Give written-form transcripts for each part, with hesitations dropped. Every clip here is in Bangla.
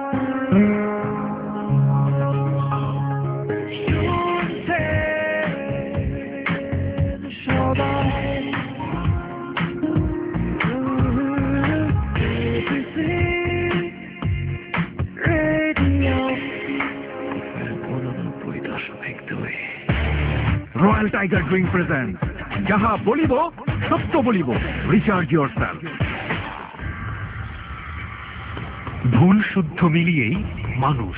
রয়্যাল টাইগার ড্রিঙ্ক প্রেজেন্ট যাহা বলিব সত্য বলিব, রিচার্জ ইয়োরসেলফ। ভুল শুদ্ধ মিলিয়েই মানুষ।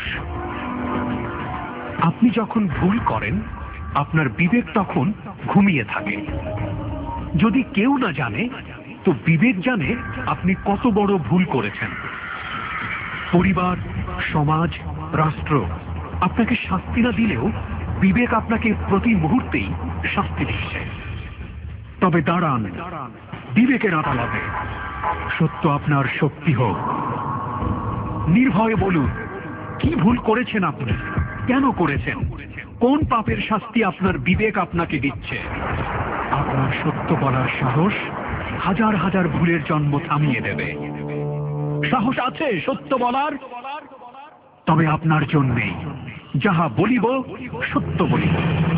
আপনি যখন ভুল করেন আপনার বিবেক তখন ঘুমিয়ে থাকে। যদি কেউ না জানে তো বিবেক জানে আপনি কত বড় ভুল করেছেন। পরিবার, সমাজ, রাষ্ট্র আপনাকে শাস্তি না দিলেও বিবেক আপনাকে প্রতি মুহূর্তেই শাস্তি দিচ্ছে। তবে দাঁড়ান বিবেকের আদালতে, সত্য আপনার শক্তি হোক। নির্ভয়ে বলুন কি ভুল করেছেন আপনি, কেন করেছেন, কোন পাপের শাস্তি আপনার বিবেক আপনাকে দিচ্ছে। আপনার সত্য বলার সাহস হাজার হাজার ভুলের জন্ম থামিয়ে দেবে। সাহস আছে সত্য বলার? তবে আপনার জন্যেই যাহা বলিব সত্য বলিব।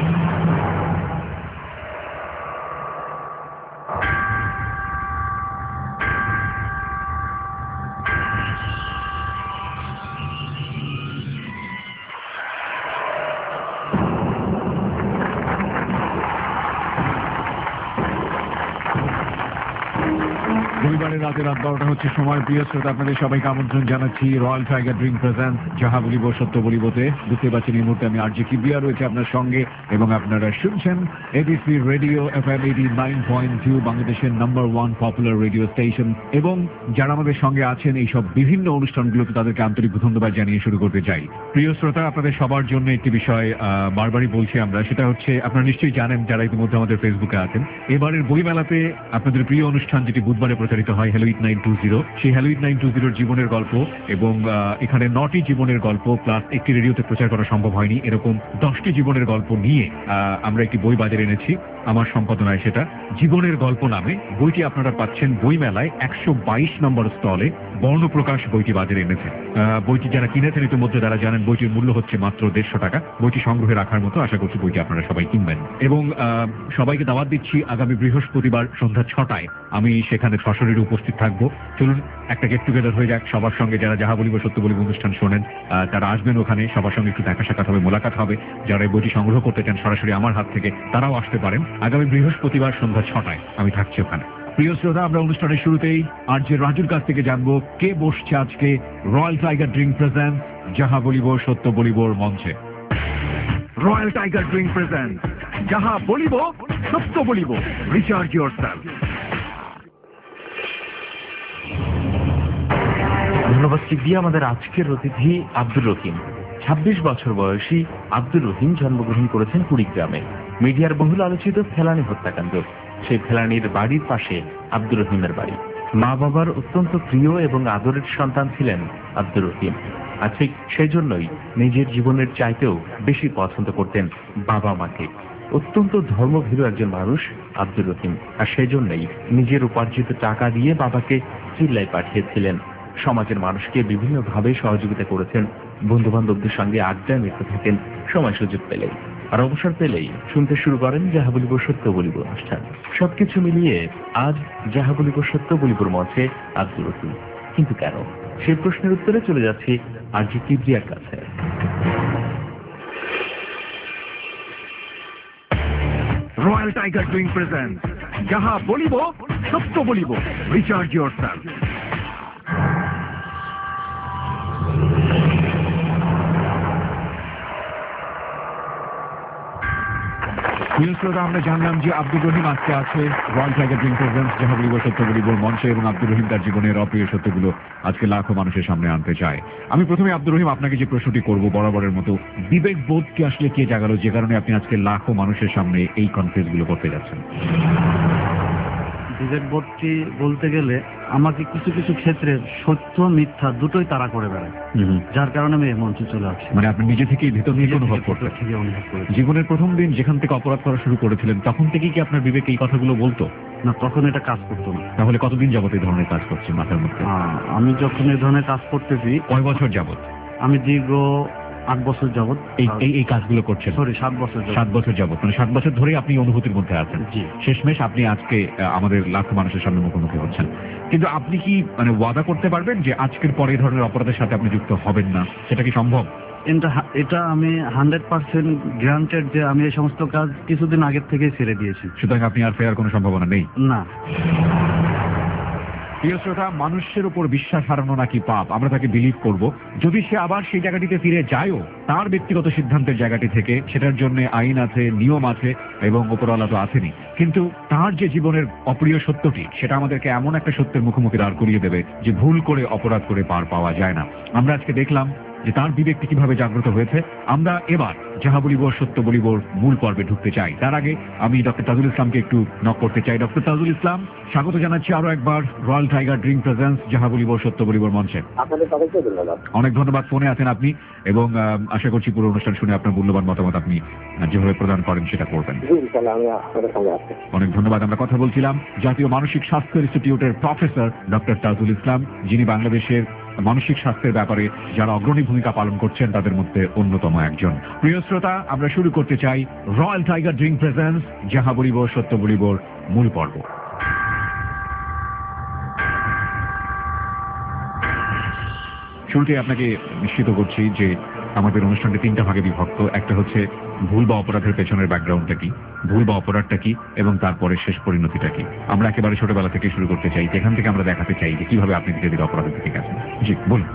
রবিবারের রাতে রাত 12টা হচ্ছে সময়। প্রিয় শ্রোতা, আপনাদের সবাইকে আমন্ত্রণ জানাচ্ছি রয়্যাল টাইগার ড্রিঙ্ক প্রেজেন্ট যাহা বলিব সত্য বলিবতে। বুঝতে পারছেন এই মুহূর্তে আমি আরজে কিবরিয়া রয়েছে আপনার সঙ্গে, এবং আপনারা শুনছেন এবিসি রেডিও FM 89.2, বাংলাদেশের নাম্বার 1 পপুলার রেডিও স্টেশন। এবং যারা আমাদের সঙ্গে আছেন এইসব বিভিন্ন অনুষ্ঠানগুলোতে তাদেরকে আন্তরিক ধন্যবাদ জানিয়ে শুরু করতে চাই। প্রিয় শ্রোতা, আপনাদের সবার জন্য একটি বিষয় বারবারই বলছি আমরা, সেটা হচ্ছে আপনারা নিশ্চয়ই জানেন যারা ইতিমধ্যে আমাদের ফেসবুকে আছেন, এবারের বইমেলাতে আপনাদের প্রিয় অনুষ্ঠান যেটি বুধবারে প্রচারিত হয় হ্যালো ইট 920, সেই হ্যালো ইট 920 জীবনের গল্প, এবং এখানে 9টি জীবনের গল্প প্লাস একটি রেডিওতে প্রচার করা সম্ভব হয়নি, এরকম 10টি জীবনের গল্প নিয়ে আমরা একটি বই বাজারে এনেছি। আমার সম্পাদনায় সেটা জীবনের গল্প নামে। বইটি আপনারা পাচ্ছেন বইমেলায় 122 নম্বর স্টলে। বর্ণপ্রকাশ বইটি বাজারে এনেছে। বইটি যারা কিনেছেন ইতিমধ্যে তারা জানেন বইটির মূল্য হচ্ছে মাত্র 150 টাকা। বইটি সংগ্রহে রাখার মতো, আশা করছি বইটি আপনারা সবাই কিনবেন। এবং সবাইকে দাওয়াত দিচ্ছি আগামী বৃহস্পতিবার সন্ধ্যা 6টায় আমি সেখানে সশরীরে উপস্থিত থাকবো। চলুন একটা গেট টুগেদার হয়ে যাক সবার সঙ্গে। যারা যাহা বলিব সত্য বলিব অনুষ্ঠান শোনেন তারা আসবেন ওখানে, সবার সঙ্গে একটু দেখা সাক্ষাৎ হবে, মোলাকাত হবে। যারা এই বইটি সংগ্রহ করতে চান সরাসরি আমার হাত থেকে তারাও আসতে পারেন। আগামী বৃহস্পতিবার সন্ধ্যা 6টায় আমি থাকছি ওখানে। প্রিয় শ্রোতা, আমরা অনুষ্ঠানের শুরুতেই আরজে রাজুর কাছ থেকে জানবো কে বসছে আজকে রয়্যাল টাইগার ড্রিঙ্ক প্রেজেন্ট যাহা বলিব সত্য বলিবর মঞ্চে। রয়্যাল টাইগার ড্রিঙ্ক প্রেজেন্ট যাহা বলিব সত্য বলিব, রিচার্জ ইয়োরসেলফ। ধন্যবাদ দিয়ে আমাদের আজকের অতিথি আব্দুর রহিম। 26 বছর বয়সী আব্দুর রহিম জন্মগ্রহণ করেছেন কুড়িগ্রামে। মিডিয়ার বহুল আলোচিত ফেলানি হত্যাকাণ্ড, সেই ফেলানির বাড়ির পাশে আব্দুর রহিমের বাড়ি। মা বাবার অত্যন্ত প্রিয় এবং আদরের সন্তান ছিলেন আব্দুর রহিম। আর ঠিক সেই জন্যই নিজের জীবনের চাইতেও বেশি পছন্দ করতেন বাবা মাকে। অত্যন্ত ধর্মভীরু একজন মানুষ আব্দুর রহিম, আর সেই জন্যই নিজের উপার্জিত টাকা দিয়ে বাবাকে চিল্লায় পাঠিয়েছিলেন। সমাজের মানুষকে বিভিন্নভাবে সহযোগিতা করেছেন, বন্ধু বান্ধবদের সঙ্গে আড্ডায় মেতে থাকেন সময় সুযোগ পেলেই। আর অবসর পেলেই শুনতে শুরু করেন যাহা বলিব সত্য বলিব অনুষ্ঠান। সবকিছু মিলিয়ে আজ যাহা বলিব সত্য বলিবর মঞ্চে আব্দুর রহিম। কিন্তু কেন, সেই প্রশ্নের উত্তরে চলে যাচ্ছি আরজে কিবরিয়ার কাছে। রয়্যাল টাইগার ড্রিঙ্ক প্রেজেন্ট যাহা বলিব সত্য বলিব, রিচার্জ ইয়োরসেলফ। আমরা জানলাম যে আব্দুর রহিম আজকে আছে রয়্যাল টাইগার ড্রিঙ্ক প্রেজেন্ট যাহা বলিব সত্য বলিবর মঞ্চে, এবং আব্দুর রহিম তার জীবনের অপ্রিয় সত্যগুলো আজকে লাখো মানুষের সামনে আনতে চায়। আমি প্রথমে আব্দুর রহিম আপনাকে যে প্রশ্নটি করব বরাবরের মতো, বিবেক বোধকে আসলে কে জাগালো যে কারণে আপনি আজকে লাখো মানুষের সামনে এই কনফারেন্স গুলো করতে যাচ্ছেন? বিবেক বোধটি বলতে গেলে আমাকে কিছু কিছু ক্ষেত্রে সত্য মিথ্যা দুটোই তাড়া করে বেড়ায়, যার কারণে আমি এই মঞ্চে চলে আসছি। মানে আপনি নিজে থেকেই ভিতর থেকে অনুভব করতেন? থেকে অনুভব করেছি। জীবনের প্রথম দিন যেখান থেকে অপরাধ করা শুরু করেছিলেন তখন থেকেই কি আপনার বিবেক এই কথাগুলো বলতো? না, তখন এটা কাজ করতো না। তাহলে কতদিন যাবত এই ধরনের কাজ করছেন মাথার মধ্যে? আমি যখন এই ধরনের কাজ করতেছি, কয় বছর যাবত? আমি দীর্ঘ 8 বছর যাবত এই কাজগুলো করছেন? সরি, 7 বছর যাবত। 7 বছর যাবত, মানে 7 বছর ধরেই আপনি অনুভূতির মধ্যে আছেন। জি। শেষমেশ আপনি আজকে আমাদের লাখ মানুষের সামনে মুখোমুখি হচ্ছেন। কিন্তু আপনি কি মানে ওয়াদা করতে পারবেন যে আজকের পরে এই ধরনের অপরাধের সাথে আপনি যুক্ত হবেন না? সেটা কি সম্ভব? এটা আমি 100% গ্রান্টেড যে আমি এই সমস্ত কাজ কিছুদিন আগের থেকেই ছেড়ে দিয়েছি। সুতরাং আপনি আর ফেরার কোনো সম্ভাবনা নেই? না। প্রিয় শ্রোতা, মানুষের উপর বিশ্বাস হারানো নাকি পাপ, আমরা তাকে বিলিভ করব যদি সে আবার সেই জায়গাটিতে ফিরে যায়ও তার ব্যক্তিগত সিদ্ধান্তের জায়গাটি থেকে। সেটার জন্য আইন আছে, নিয়ম আছে এবং উপরওয়ালা তো আছেনই, কিন্তু তার যে জীবনের অপ্রিয় সত্যটি সেটা আমাদেরকে এমন একটা সত্যের মুখোমুখি দাঁড় করিয়ে দেবে যে ভুল করে অপরাধ করে পার পাওয়া যায় না। আমরা আজকে দেখলাম যে তার বিবেকটি কিভাবে জাগ্রত হয়েছে। আমরা এবার যাহা বলিব সত্য বলিবর মূল পর্বে ঢুকতে চাই। তার আগে আমি ডক্টর তাজুল ইসলামকে একটু নক করতে চাই। ডক্টর তাজুল ইসলাম, স্বাগত জানাচ্ছি আরো একবার রয়্যাল টাইগার ড্রিঙ্ক প্রেজেন্স যাহা বলিব সত্য বলিবর মঞ্চে। আপনাদের সবাইকে ধন্যবাদ। অনেক ধন্যবাদ। ফোনে আছেন আপনি এবং আশা করছি পুরো অনুষ্ঠান শুনে আপনার মূল্যবান মতামত আপনি যেভাবে প্রদান করেন সেটা করবেন। জি ইনশাআল্লাহ, আমি আপনাদের সঙ্গে আছি। অনেক ধন্যবাদ। আমরা কথা বলছিলাম জাতীয় মানসিক স্বাস্থ্য ইনস্টিটিউটের প্রফেসর ডক্টর তাজুল ইসলাম, যিনি বাংলাদেশের মানসিক স্বাস্থ্যের ব্যাপারে যারা অগ্রণী ভূমিকা পালন করছেন তাদের মধ্যে অন্যতম একজন। প্রিয় শ্রোতা, আমরা শুরু করতে চাই রয়্যাল টাইগার ড্রিঙ্ক প্রেজেন্স যাহা বলিব সত্য বলিবর মূল পর্ব। শুরুতে আপনাকে নিশ্চিত করছি যে আমাদের অনুষ্ঠানটি 3টা ভাগে বিভক্ত। একটা হচ্ছে ভুল বা অপরাধের পেছনের ব্যাকগ্রাউন্ডটা কি, ভুল বা অপরাধটা কি, এবং তারপরে শেষ পরিণতিটা কি। আমরা একেবারে ছোটবেলা থেকে শুরু করতে চাই, যেখান থেকে আমরা দেখাতে চাই যে কিভাবে আপনি ধীরে ধীরে অপরাধের দিকে গেছেন। জি বলুন।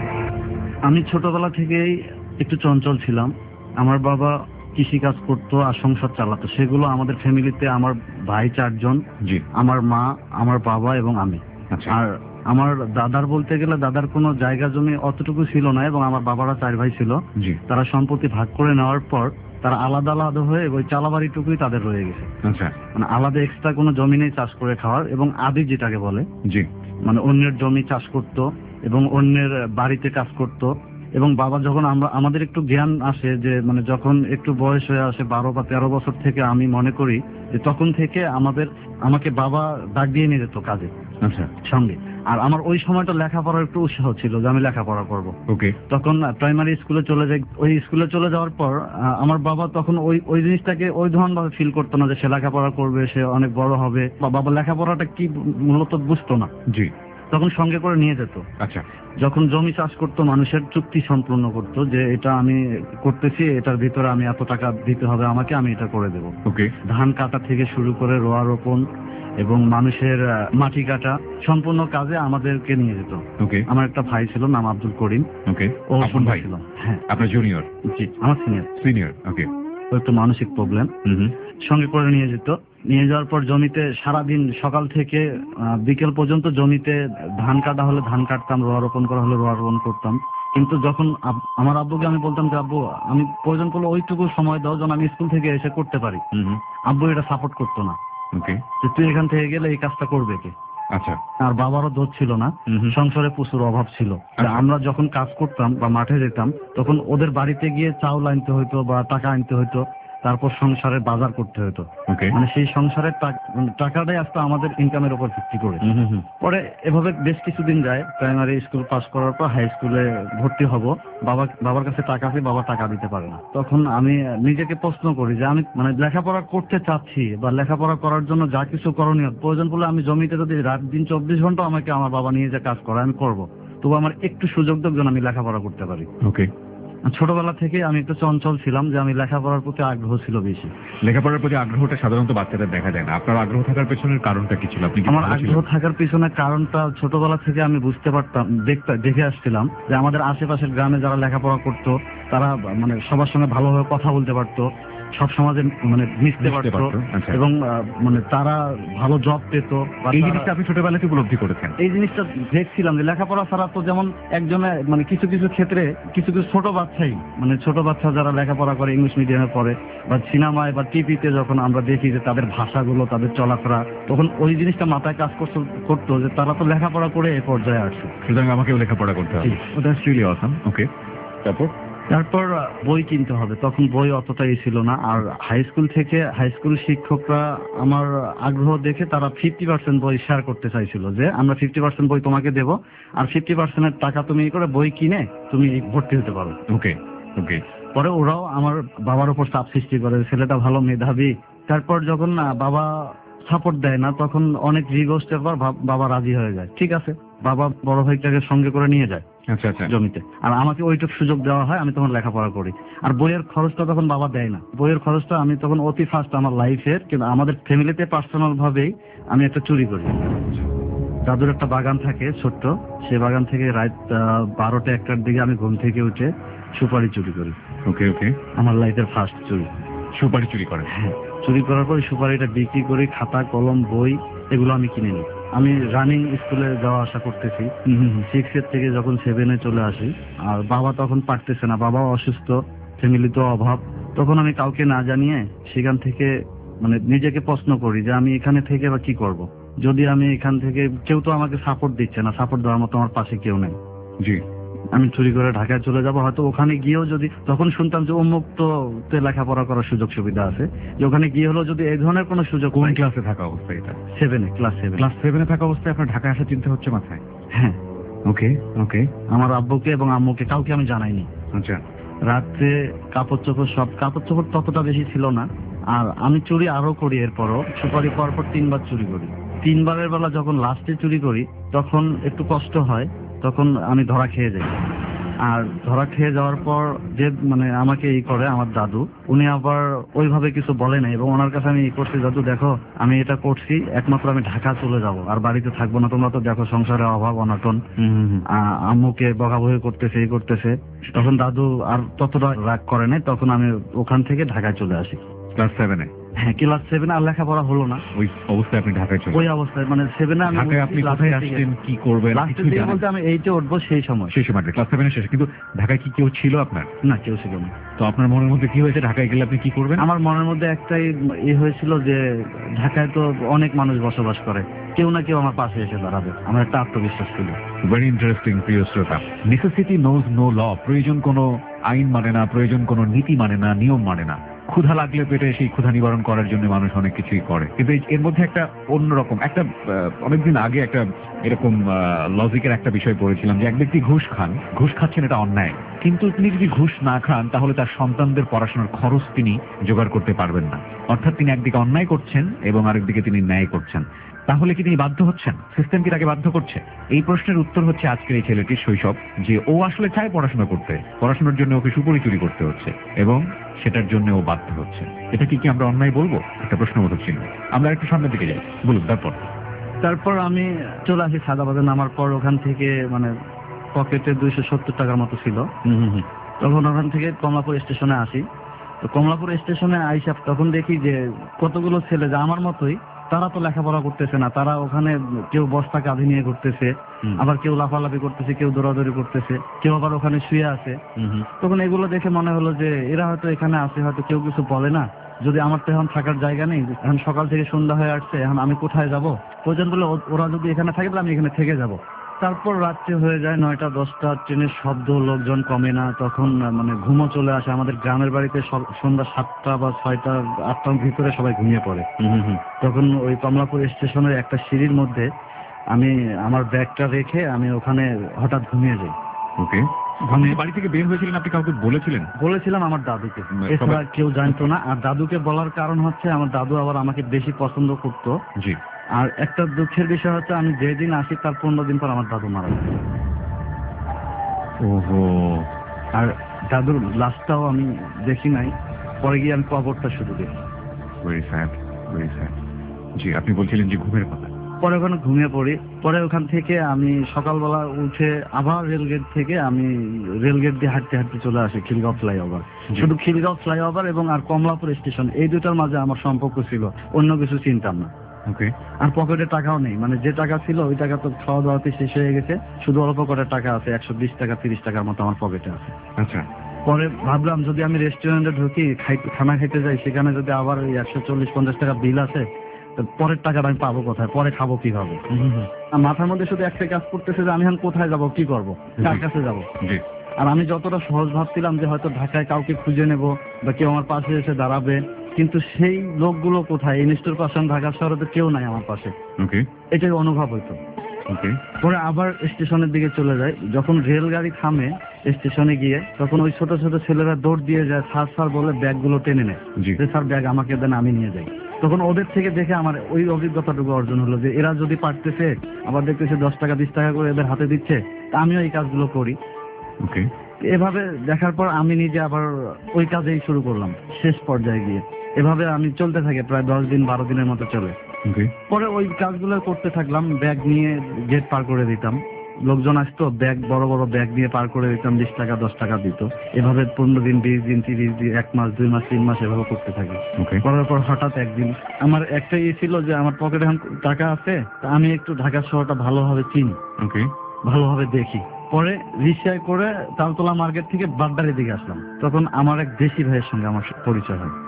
আমি ছোটবেলা থেকেই একটু চঞ্চল ছিলাম। আমার বাবা কৃষি কাজ করতো আর সংসার চালাতো। সেগুলো আমাদের ফ্যামিলিতে আমার ভাই 4 জন, জি। আমার মা, আমার বাবা এবং আমি। আচ্ছা। আর আমার দাদার বলতে গেলে দাদার কোনো জায়গা জমি অতটুকু ছিল না, এবং আমার বাবারা 4 ভাই ছিল। জি। তারা সম্পত্তি ভাগ করে নেওয়ার পর তারা আলাদা আলাদা হয়ে ওই চালাবাড়িটুকুই তাদের রয়ে গেছে। আচ্ছা। মানে আলাদা এক্সট্রা কোনো জমি নেই চাষ করে খাওয়ার, এবং আদি যেটাকে বলে, জি। মানে অন্যের জমি চাষ করত এবং অন্যের বাড়িতে কাজ করত। এবং বাবা যখন আমাদের একটু জ্ঞান আসে, যে মানে যখন একটু বয়স হয়ে আসে 12 বা 13 বছর থেকে, আমি মনে করি যে তখন থেকে আমাকে বাবা ডাক দিয়ে নিয়ে যেত কাজে। আচ্ছা। সঙ্গে। আর আমার ওই সময়টা লেখাপড়ার একটু উৎসাহ ছিল যে আমি লেখাপড়া করব। ওকে। তখন প্রাইমারি স্কুলে চলে যাই। ওই স্কুলে চলে যাওয়ার পর আমার বাবা তখন ওই জিনিসটাকে ওই ধরনের ভাবে ফিল করতো না যে সে লেখাপড়া করবে, সে অনেক বড় হবে, বা বাবা লেখাপড়াটা কি মূলত বুঝতো না। জি। তখন সঙ্গে করে নিয়ে যেত। আচ্ছা। যখন জমি চাষ করতো মানুষের চুক্তি সম্পূর্ণ করতো যে এটা আমি করতেছি, এটার ভিতরে আমি এত টাকা দিতে হবে আমাকে, আমি এটা করে দেব। ওকে। ধান কাটা থেকে শুরু করে রোয়া রোপণ এবং মানুষের মাটি কাটা সম্পূর্ণ কাজে আমাদেরকে নিয়ে যেত। ওকে। আমার একটা ভাই ছিল, নাম আব্দুল করিম। ওকে। ও আপন ভাই ছিল। হ্যাঁ। আপনার জুনিয়র? জি, আমার সিনিয়র। সিনিয়র। ওকে। ও একটু মানসিক প্রবলেম, সঙ্গে করে নিয়ে যেত। নিয়ে যাওয়ার পর জমিতে সারাদিন সকাল থেকে বিকেল পর্যন্ত জমিতে ধান কাটা হলে ধান কাটতাম, রোয়া রোপণ করা হলে রোয়া রোপণ করতাম। কিন্তু যখন আমার আব্বুকে আমি বলতাম যে আব্বু আমি প্রয়োজন পড়লে ওইটুকু সময় দাও যেন আমি স্কুল থেকে এসে করতে পারি, আব্বু এটা সাপোর্ট করতো না। ওকে। তুই এখান থেকে গেলে এই কাজটা করবে কে? আচ্ছা। আর বাবারও দোষ ছিল না, সংসারে প্রচুর অভাব ছিল। আমরা যখন কাজ করতাম বা মাঠে যেতাম তখন ওদের বাড়িতে গিয়ে চাউল আনতে হইতো বা টাকা আনতে হইতো, তারপর সংসারে বাজার করতে হতো। মানে সেই সংসারের টাকাটাই আসতো আমাদের ইনকামের উপর ভিত্তি করে। পরে এভাবে বেশ কিছুদিন যায়। প্রাইমারি স্কুল পাস করার পর হাই স্কুলে ভর্তি হব। বাবার কাছে টাকা আছে, বাবা টাকা দিতে পারে না। তখন আমি নিজেকে প্রশ্ন করি যে আমি মানে লেখাপড়া করতে চাচ্ছি বা লেখাপড়া করার জন্য যা কিছু করণীয়, প্রয়োজন পড়লে আমি জমিতে যদি রাত দিন 24 ঘন্টা আমাকে আমার বাবা নিয়ে যে কাজ করে আমি করব, তবু আমার একটু সুযোগ দেব যেন আমি লেখাপড়া করতে পারি। ওকে। ছোটবেলা থেকে আমি একটু চঞ্চল ছিলাম, যে আমি লেখাপড়ার প্রতি আগ্রহ ছিল বেশি। লেখাপড়ার প্রতি আগ্রহটা সাধারণত বাচ্চাদের দেখা যায় না। আপনার আগ্রহ থাকার পেছনের কারণটা কি ছিল? আপনি আমার আগ্রহ থাকার পিছনে কারণটা ছোটবেলা থেকে আমি বুঝতে পারতাম, দেখে আসছিলাম যে আমাদের আশেপাশের গ্রামে যারা লেখাপড়া করতো তারা মানে সবার সঙ্গে ভালোভাবে কথা বলতে পারতো, সব সমাজে মানে মিশতে পারতো পারতো, আচ্ছা। এবং মানে তারা ভালো জব পেত বা এই তারা- জিনিসটা আপনি ছোটবেলাতে উপলব্ধি করেছেন। এই জিনিসটা দেখছিলাম যে লেখাপড়া ছাড়া তো যেমন একজনে মানে কিছু কিছু ক্ষেত্রে কিছু কিছু ছোট বাচ্চাই মানে ছোট বাচ্চা যারা লেখাপড়া করে ইংলিশ মিডিয়ামে পড়ে বা সিনেমায় বা টিভিতে যখন আমরা দেখি যে তাদের ভাষাগুলো তাদের চলাফেরা, তখন ওই জিনিসটা মাথায় কাজ করতো যে তারা তো লেখাপড়া করে এই পর্যায়ে আসছে। সুতরাং আমাকেও লেখাপড়া করতে হবে। জি। That's really awesome. ওকে, তারপর? তারপর বই কিনতে হবে, তখন বই অতটাই ছিল না। আর হাই স্কুল শিক্ষকরা আমার আগ্রহ দেখে তারা 50% বই শেয়ার করতে চাইছিল, যে আমরা 50% বই তোমাকে দেব আর 50% টাকা তুমি করে বই কিনে তুমি ভর্তি হতে পারো। ওকে ওকে। পরে ওরাও আমার বাবার উপর চাপ সৃষ্টি করে, ছেলেটা ভালো মেধাবী। তারপর যখন বাবা সাপোর্ট দেয় না, তখন অনেক রিকোয়েস্টের পর বাবা রাজি হয়ে যায়। ঠিক আছে, বাবা বড় ভাইটাকে সঙ্গে করে নিয়ে যায় আচ্ছা আচ্ছা। জমিতে, আর আমাকে ওইটুকু সুযোগ দেওয়া হয়, আমি তখন লেখাপড়া করি। আর বইয়ের খরচটা তখন বাবা দেয় না। বইয়ের খরচটা আমি তখন অতি ফার্স্ট আমার লাইফের, কিন্তু আমাদের ফ্যামিলিতে পার্সোনাল ভাবেই আমি একটা চুরি করি। দাদুর একটা বাগান থাকে ছোট্ট, সে বাগান থেকে রাত 12টা-1টার দিকে আমি ঘুম থেকে উঠে সুপারি চুরি করি। ওকে ওকে। আমার লাইফের ফার্স্ট চুরি। সুপারি চুরি করেন? হ্যাঁ, চুরি করার পর সুপারিটা বিক্রি করি, খাতা কলম বই এগুলো আমি কিনে নিই। আমি রানিং স্কুলে যাওয়া আসা করতেছি 6 থেকে যখন 7-এ চলে আসি। আর বাবা তখন পারতেছে না, বাবা অসুস্থ, ফ্যামিলিতে অভাব। তখন আমি কাউকে না জানিয়ে সেখান থেকে মানে নিজেকে প্রশ্ন করি যে আমি এখানে থেকে বা কি করব, যদি আমি এখান থেকে, কেউ তো আমাকে সাপোর্ট দিচ্ছে না, সাপোর্ট দেওয়ার মতো আমার পাশে কেউ নেই। জি। আমি চুরি করে ঢাকায় চলে যাব। হয়তো ওখানে গিয়েও যদি, তখন শুনতাম যে উন্মুক্ত লেখাপড়া করার সুযোগ সুবিধা আছে, যে ওখানে গিয়ে হলো যদি এই ধরনের কোনো সুযোগ কোন পাই। ক্লাসে থাকা অবস্থায় এটা? 7-এ, ক্লাস 7। ক্লাস 7-এ থাকা অবস্থায় আপনার ঢাকায় আসার চিন্তা হচ্ছে মাথায়? হ্যাঁ, ওকে ওকে। আমার আব্বুকে এবং আম্মুকে কাউকে আমি জানাইনি। আচ্ছা। রাত্রে কাপড় চোপড় ততটা বেশি ছিল না। আর আমি চুরি আরো করি, এরপরও সুপারি পরপর 3বার চুরি করি। 3বারের বেলা যখন লাস্টে চুরি করি তখন একটু কষ্ট হয়, তখন আমি ধরা খেয়ে যাই। আর ধরা খেয়ে যাওয়ার পর যে মানে আমাকে করে আমার দাদু, উনি আবার ওইভাবে কিছু বলে নাই, এবং ওনার কাছে আমি করছি, দাদু দেখো আমি এটা করছি একমাত্র আমি ঢাকা চলে যাব, আর বাড়িতে থাকবো না, তোমরা তো দেখো সংসারে অভাব অনটন। আম্মুকে বকাবকি করতেছে, এই করতেছে। তখন দাদু আর ততটা রাগ করে নাই, তখন আমি ওখান থেকে ঢাকায় চলে আসি। ক্লাস 7-এ? হ্যাঁ, ক্লাস 7-এ আর লেখাপড়া হলো না। ওই অবস্থায় আপনি ঢাকায় চলে? ওই অবস্থায় মানে 7-এ আমি ঢাকায় আপনি কোথায় আসছেন, কি করবেন লাস্টের কিছুই দিকে জানেন না? বলতে আমি 8-এ উঠবো সেই সময়। সেই সময় ক্লাস 7-এর শেষে। কিন্তু ঢাকায় কি কেউ ছিল আপনার? না, কেউ ছিল না। তো আপনার মনের মধ্যে কি হয়েছে, ঢাকায় গেলে আপনি কি করবেন? আমার মনের মধ্যে একটাই হয়েছিল যে ঢাকায় তো অনেক মানুষ বসবাস করে, কেউ না কেউ আমার পাশে এসে দাঁড়াবে, আমার একটা আত্মবিশ্বাস ছিল। ভেরি ইন্টারেস্টিং প্রিয় শ্রোতা। Necessity knows no law. প্রয়োজন কোনো আইন মানে না, প্রয়োজন কোনো নীতি মানে না, নিয়ম মানে না। ক্ষুধা লাগলে পেটে সেই ক্ষুধা নিবারণ করার জন্য মানুষ অনেক কিছুই করে, কিন্তু এর মধ্যে একটা অন্যরকম একটা অনেকদিন আগে একটা এরকম লজিকের একটা বিষয় পড়েছিলাম যে এক ব্যক্তি ঘুষ খাচ্ছেন, এটা অন্যায়, কিন্তু তিনি যদি ঘুষ না খান তাহলে তার সন্তানদের পড়াশোনার খরচ তিনি জোগাড় করতে পারবেন না। অর্থাৎ তিনি একদিকে অন্যায় করছেন এবং আরেকদিকে তিনি ন্যায় করছেন। তাহলে কি তিনি বাধ্য হচ্ছেন? সিস্টেম কি তাকে বাধ্য করছে? এই প্রশ্নের উত্তর হচ্ছে আজকের এই ছেলেটির শৈশব, যে ও আসলে চায় পড়াশোনা করতে, পড়াশোনার জন্য ওকে সুপারি চুরি করতে হচ্ছে এবং সেটার জন্য ও বাধ্য হচ্ছে। এটা কি আমরা অন্যায় বলবো? একটা প্রশ্নবোধক চিহ্ন। আমরা একটু সামনের দিকে যাই, বলুন। তারপর আমি চলে আসি সাদাবাদে। নামার পর ওখান থেকে মানে পকেটে 270 টাকার মতো ছিল। তখন ওখান থেকে কমলাপুর স্টেশনে আসি। তো কমলাপুর স্টেশনে আইসা তখন দেখি যে কতগুলো ছেলে যে আমার মতোই, তারা তো লেখাপড়া করতেছে না, তারা ওখানে কেউ বস্তা কাঁধে নিয়ে ঘুরতেছে, আবার কেউ লাফালাফি করতেছে, কেউ দৌড়াদৌড়ি করতেছে, কেউ আবার ওখানে শুয়ে আছে। তখন এগুলো দেখে মনে হলো যে এরা হয়তো এখানে আছে, হয়তো কেউ কিছু বলে না, যদি আমার তো এখন থাকার জায়গা নেই, এখন সকাল থেকে সন্ধ্যা হয়ে আসছে, এখন আমি কোথায় যাব? প্রয়োজন বলে ওরা যদি এখানে থাকে তাহলে আমি এখানে থেকে যাব। তারপর রাত্রে হয়ে যায় 9টা-10টা, ট্রেনের শব্দ, লোকজন কমে না, তখন মানে ঘুমও চলে আসে। আমাদের গ্রামের বাড়িতে সন্ধ্যা 7টা বা 6টা 8টার ভিতরে সবাই ঘুমিয়ে পড়ে। তখন ওই কমলাপুর স্টেশনের একটা সিঁড়ির মধ্যে আমি আমার ব্যাগটা রেখে আমি ওখানে হঠাৎ ঘুমিয়ে যাই। ওকে। আপনি বাড়ি থেকে বের হয়েছিলেন, আপনি কাউকে বলেছিলাম আমার দাদুকে, এছাড়া কেউ জানতো না। আর দাদুকে বলার কারণ হচ্ছে আমার দাদু আবার আমাকে বেশি পছন্দ করতো। জি। আর একটা দুঃখের বিষয় হচ্ছে আমি যেদিন আসি তার 15 দিন পর আমার দাদু মারা যায়। ওহো। আর দাদুর লাশটাও আমি দেখি নাই, পরে গিয়ে আমি কবরটা শুধু দেখি। Very sad, very sad. জি, আপনি বলছিলেন যে ঘুমের কথা। পরে ওখানে ঘুমিয়ে পড়ি। পরে ওখান থেকে আমি সকালবেলা উঠে আবার রেলগেট থেকে আমি রেলগেট দিয়ে হাঁটতে হাঁটতে চলে আসি খিলগাঁও ফ্লাইওভার। শুধু খিলগাঁও ফ্লাইওভার এবং আর কমলাপুর স্টেশন, এই দুটার মাঝে আমার সম্পর্ক ছিল, অন্য কিছু চিন্তাম না। ওকে। আর পকেটে টাকাও নেই, মানে যে টাকা ছিল ওই টাকা তো খাওয়া দাওয়াতে শেষ হয়ে গেছে, শুধু অল্প করে টাকা আছে, 120 টাকা 30 টাকার মতো আমার পকেটে আছে। আচ্ছা। পরে ভাবলাম যদি আমি রেস্টুরেন্টে ঢুকি, খানা খেতে যাই, সেখানে যদি আবার ওই 140-50 টাকা বিল আছে, তো পরের টাকাটা আমি পাবো কোথায়, পরে খাবো কিভাবে? মাথার মধ্যে শুধু একটাই কাজ করতেছে যে আমি এখন কোথায় যাব, কি করব, কার কাছে যাব। জি। আর আমি যতটা সহজ ভাবছিলাম যে হয়তো ঢাকায় কাউকে খুঁজে নেব বা কেউ আমার পাশে এসে দাঁড়াবে, কিন্তু সেই লোকগুলো কোথায়? ইনস্টোর পাশে ঢাকা শহরে তো কেউ নাই আমার পাশে। ওকে। এটাই অনুভব হইতো। ওকে। পরে আবার স্টেশনের দিকে চলে যায়। যখন রেলগাড়ি থামে স্টেশনে গিয়ে, তখন ওই ছোট ছোট ছেলেরা দৌড় দিয়ে যায়, স্যার বলে ব্যাগগুলো টেনে নেয়, জি। যে স্যার ব্যাগ আমাকে দেন, আমি নিয়ে যাই। তখন ওদের থেকে দেখে আমার ওই অভিজ্ঞতাটুকু অর্জন হলো যে এরা যদি পারতেছে, আবার দেখতেছে 10 টাকা 20 টাকা করে এদের হাতে দিচ্ছে, তা আমিও এই কাজগুলো করি। ওকে। এভাবে দেখার পর আমি নিজে আবার ওই কাজেই শুরু করলাম শেষ পর্যায়ে গিয়ে। এভাবে আমি চলতে থাকে, প্রায় 10 দিন 12 দিনের মতো চলে। ওকে। পরে ওই কাজগুলো করতে থাকলাম, ব্যাগ নিয়ে গেট পার করে দিতাম, লোকজন আসতো, ব্যাগ বড় বড় ব্যাগ নিয়ে পার করে দিতাম, 20 টাকা 10 টাকা দিত। এভাবে 15 দিন 20 দিন 30 দিন, 1 মাস 2 মাস 3 মাস এভাবে করতে থাকি। ওকে। করার পর হঠাৎ একদিন আমার একটা ছিল যে আমার পকেটে এখন টাকা আছে, তা আমি একটু ঢাকা শহরটা ভালোভাবে চিনি, ওকে। ভালোভাবে দেখি। পরে রিক্সায় করে তালতলা মার্কেট থেকে বাড্ডারের দিকে আসলাম। তখন আমার এক দেশি ভাইয়ের সঙ্গে আমার পরিচয় হয়,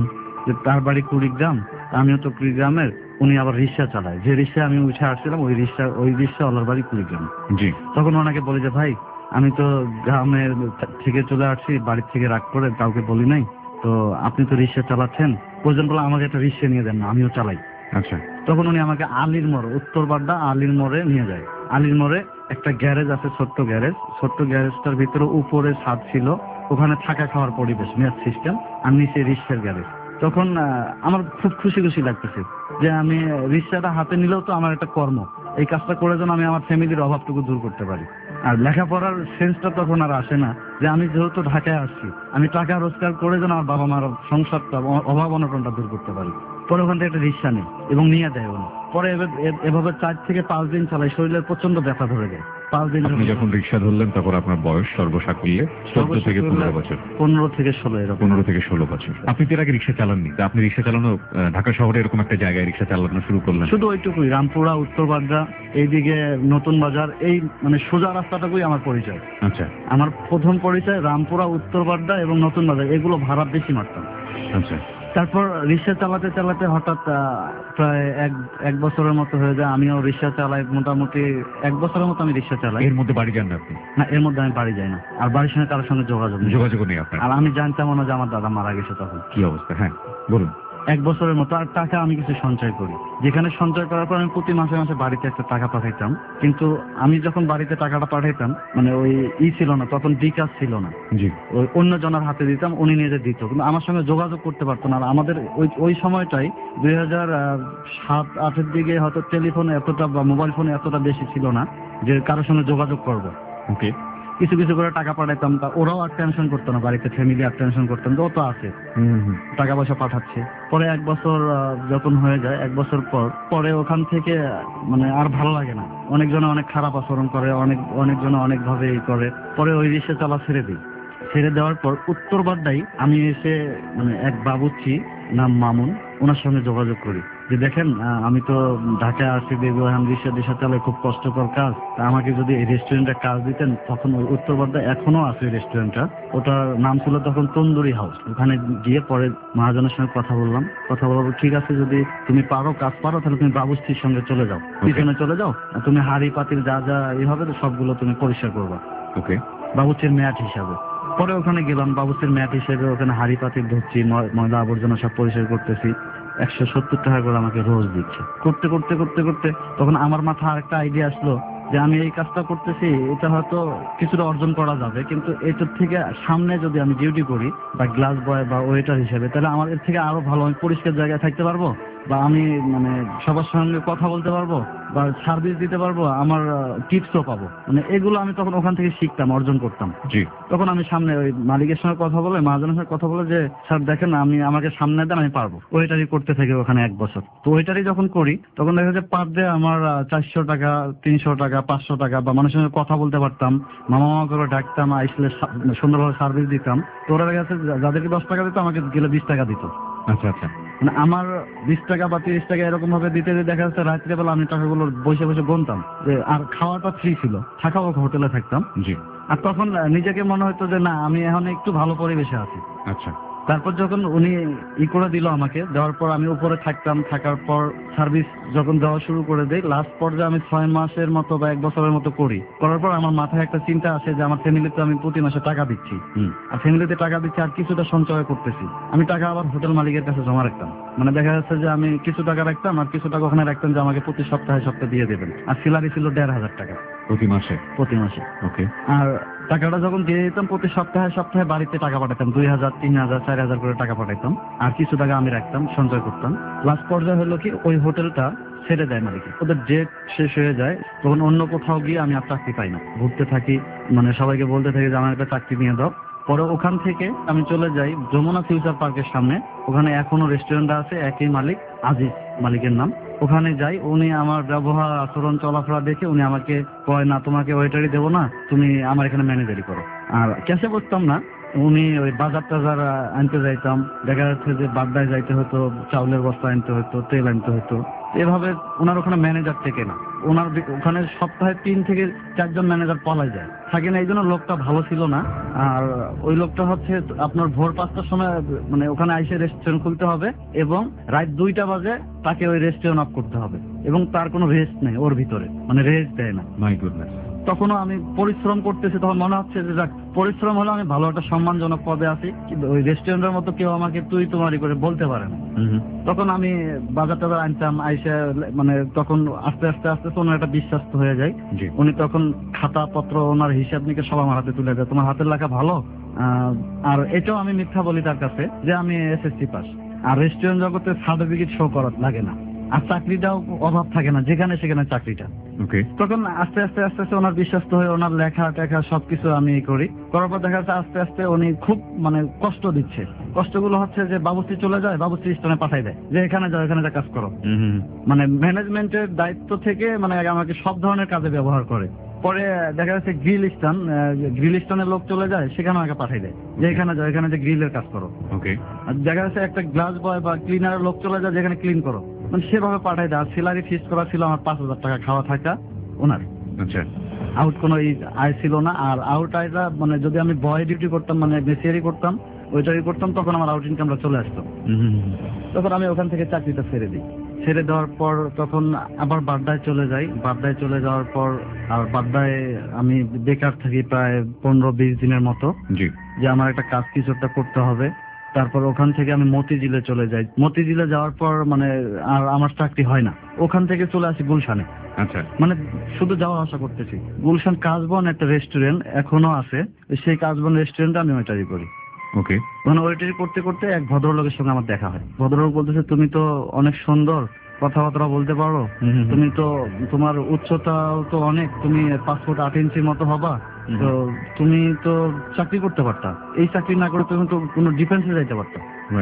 যে তার বাড়ি কুড়িগ্রাম, আমিও তো কুড়িগ্রামের। উনি আবার রিক্সা চালায়, যে রিক্সা আমি উঠে আসছিলাম ওই রিক্সা ওনার বাড়ি কুড়িগ্রাম। জি। তখন ওনাকে বলি যে ভাই, আমি তো গ্রামের থেকে চলে আসছি, বাড়ির থেকে রাগ করে কাউকে বলি নাই, তো আপনি তো রিক্সা চালাচ্ছেন, প্রয়োজন বলে আমাকে একটা রিক্সা নিয়ে দেন না, আমিও চালাই। আচ্ছা। তখন উনি আমাকে আলীর মোড়, উত্তর বাড্ডা আলীর মোড়ে নিয়ে যায়। আলীর মোড়ে একটা গ্যারেজ আছে, ছোট্ট গ্যারেজ। ছোট্ট গ্যারেজটার ভিতরে উপরে ছাদ ছিল, ওখানে থাকা খাওয়ার পরিবেশ, মেস সিস্টেম, আর নিচে রিক্সার গ্যারেজ। তখন আমার খুব খুশি খুশি লাগতেছে যে আমি রিক্সাটা হাতে নিলেও তো আমার একটা কর্ম, এই কাজটা করে যেন আমি আমার ফ্যামিলির অভাবটুকু দূর করতে পারি। আর লেখাপড়ার সেন্সটা তখন আর আসে না, যে আমি যেহেতু ঢাকায় আসছি, আমি টাকা রোজগার করে যেন আমার বাবা মার সংসারটা, অভাব অনটনটা দূর করতে পারি। পরে ওখান থেকে একটা রিক্সা নেই এবং নিয়ে যায় উনি। পরে এভাবে 4 থেকে 5 দিন চালাই, শরীরের প্রচন্ড ব্যথা ধরে যায়। 5 দিন আপনি যখন রিক্সা ধরলেন তখন আপনার বয়স সর্বসাকুল্যে 14 থেকে 15 বছর। 15 থেকে 16 এরকম। 15 থেকে 16 বছর। আপনি তো এর আগে রিক্সা চালাননি, তা আপনি রিক্সা চালানো ঢাকা শহরে এরকম একটা জায়গায় রিক্সা চালানো শুরু করলেন? শুধু ওইটুকুই, রামপুরা, উত্তর বাড্ডা, এইদিকে নতুন বাজার, এই মানে সোজা রাস্তাটাকুই আমার পরিচয়। আচ্ছা। আমার প্রথম পরিচয় রামপুরা, উত্তর বাড্ডা এবং নতুন বাজার, এগুলো ভাড়া বেশি মারতাম। আচ্ছা। তারপর রিক্সা চালাতে চালাতে হঠাৎ প্রায় এক বছরের মতো হয়ে যায়, আমিও রিক্সা চালাই। মোটামুটি 1 বছরের মতো আমি রিক্সা চালাই। এর মধ্যে বাড়ি যান না আপনি? না, এর মধ্যে আমি বাড়ি যাই না, আর বাড়ির সঙ্গে কারোর সঙ্গে যোগাযোগ নেই আপনার? আর আমি জানতাম না যে আমার দাদা মারা গেছে তখন। কি অবস্থা? হ্যাঁ বলুন। 1 বছরের মতো। আর টাকা আমি কিছু সঞ্চয় করি, যেখানে সঞ্চয় করার পর আমি প্রতি মাসে মাসে বাড়িতে একটা টাকা পাঠাইতাম। কিন্তু আমি যখন বাড়িতে টাকাটা পাঠাইতাম, মানে ওই ছিল না তখন, বিকাশ ছিল না, জি। ওই অন্য জনের হাতে দিতাম, উনি নিয়ে দিত, কিন্তু আমার সঙ্গে যোগাযোগ করতে পারতো না। আর আমাদের ওই সময়টাই 2007-08 দিকে হয়তো টেলিফোনে এতটা বা মোবাইল ফোনে এতটা বেশি ছিল না যে কারোর সঙ্গে যোগাযোগ করব। ওকে। কিছু কিছু করে টাকা পাঠাইতাম, তা ওরাও আর টেনশন করতো না, বাড়িতে ফ্যামিলি আর টেনশন করতেন যে ও তো আছে, টাকা পয়সা পাঠাচ্ছে। পরে 1 বছর যখন হয়ে যায়, 1 বছর পরে ওখান থেকে মানে আর ভালো লাগে না, অনেকজনে অনেক খারাপ আচরণ করে, অনেকজনে অনেকভাবে করে। পরে ওই রিক্সা চালা ছেড়ে দিই। ছেড়ে দেওয়ার পর উত্তর বাড্ডায় আমি এসে মানে এক বাবুর্চি নাম মামুন, ওনার সঙ্গে যোগাযোগ করি যে দেখেন আমি তো ঢাকায় আসছি, দেখবো এখন রিক্সা চালে খুব কষ্টকর কাজ, তা আমাকে যদি এই রেস্টুরেন্টে কাজ দিতেন। তখন ওই উত্তর বাড্ডায় এখনো আছে রেস্টুরেন্টটা, ওটার নাম ছিল তখন তন্দুরি হাউস। ওখানে গিয়ে পরে মহাজনের সঙ্গে কথা বললাম, ঠিক আছে যদি তুমি কাজ পারো তাহলে তুমি বাবুর্চির সঙ্গে চলে যাও, পিছনে চলে যাও, তুমি হাড়ি পাতিল যা যা হবে সবগুলো তুমি পরিষ্কার করবা। ওকে। বাবুর্চির ম্যাট হিসাবে। পরে ওখানে গেলাম, বাবুর্চির ম্যাট হিসেবে ওখানে হাড়ি পাতিল ধুচ্ছি, ময়লা আবর্জনা সব পরিষ্কার করতেছি। 170 টাকা করে আমাকে রোজ দিচ্ছে। করতে করতে তখন আমার মাথা আরেকটা আইডিয়া আসলো যে আমি এই কাজটা করতেছি, এটা হয়তো কিছুটা অর্জন করা যাবে, কিন্তু এটার থেকে সামনে যদি আমি ডিউটি করি বা গ্লাস বয় বা ওয়েটার হিসেবে, তাহলে আমার এর থেকে আরো ভালো, আমি পরিষ্কার জায়গায় থাকতে পারবো, বা আমি মানে সবার সঙ্গে কথা বলতে পারবো বা সার্ভিস দিতে পারবো, আমার টিপসও পাবো। মানে এগুলো আমি তখন ওখান থেকে শিখতাম, অর্জন করতাম। জি। তখন আমি সামনে ওই মালিকের সঙ্গে কথা বলে, মহাজনের সঙ্গে কথা বলে যে স্যার দেখেন আমাকে সামনে দেন, আমি পারবো। ওইটারই করতে থাকি ওখানে 1 বছর। তো ওইটারই যখন করি তখন দেখা যায় পার ডে আমার 400 টাকা, 300 টাকা, 500 টাকা, বা মানুষের সঙ্গে কথা বলতে পারতাম, মামা মামা করে ডাকতাম, আইসলে সুন্দরভাবে সার্ভিস দিতাম। তো ওরা দেখা যাচ্ছে যাদেরকে 10 টাকা দিত আমাকে গেলে 20 টাকা দিত। আচ্ছা আচ্ছা। মানে আমার 20 টাকা বা 30 টাকা এরকম ভাবে দিতে দিতে দেখা যাচ্ছে রাত্রিবেলা আমি টাকাগুলো বসে বসে গুনতাম। যে আর খাওয়াটা ফ্রি ছিল, থাকাও হোটেলে থাকতাম। জি। আর তখন নিজেকে মনে হতো যে না, আমি এখন একটু ভালো পরিবেশে আছি। আচ্ছা। তারপর যখন উনি করে দিল আমাকে, দেওয়ার পর আমি উপরে থাকতাম, থাকার পর সার্ভিস যখন দেওয়া শুরু করে দেই, লাস্ট পর্যায়ে আমি 6 মাসের মতো বা 1 বছরের মতো করার পর আমার মাথায় একটা চিন্তা আসে যে আমার ফ্যামিলিতে আমি প্রতি মাসে টাকা দিচ্ছি, আর ফ্যামিলিতে টাকা দিচ্ছি, আর কিছুটা সঞ্চয় করতেছি। আমি টাকা আবার হোটেল মালিকের কাছে জমা রাখতাম। মানে দেখা যাচ্ছে যে আমি কিছু টাকা রাখতাম আর কিছু টাকা ওখানে রাখতাম যে আমাকে প্রতি সপ্তাহে দিয়ে দেবেন। আর স্যালারি ছিল 1,500 টাকা প্রতি মাসে। ওকে। আর টাকাটা যখন দিয়ে দিতাম প্রতি সপ্তাহে বাড়িতে টাকা পাঠাতাম, 2,000, 3,000, 4,000 করে টাকা পাঠাতাম, আর কিছু টাকা আমি রাখতাম, সঞ্চয় করতাম। লাস্ট পর্যায়ে হলো কি, ওই হোটেলটা ছেড়ে দেয় মালিক, ওদের ডেট শেষ হয়ে যায়। তখন অন্য কোথাও গিয়ে আমি আর চাকরি পাই না, ঘুরতে থাকি, মানে সবাইকে বলতে থাকি যে আমার একটা চাকরি নিয়ে দাও। পরে ওখান থেকে আমি চলে যাই যমুনা ফিউচার পার্কের সামনে, ওখানে এখনো রেস্টুরেন্ট আছে, একই মালিক, আজিজ মালিকের নাম। ওখানে যাই, উনি আমার ব্যবহার, আচরণ, চলাফেরা দেখে উনি আমাকে কয়, না তোমাকে ওয়েটারই দেবো না, তুমি আমার এখানে ম্যানেজারই করো। আর ক্যাশে বসতাম না, উনি ওই বাজার টাজার আনতে যাইতাম, দেখা যাচ্ছে যে বাড্ডায় যাইতে হতো, চাউলের বস্তা আনতে হতো, তেল আনতে হতো। এভাবে ওনার ওখানে ম্যানেজার থেকে না, ওনার ওখানে সপ্তাহে 3 থেকে 4 জন ম্যানেজার পালাই যায়, থাকে না, এই জন্য লোকটা ভালো ছিল না। আর ওই লোকটা হচ্ছে আপনার ভোর 5টার সময় মানে ওখানে আইসে রেস্টুরেন্ট খুলতে হবে, এবং রাত 2টা বাজে তাকে ওই রেস্টুরেন্ট অফ করতে হবে, এবং তার কোনো রেস্ট নেই ওর ভিতরে, মানে রেস্ট দেয় না। My goodness. তখনও আমি পরিশ্রম করতেছি, তখন মনে হচ্ছে যে যাক, পরিশ্রম হলে আমি ভালো একটা সম্মানজনক পদে আছি, কিন্তু ওই রেস্টুরেন্টের মতো কেউ আমাকে তুই তোমারি করে বলতে পারে না। তখন আমি বাজার টাজার আনতাম, আইসা মানে তখন আস্তে আস্তে আস্তে ওনার একটা বিশ্বাস হয়ে যায়। উনি তখন খাতা পত্র, ওনার হিসাব নিকে সব আমার হাতে তুলে দেয়, তোমার হাতের লেখা ভালো। আর এটাও আমি মিথ্যা বলি তার কাছে যে আমি SSC পাস, আর রেস্টুরেন্ট জগতে সার্টিফিকেট শো করা লাগে না, আর চাকরিটাও অভাব থাকে না, যেখানে সেখানে চাকরিটা। তখন আস্তে আস্তে আস্তে আস্তে ওনার বিশ্বাস হয়ে ওনার লেখা টেখা সবকিছু আমি করি। করার পর দেখা যাচ্ছে আস্তে আস্তে উনি খুব মানে কষ্ট দিচ্ছে। কষ্টগুলো হচ্ছে যে বাবুর্চি চলে যায়, বাবুর্চি স্থানে পাঠাই দেয় যে এখানে যাও, এখানে যা কাজ করো। মানে ম্যানেজমেন্টের দায়িত্ব থেকে মানে আমাকে সব ধরনের কাজে ব্যবহার করে। পরে দেখা যাচ্ছে গ্রিল স্টোনের লোক চলে যায়, সেখানে আমাকে পাঠাই দেয় যে এখানে যাও, এখানে যে গ্রিলের কাজ করো। আর দেখা যাচ্ছে একটা গ্লাস বয় বা ক্লিনারের লোক চলে যায়, যেখানে ক্লিন করো, মানে সেভাবে পাঠাই দেয়। আর স্যালারি ফিক্স করা ছিল আমার 5,000 টাকা, খাওয়া থাকা ওনার। আচ্ছা। আউট কোনো আয় ছিল না। আর আউট আয়টা মানে যদি আমি বয় ডিউটি করতাম, মানে বেসিয়ারি করতাম, ওইটাই করতাম, তখন আমার আউট ইনকামটা চলে আসতো। তখন আমি ওখান থেকে চাকরিটা ছেড়ে দিই। ছেড়ে দেওয়ার পর তখন আবার বাড্ডায় চলে যাই। বাড্ডায় চলে যাওয়ার পর আর বাড্ডায় আমি বেকার থাকি প্রায় 15-20 দিনের মতো, যে আমার একটা কাজ কিছু একটা করতে হবে। তারপর ওখান থেকে আমি মতিঝিলে চলে যাই। মতিঝিলে যাওয়ার পর মানে আর আমার চাকরি হয় না, ওখান থেকে চলে আসি গুলশানে। আচ্ছা। মানে শুধু যাওয়া আসা করতেছি। গুলশান কাজবন একটা রেস্টুরেন্ট এখনো আছে, সেই কাজবন রেস্টুরেন্টে আমি ওইটাই করি। ওকে। মানে ওইটাই করতে করতে এক ভদ্রলোকের সঙ্গে আমার দেখা হয়। ভদ্রলোক বলতেছে, তুমি তো অনেক সুন্দর, কথাবার্তা বলতে পারো, তুমি তো তোমার উচ্চতাও তো অনেক, তুমি 5 ফুট 8 ইঞ্চির মতো হবা, তো তুমি তো চাকরি করতে পারতা, এই চাকরি না করে তুমি তো কোনো ডিফেন্সে যাইতে পারতা।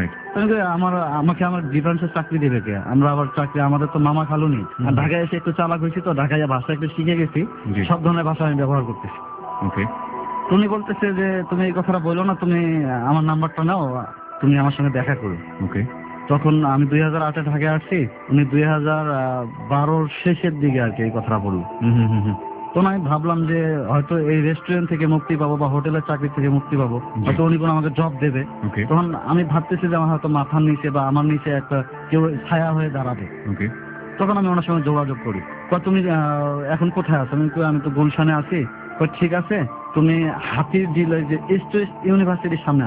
আমাকে আমার ডিফেন্সের চাকরি দেবে কে? আমরা আবার চাকরি, আমাদের তো মামা খালু নেই। আর ঢাকায় এসে একটু চালাক হয়েছি, তো ঢাকায় ভাষা একটু শিখে গেছি, সব ধরনের ভাষা আমি ব্যবহার করতেছি। ওকে। তুমি বলতেছে যে তুমি এই কথাটা বলো না, তুমি আমার নাম্বারটা নাও, তুমি আমার সঙ্গে দেখা করো। ওকে। তখন আমি 2008-এ ঢাকায় আসছি, উনি 2012-র শেষের দিকে আর কি এই কথাটা বলল। তখন আমি ভাবলাম যে হয়তো এই রেস্টুরেন্ট থেকে মুক্তি পাবো বা হোটেলের চাকরি থেকে মুক্তি পাবো, হয়তো উনি কোনো আমাকে জব দেবে। তখন আমি ভাবতেছি যে আমার হয়তো মাথার নিচে বা আমার নিচে একটা কেউ ছায়া হয়ে দাঁড়াবে। তখন আমি ওনার সঙ্গে যোগাযোগ করি। তুমি এখন কোথায় আছো? আমি তো গুলশানে আছি। ঠিক আছে, তুমি হাতির ঝিল, যে ইউনিভার্সিটির সামনে আসো।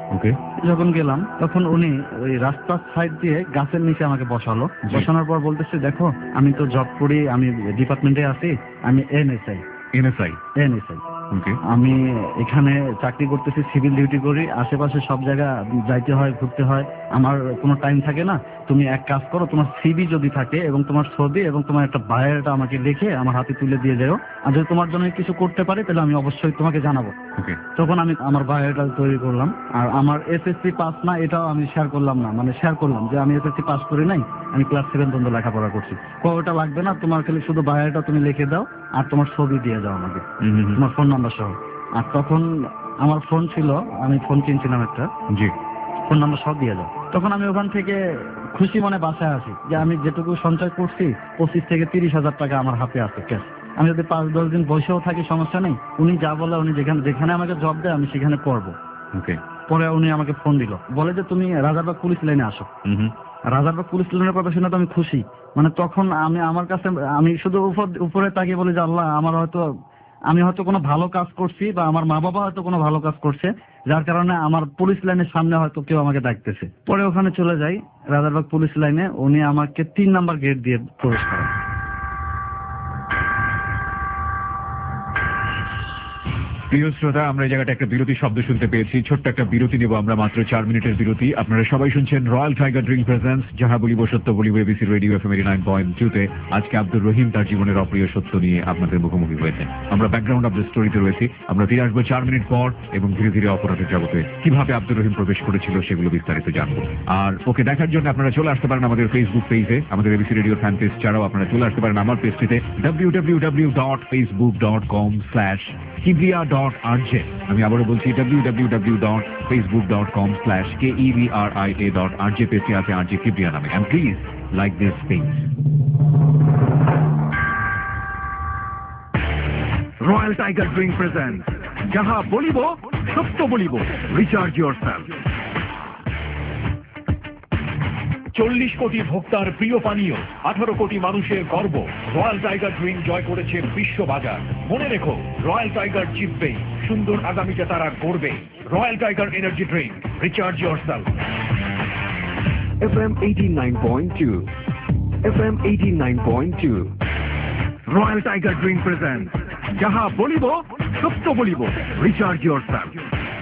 ওকে। যখন গেলাম তখন উনি ওই রাস্তার সাইড দিয়ে গাছের নিচে আমাকে বসালো। জি। বসানোর পর বলতেছে, দেখো আমি তো জব করি, আমি ডিপার্টমেন্টে আছি, আমি এনএসআই। এনএসআই। ওকে। আমি এখানে চাকরি করতেছি, সিভিল ডিউটি করি, আশেপাশে সব জায়গা যাইতে হয়, ঘুরতে হয়, আমার কোনো টাইম থাকে না। তুমি এক কাজ করো, তোমার সিভি যদি থাকে এবং তোমার ছবি এবং তোমার একটা বায়োডাটা আমাকে লিখে আমার হাতে তুলে দিয়ে যাও, আর যদি তোমার জন্য কিছু করতে পারি তাহলে আমি অবশ্যই তোমাকে জানাবো। ওকে। তখন আমি আমার বায়োডাটা তৈরি করলাম, আর আমার এসএসসি পাস না এটাও আমি শেয়ার করলাম না, মানে শেয়ার করলাম যে আমি এসএসসি পাস করি নাই, আমি ক্লাস 7 পর্যন্ত লেখাপড়া করছি। ওটা লাগবে না, তোমার খালি শুধু বায়োডাটা তুমি লিখে দাও আর তোমার ছবি দিয়ে যাও আমাকে, তোমার ফোন নাম্বার সহ। আর তখন আমার ফোন ছিল, আমি ফোন কিনছিলাম একটা, জি। ফোন নাম্বার সব দিয়ে যাও। তখন আমি ওখান থেকে খুশি মনে বাসায় আসি যে আমি যেটুকু সঞ্চয় করছি 25 থেকে 30,000 টাকা আমার হাতে আছে ক্যাশ। আমি যদি 5-10 দিন বসেও থাকি সমস্যা নেই, উনি যা বলে, উনি যেখানে আমাকে জব দেয় আমি সেখানে করবো। ওকে। পরে উনি আমাকে ফোন দিল, বলে যে তুমি রাজারবাগ পুলিশ লাইনে আসো। রাজারবাগ পুলিশ লাইনের কথা শুনে তো আমি খুশি, মানে তখন আমার কাছে আমি শুধু উপরে তাকিয়ে বলি যে আল্লাহ, আমি হয়তো কোনো ভালো কাজ করছি বা আমার মা বাবা হয়তো কোনো ভালো কাজ করছে, যার কারণে আমার পুলিশ লাইনের সামনে হয়তো কেউ আমাকে ডাকতেছে। পরে ওখানে চলে যাই রাজারবাগ পুলিশ লাইনে, উনি আমাকে 3 নাম্বার গেট দিয়ে প্রবেশ করেন। প্রিয় শ্রোতা, আমরা এই জায়গাটা একটা বিরতি শব্দ শুনতে পেয়েছি। ছোট্ট একটা বিরতি নেব আমরা, মাত্র 4 মিনিটের বিরতি। আপনারা সবাই শুনছেন রয়্যাল টাইগার ড্রিঙ্ক প্রেজেন্স যাহা বলিব সত্য বলিব এবিসি রেডিও FM 89.2-তে। আজকে আব্দুর রহিম তার জীবনের অপ্রিয় সত্য নিয়ে আপনাদের মুখোমুখি হয়েছে। আমরা ব্যাকগ্রাউন্ড অফ দ্য স্টোরিতে রয়েছি। আমরা ফিরে আসবো 4 মিনিট পর এবং ধীরে ধীরে অপরাধের জগতে কিভাবে আব্দুর রহিম প্রবেশ করেছিল সেগুলো বিস্তারিত জানবো। আর ওকে দেখার জন্য আপনারা চলে আসতে পারেন আমাদের ফেসবুক পেজে, আমাদের এবিসি রেডিওর ফ্যান পেজ ছাড়াও আপনারা চলে আসতে পারেন আমার পেজটিতে www.facebook.com/kibria.rj। আমি আবারও বলছি www.facebook.com/kebria.rj পেজটি আছে আরজে কিবরিয়া নামে। And please like this page. Royal tiger drink present যাহা বলিব সত্য বলিব, রিচার্জ ইয়োরসেলফ। 40 কোটি ভোক্তার প্রিয় পানীয়, 18 কোটি মানুষের গর্ব, রয়্যাল টাইগার ড্রিঙ্ক জয় করেছে বিশ্ববাজার। মনে রেখো, রয়্যাল টাইগার জিতবে, সুন্দর আগামীতে তারা গড়বে। Royal tiger energy drink, recharge yourself. FM 89.2, FM 89.2, royal tiger drink present যাহা বলিব সত্য বলিব, রিচার্জ ইয়োরসেলফ।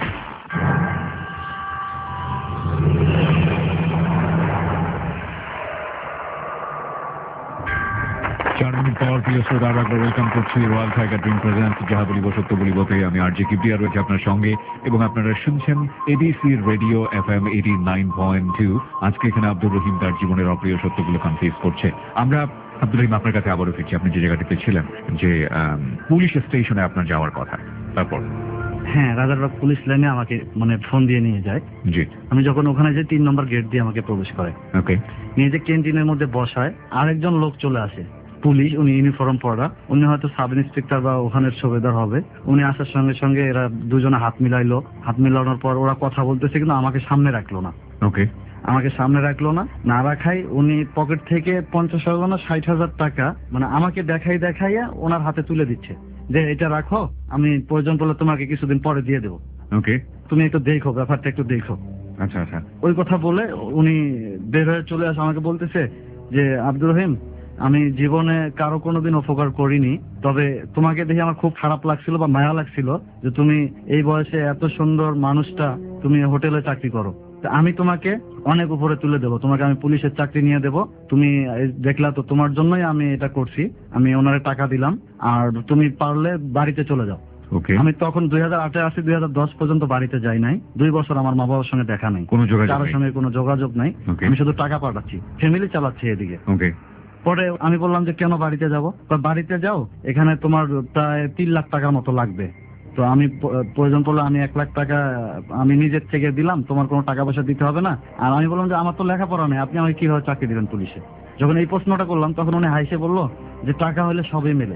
4 মিনিট পর প্রিয় শ্রোতা, আমরা ওয়েলকাম করছি রয়্যাল টাইগার ড্রিঙ্ক প্রেজেন্স যাহা বলিব সত্য বলিবতে। আমি আরজে কিবরিয়া রয়েছে আপনার সঙ্গে এবং আপনারা শুনছেন এবিসি রেডিও FM 89.2। আজকে এখানে আব্দুর রহিম তার জীবনের অপ্রিয় সত্যগুলো কনফেস করছে। আমরা আব্দুর রহিম আপনার কাছে আবারও ফিরছি। আপনি যে জায়গাটিতে ছিলেন, যে পুলিশ স্টেশনে আপনার যাওয়ার কথা, তারপর? হ্যাঁ, রাজারবাগ পুলিশ লাইনে আমাকে মানে ফোন দিয়ে নিয়ে যায়। জি। আমি যখন ওখানে যাই 3 নম্বর গেট দিয়ে আমাকে প্রবেশ করে। ওকে। নিয়ে যে ক্যান্টিনের মধ্যে বসায়, আরেকজন লোক চলে আসে, পুলিশ, উনি ইউনিফর্ম পরা, উনি হয়তো সাব ইন্সপেক্টর বা ওখানের সুবেদার হবে। উনি আসার সঙ্গে সঙ্গে এরা দুজনে হাত মিলাইলো। হাত মিলানোর পর ওরা কথা বলতেছে, কিন্তু আমাকে সামনে রাখলো না। ওকে। আমাকে সামনে রাখলো না রাখাই উনি পকেট থেকে 50,000 না 60,000 টাকা মানে আমাকে দেখাইয়া ওনার হাতে তুলে দিচ্ছে যে এটা রাখো, আমি প্রয়োজন পড়লে তোমাকে কিছুদিন পরে দিয়ে দেবো। ওকে। তুমি একটু দেখো, ব্যাপারটা একটু দেখো। আচ্ছা আচ্ছা। ওই কথা বলে উনি বের হয়ে চলে আসে। আমাকে বলতেছে যে আব্দুর রহিম, আমি জীবনে কারো কোনোদিন উপকার করিনি, তবে তোমাকে দেখে আমার খুব খারাপ লাগছিল বা মায়া লাগছিল যে তুমি এই বয়সে এত সুন্দর মানুষটা তুমি হোটেলে চাকরি করো, আমি তোমাকে অনেক উপরে তুলে দেবো, তোমাকে আমি পুলিশের চাকরি নিয়ে দেবো। তুমি দেখলা তো, তোমার জন্যই আমি এটা করছি। আমি ওনারে টাকা দিলাম, আর তুমি পারলে বাড়িতে চলে যাও। ওকে। আমি তখন 2008 আসি, 2010 পর্যন্ত বাড়িতে যাই নাই। 2 বছর আমার মা বাবার সঙ্গে দেখা নাই, কোনো যোগাযোগ কারোর নেই? সঙ্গে কোনো যোগাযোগ নাই। Okay. আমি শুধু টাকা পাঠাচ্ছি, ফ্যামিলি চালাচ্ছি এদিকে। ওকে। পরে আমি বললাম যে কেন বাড়িতে যাবো? বাড়িতে যাও, এখানে তোমার প্রায় 3 লাখ টাকার মতো লাগবে। তো আমি প্রয়োজন পড়লে আমি 1 লাখ টাকা আমি নিজের থেকে দিলাম, তোমার কোনো টাকা পয়সা দিতে হবে না। আর আমি বললাম যে আমার তো লেখাপড়া নেই, আপনি আমাকে কিভাবে চাকরি দিবেন পুলিশে? যখন এই প্রশ্নটা করলাম তখন উনি হাসে বললো যে টাকা হলে সবই মেলে,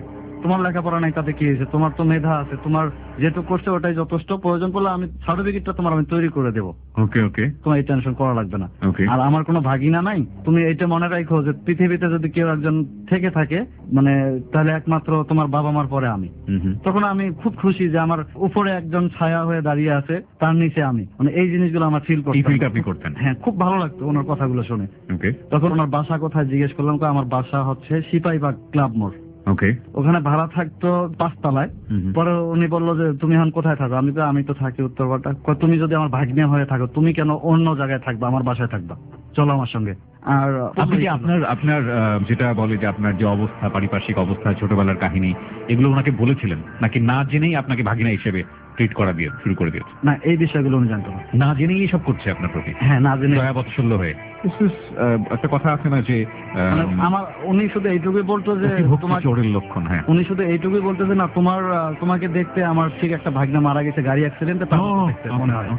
তোমার লেখাপড়া নাই তাতে কি হয়েছে, তোমার তো মেধা আছে, তোমার যেটুকু করছে ওটাই যথেষ্ট, প্রয়োজন পড়লে আমি সার্টিফিকেটটা তোমার আমি তৈরি করে দেবো, ওকে ওকে তোমার এই টেনশন করা লাগবে না। ওকে আর আমার কোনো ভাগিনা নাই, তুমি এইটা মনে রাখো যে পৃথিবীতে যদি কেউ একজন থেকে থাকে মানে তাহলে একমাত্র তোমার বাবা মার পরে আমি। তখন আমি খুব খুশি যে আমার উপরে একজন ছায়া হয়ে দাঁড়িয়ে আছে, তার নিচে আমি, মানে এই জিনিসগুলো আমার ফিল এই করতাম। ফিলটা আপনি করতেন? হ্যাঁ, খুব ভালো লাগতো ওনার কথাগুলো শুনে। ওকে তখন ওনার বাসা কোথায় জিজ্ঞেস করলাম, কয় আমার বাসা হচ্ছে সিপাহীবাগ ক্লাব মোড়। ওকে ওখানে ভাড়া থাকতো 5 তলায়। পরে উনি বললো যে তুমি এখন কোথায় থাকো, আমি তো থাকি উত্তরপাড়া। কয় তুমি যদি আমার ভাগ্নে হয়ে থাকো তুমি কেন অন্য জায়গায় থাকবা, আমার বাসায় থাকবা, চলো আমার সঙ্গে। আর আপনি কি আপনার আপনার যেটা বলে যে আপনার যে অবস্থা, পারিপার্শ্বিক অবস্থা, ছোটবেলার কাহিনী, এগুলো ওনাকে বলেছিলেন নাকি না জেনেই আপনাকে ভাগিনা হিসেবে ট্রিট করা দিয়ে শুরু করে দিয়েছে? না, এই বিষয়গুলো উনি জানতো না। না জেনেই এসব করছে আপনার প্রতি? হ্যাঁ, না জেনে। দয়া বাৎসল্য হয়ে। একটা কথা আছে না যে মানে আমার উনি শুধু এইটুকুই বলতো যে তোমার চোরের লক্ষণ। হ্যাঁ, উনি শুধু এইটুকুই বলতো যে না তোমাকে দেখতে আমার ঠিক একটা ভাগনা মারা গেছে গাড়ি অ্যাক্সিডেন্টে, মনে হয়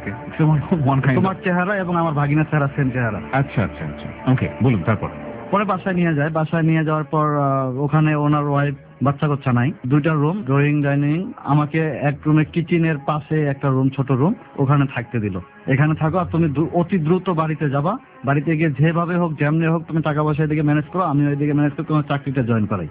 তোমার চেহারা এবং আমার ভাগিনার চেহারা সেম চেহারা। আচ্ছা আচ্ছা আচ্ছা, ওকে, বলুন তারপর। পরে বাসায় নিয়ে যায়, বাসায় নিয়ে যাওয়ার পর ওখানে ওনার ওয়াইফ, বাচ্চা কাচ্চা নাই, 2টা রুম, ড্রয়িং ডাইনিং, আমাকে এক রুমে কিচেনের পাশে একটা রুম, ছোট রুম, ওখানে থাকতে দিল। এখানে থাকো আর তুমি অতি দ্রুত বাড়িতে যাবা, বাড়িতে গিয়ে যেভাবে হোক যেমনি হোক তুমি টাকা পয়সা এদিকে ম্যানেজ করো, আমি ওইদিকে ম্যানেজ করে তোমার চাকরিটা জয়েন করাই।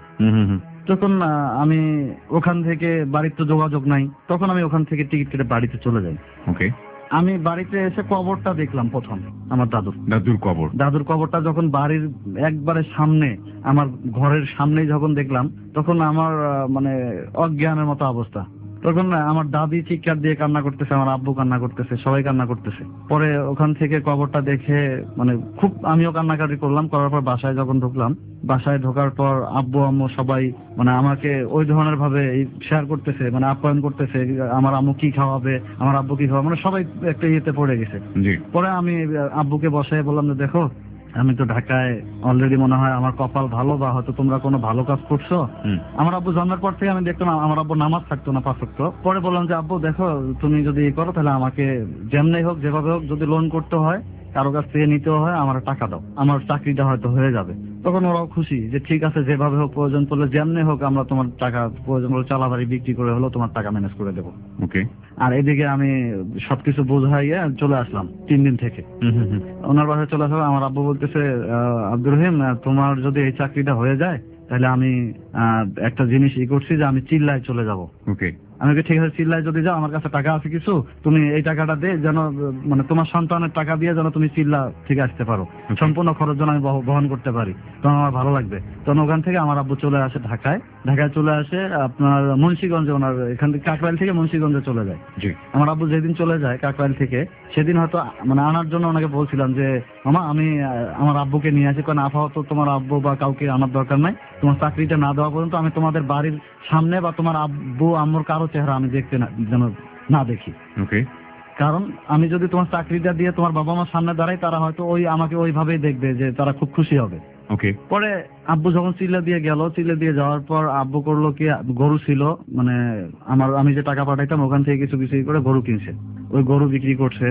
তখন আমি ওখান থেকে, বাড়ির তো যোগাযোগ নাই, তখন আমি ওখান থেকে টিকিট কেটে বাড়িতে চলে যাই। ওকে, আমি বাড়িতে এসে কবরটা দেখলাম প্রথম, আমার দাদুর কবর। দাদুর কবরটা যখন বাড়ির একবারে সামনে, আমার ঘরের সামনেই যখন দেখলাম, তখন আমার মানে অজ্ঞানের মতো অবস্থা। তখন আমার দাদি চিৎকার দিয়ে কান্না করতেছে, আমার আব্বু কান্না করতেছে, সবাই কান্না করতেছে। পরে ওখান থেকে কবরটা দেখে মানে খুব আমিও কান্নাকাটি করলাম। করার পর বাসায় যখন ঢুকলাম, বাসায় ঢোকার পর আব্বু আম্মু সবাই মানে আমাকে ওই ধরনের ভাবে শেয়ার করতেছে, মানে আপ্যায়ন করতেছে, আমার আম্মু কি খাওয়াবে, আমার আব্বু কি খাওয়াবে, মানে সবাই একটা ইয়েতে পড়ে গেছে। পরে আমি আব্বুকে বসায় বললাম যে দেখো, আমি তো ঢাকায় অলরেডি, মনে হয় আমার কপাল ভালো, বা হয়তো তোমরা কোনো ভালো কাজ করছো। আমার আব্বু জন্মের পর থেকে আমি দেখতাম আমার আব্বু নামাজ থাকতো না 5 ওয়াক্ত। পরে বললাম যে আব্বু দেখো, তুমি যদি করো তাহলে আমাকে যেমনি হোক যেভাবে হোক, যদি লোন করতে হয়, কারো কাছ থেকে নিতে হয়, আমার টাকা দাও, আমার চাকরিটা হয়তো হয়ে যাবে। তখন ওরাও খুশি যে ঠিক আছে, যেভাবে হোক, প্রয়োজন পড়লে যেমনি হোক আমরা তোমার টাকা, প্রয়োজন পড়লে চালাবাড়ি বিক্রি করে হলেও তোমার টাকা ম্যানেজ করে দেবো। ওকে। আর এদিকে আমি সবকিছু বোঝাইয়া চলে আসলাম 3 দিন থেকে। ওনার বাসায় চলে আসলাম। আমার আব্বু বলতেছে, আব্দুর রহিম, তোমার যদি এই চাকরিটা হয়ে যায় তাহলে আমি একটা জিনিস করছি যে আমি চিল্লায় চলে যাব। ওকে। আমি ঠিক আছে, চিল্লায় যদি যাও, আমার কাছে টাকা আছে কিছু, তুমি এই টাকাটা দে, যেন মানে তোমার সন্তানের টাকা দিয়ে যেন তুমি চিল্লা থেকে আসতে পারো, সম্পূর্ণ খরচ যেন আমি বহন করতে পারি, তখন আমার ভালো লাগবে। তখন ওখান থেকে আমার আব্বু চলে আসে ঢাকায় চলে আসে আপনার মুন্সিগঞ্জে, ওনার এখান থেকে কাকরাইল থেকে মুন্সিগঞ্জে চলে যায়। আমার আব্বু যেদিন চলে যায় কাকরাইল থেকে, সেদিন হয়তো মানে আনার জন্য ওনাকে বলছিলাম যে মামা আমি আমার আব্বুকে নিয়ে আসি, কারণ আপাতত তোমার আব্বু বা কাউকে আনার দরকার নাই, তোমার চাকরিটা না দেওয়া পর্যন্ত আমি তোমাদের বাড়ির সামনে বা তোমার আব্বু আম্মুর কারো চেহারা আমি দেখতে যেন না দেখি। ওকে। কারণ আমি যদি তোমার চাকরিটা দিয়ে তোমার বাবা মার সামনে দাঁড়াই, তারা হয়তো আমাকে ওইভাবেই দেখবে, যে তারা খুব খুশি হবে। ওকে। পরে আব্বু যখন চিল্লা দিয়ে গেল, চিল্লা দিয়ে যাওয়ার পর আব্বু করলো কি, গরু ছিল, মানে আমি যে টাকা পাঠাইতাম ওখান থেকে কিছু কিছু করে গরু কিনছে, ওই গরু বিক্রি করছে।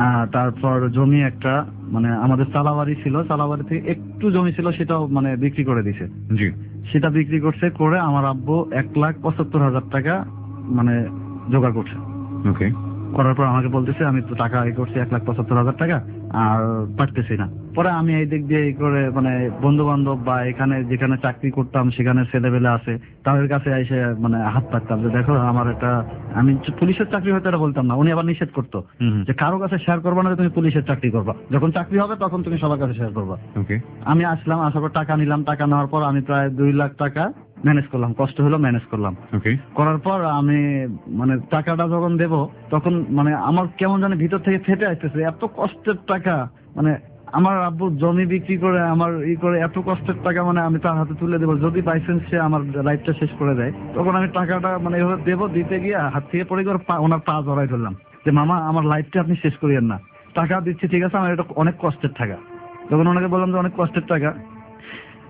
তারপর জমি একটা, মানে আমাদের চালাবাড়ি ছিল, চালাবাড়ি থেকে একটু জমি ছিল, সেটাও মানে বিক্রি করে দিছে। সেটা বিক্রি করছে, করে আমার আব্বু 1,75,000 টাকা মানে জোগাড় করছে। ওকে। করার পর আমাকে বলতেছে আমি তো টাকা করছি 1,75,000 টাকা, আর পারতেছি না। পরে আমি এই দিক দিয়ে করে মানে বন্ধু বান্ধব বা এখানে যেখানে চাকরি করতাম সেখানে ছেলেবেলে আছে, তাদের কাছে এসে মানে হাত পাততাম যে দেখো আমার একটা, আমি পুলিশের চাকরি হয়তো এটা বলতাম না, উনি আবার নিষেধ করতো যে কারো কাছে শেয়ার করবা না, তুমি পুলিশের চাকরি করবা, যখন চাকরি হবে তখন তুমি সবার কাছে শেয়ার করবা। আমি আসলাম, আসার পর টাকা নিলাম, টাকা নেওয়ার পর আমি প্রায় 2 লাখ টাকা ম্যানেজ করলাম, কষ্ট হলো ম্যানেজ করলাম। করার পর আমি মানে টাকাটা যখন দেব, তখন মানে আমার কেমন জানি ভিতর থেকে ফেটে আসতেছে, এত কষ্টের টাকা, মানে আমার আব্বু জমি বিক্রি করে আমার করে এত কষ্টের টাকা, মানে আমি তার হাতে তুলে দেবো, যদি বাই চান্স সে আমার লাইফটা শেষ করে দেয়, তখন আমি টাকাটা মানে এভাবে দেবো, দিতে গিয়ে হাত থেকে পড়ে গিয়ে ওনার পা জড়াই ধরলাম যে মামা আমার লাইফটা আপনি শেষ করিয়েন না, টাকা দিচ্ছি ঠিক আছে, আমার এটা অনেক কষ্টের টাকা। তখন ওনাকে বললাম যে অনেক কষ্টের টাকা।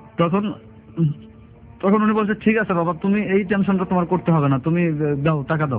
তখন উনি বলছে ঠিক আছে বাবা, তুমি এই টেনশনটা তোমার করতে হবে না, তুমি দাও, টাকা দাও।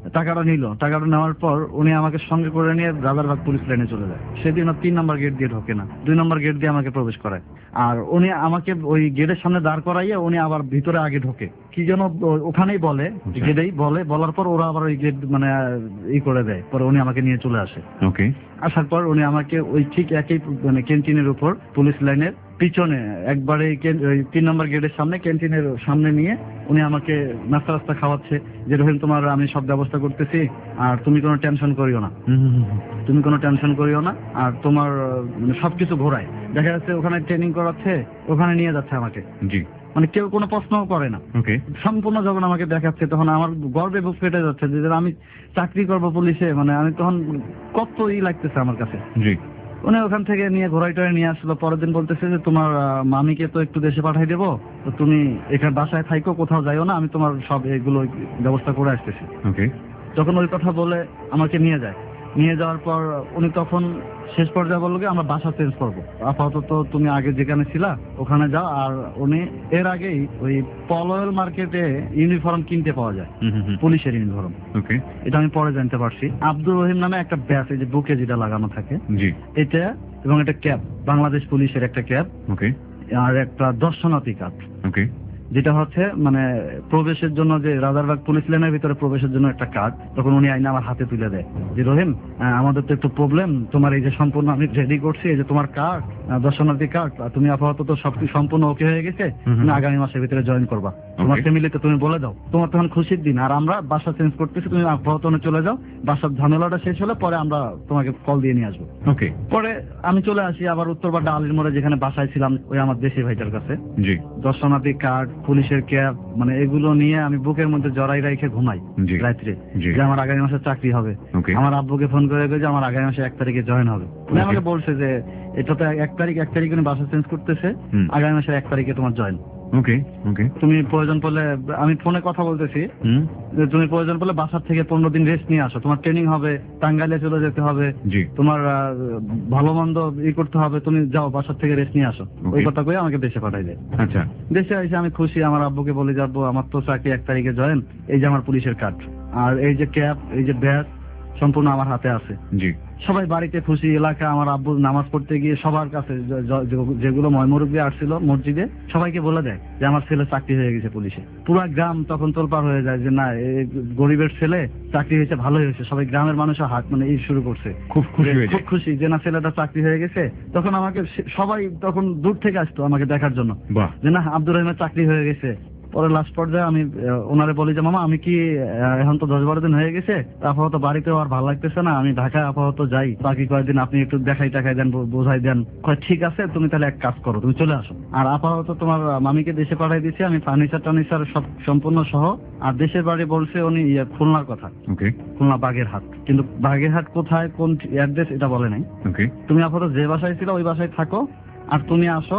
টাকাটা নিল, টাকাটা নেওয়ার পর উনি আমাকে সঙ্গে করে নিয়ে রাজারবাগ পুলিশ লাইনে চলে যায়। সেদিন 3 নম্বর গেট দিয়ে ঢোকে না, 2 নম্বর গেট দিয়ে আমাকে প্রবেশ করায়। আর উনি আমাকে ওই গেটের সামনে দাঁড় করাইয়া উনি আবার ভিতরে আগে ঢোকে, কি যেন ওখানেই বলে, গেটেই বলার পর ওরা আবার ওই গেট মানে করে দেয়। পরে উনি আমাকে নিয়ে চলে আসে। ওকে। আসার পর উনি আমাকে ওই ঠিক একই মানে ক্যান্টিনের উপর পুলিশ লাইনের পিছনে একবারে 3 নম্বর গেটের সামনে ক্যান্টিনের সামনে নিয়ে উনি আমাকে নাস্তা খাওয়াচ্ছে, যে রহিম তোমার আমি সব ব্যবস্থা করতেছি, আর তুমি কোনো টেনশন করিও না, তুমি কোনো টেনশন করিও না, আর তোমার মানে সবকিছু ঘোরায়। দেখা যাচ্ছে ওখানে ট্রেনিং করাচ্ছে, ওখানে নিয়ে যাচ্ছে আমাকে। জি। মানে কেউ কোনো প্রশ্নও করে না। ওকে। সম্পূর্ণ যখন আমাকে দেখাচ্ছে তখন আমার গর্বে বুক ফেটে যাচ্ছে যে আমি চাকরি করবো পুলিশে, মানে আমি তখন কত লাগতেছে আমার কাছে। জি। উনি ওখান থেকে নিয়ে ঘোরাইটায় নিয়ে আসলো। পরের দিন বলতেছে যে তোমার মামিকে তো একটু দেশে পাঠাই দেবো, তো তুমি এখানে বাসায় থাইকো, কোথাও যাইও না, আমি তোমার সব এগুলো ব্যবস্থা করে আসতেছি। ওকে। যখন ওই কথা বলে আমাকে নিয়ে যায়, নিয়ে যাওয়ার পর উনি তখন শেষ পর্যায়ে বললো কি আমরা বাসা চেঞ্জ করবো, আপাতত তুমি আগে যেখানে ছিলা ওখানে যাও। আর উনি এর আগেই ওই পলয়েল মার্কেটে ইউনিফর্ম কিনতে পাওয়া যায়, পুলিশের ইউনিফর্ম। ওকে। এটা আমি পরে জানতে পারছি। আব্দুর রহিম নামে একটা ব্যাচ, এই যে বুকে যেটা লাগানো থাকে, জি। এটা এবং একটা ক্যাব, বাংলাদেশ পুলিশের একটা ক্যাব, ওকে। আর একটা দর্শনার্থী কার্ড, ওকে। যেটা হচ্ছে মানে প্রবেশের জন্য, যে রাজারবাগ পুলিশ লাইনের ভিতরে প্রবেশের জন্য একটা কার্ড। তখন উনি আইনা আমার হাতে তুলে দেয় যে রহিম আমাদের তো একটু প্রবলেম, তোমার এই যে সম্পূর্ণ আমি রেডি করছি, এই যে তোমার কার্ড, দর্শনার্থী কার্ড, তুমি আপাতত সবকিছু সম্পূর্ণ ওকে হয়ে গেছে, তুমি আগামী মাসের ভিতরে জয়েন করবা, তোমার ফ্যামিলিতে তুমি বলে দাও, তোমার তখন খুশির দিন, আর আমরা বাসা চেঞ্জ করতেছি, তুমি আপাতত চলে যাও, বাসার ঝামেলাটা শেষ হলে পরে আমরা তোমাকে কল দিয়ে নিয়ে আসবো। ওকে। পরে আমি চলে আসি আবার উত্তরপাড়া আলির মোড়ে, যেখানে বাসায় ছিলাম, ওই আমার দেশি ভাইটার কাছে। জি। দর্শনার্থী কার্ড, পুলিশের ক্যাব, মানে এগুলো নিয়ে আমি বুকের মধ্যে জড়াই রেখে ঘুমাই জি। রাত্রে, জি। যে আমার আগামী মাসে চাকরি হবে। ওকে। আমার আব্বুকে ফোন করে যে আমার আগামী মাসে 1 তারিখে জয়েন হবে। উনি আমাকে বলছে যে এটা তো 1 তারিখ উনি বাসা চেঞ্জ করতেছে, আগামী মাসের 1 তারিখে তোমার জয়েন। ওকে। ওকে। তুমি প্রয়োজন পড়লে, আমি ফোনে কথা বলতেছি, তুমি প্রয়োজন পড়লে বাসার থেকে 15 দিন রেস্ট নিয়ে আসো, তোমার ট্রেনিং হবে, টাঙ্গাইলে চলে যেতে হবে, জি। তোমার ভালো মন্দ করতে হবে, তুমি যাও বাসার থেকে রেস্ট নিয়ে আসো। ওই কথা কয়ে আমাকে দেশে পাঠাই দেয়। আচ্ছা। দেশে এসে আমি খুশি, আমার আব্বুকে বলে যাবো আমার তো চাকরি 1 তারিখে জয়েন, এই যে আমার পুলিশের কার্ড, আর এই যে ক্যাব, এই যে ব্যাগ সম্পূর্ণ আমার হাতে আছে। জি। সবাই বাড়িতে খুশি, এলাকা, আমার আব্বু নামাজ পড়তে গিয়ে সবার কাছে যেগুলো ময়মুরব্বী আসছিল মসজিদে, সবাইকে বলে দেয় যে আমার ছেলে চাকরি হয়ে গেছে পুলিশে। পুরো গ্রাম তখন তোলপাড় হয়ে যায় যে না, গরিবের ছেলে চাকরি হয়েছে, ভালোই হয়েছে। সবাই গ্রামের মানুষের হাত মানে এই শুরু করছে, খুব খুশি হয়ে যায়। খুব খুশি যে না ছেলেটা চাকরি হয়ে গেছে। তখন আমাকে সবাই তখন দূর থেকে আসতো আমাকে দেখার জন্য, বাহ। যে না আব্দুর রহিমের চাকরি হয়ে গেছে। পরে লাস্ট পর্যায়ে আমি ওনারে বলি যে মামা আমি কি এখন তো 10-12 দিন হয়ে গেছে, আপাতত বাড়িতেও আর ভালো লাগতেছে না, আমি ঢাকায় আপাতত যাই, বাকি কয়েকদিন আপনি একটু দেখাই দেন, বোঝাই দেন। ঠিক আছে, তুমি তাহলে এক কাজ করো, তুমি চলে আসো, আর আপাতত তোমার মামিকে দেশে পাঠাই দিচ্ছি আমি, ফার্নিচার সব সম্পূর্ণ সহ। আর দেশের বাড়ি বলছে উনি খুলনার কথা। ওকে। খুলনা বাগেরহাট, কিন্তু বাগেরহাট কোথায়, কোন অ্যাড্রেস এটা বলে নাই। ওকে। তুমি আপাতত যে বাসায় ছিল ওই বাসায় থাকো, আর তুমি আসো।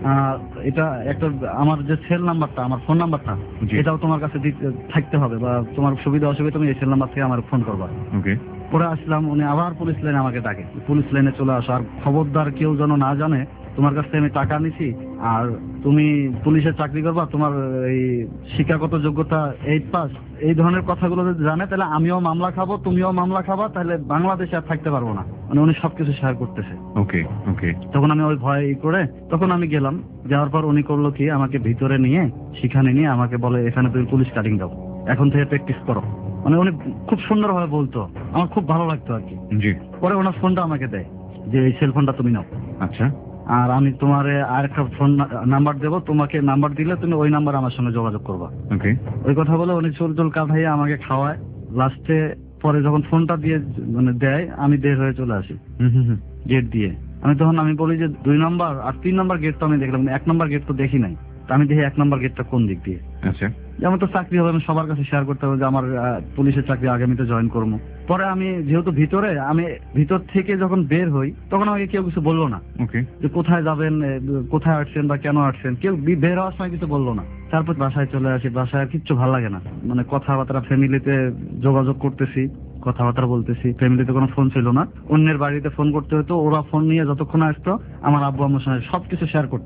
এটা একটা আমার যে সেল নাম্বারটা, আমার ফোন নাম্বারটা, এটাও তোমার কাছে থাকতে হবে, বা তোমার সুবিধা অসুবিধা তুমি এই সেল নাম্বার থেকে আমার ফোন করবা। ওকে। পরে আসলাম, উনি আবার পুলিশ লাইনে আমাকে ডাকে, পুলিশ লাইনে চলে আসো, আর খবরদার কেউ যেন না জানে তোমার কাছ থেকে আমি টাকা নিছি, আর তুমি পুলিশের চাকরি করবা, তোমার এই শিক্ষাগত যোগ্যতা 8 পাস, এই ধরনের কথাগুলো যদি জানে তাহলে আমিও মামলা খাবো, তুমিও মামলা খাবা, তাহলে বাংলাদেশে আর থাকতে পারবো না। মানে উনি সবকিছু শেয়ার করতেছে। ওকে। ওকে। তখন আমি ওই ভয় করে তখন আমি গেলাম। যাওয়ার পর উনি করলো কি, আমাকে ভিতরে নিয়ে সেখানে নিয়ে আমাকে বলে এখানে তুমি পুলিশ কাটিং দাও, এখন থেকে প্র্যাকটিস করো। মানে উনি খুব সুন্দরভাবে বলতো, আমার খুব ভালো লাগতো আর কি। জি। পরে ওনার ফোনটা আমাকে দেয় যে এই সেল ফোনটা তুমি নাও, আচ্ছা, আর আমি তোমার আরেকটা ফোন নাম্বার দেবো, তোমাকে নাম্বার দিলে তুমি ওই নাম্বার আমার সঙ্গে যোগাযোগ করবা। ওকে। ওই কথা বলে উনি চুল কাঁধাইয়া আমাকে খাওয়ায়। লাস্টে পরে যখন ফোনটা দিয়ে মানে দেয়, আমি বের হয়ে চলে আসি গেট দিয়ে। আমি বলি যে 2 নম্বর আর 3 নম্বর গেট তো আমি দেখলাম, 1 নম্বর গেট তো দেখি নাই, তা আমি দেখি 1 নম্বর গেটটা কোন দিক দিয়ে। আচ্ছা। যেমন তো চাকরি হবে, আমি সবার কাছে শেয়ার করতে হবে যে আমার পুলিশের চাকরি আগামীতে জয়েন করবো। পরে আমি যেহেতু আমি ভিতর থেকে যখন বের হই, তখন আমাকে কেউ কিছু বললো না। ওকে। যে কোথায় যাবেন, কোথায় আসছেন বা কেন আসছেন, কেউ বের হওয়ার সময় কিছু বললো না। তারপর বাসায় চলে আসি, বাসায় আর কিচ্ছু ভালো লাগে না, মানে কথাবার্তা, ফ্যামিলিতে যোগাযোগ করতেছি, কথাবার্তা বলতেছি, ফ্যামিলিতে কোনো ফোন ছিল না, অন্যের বাড়িতে ফোন করতে হতো, ওরা ফোন নিয়ে যতক্ষণ আসতো আমার আব্বু আম্মুর সঙ্গে সবকিছু শেয়ার করতাম।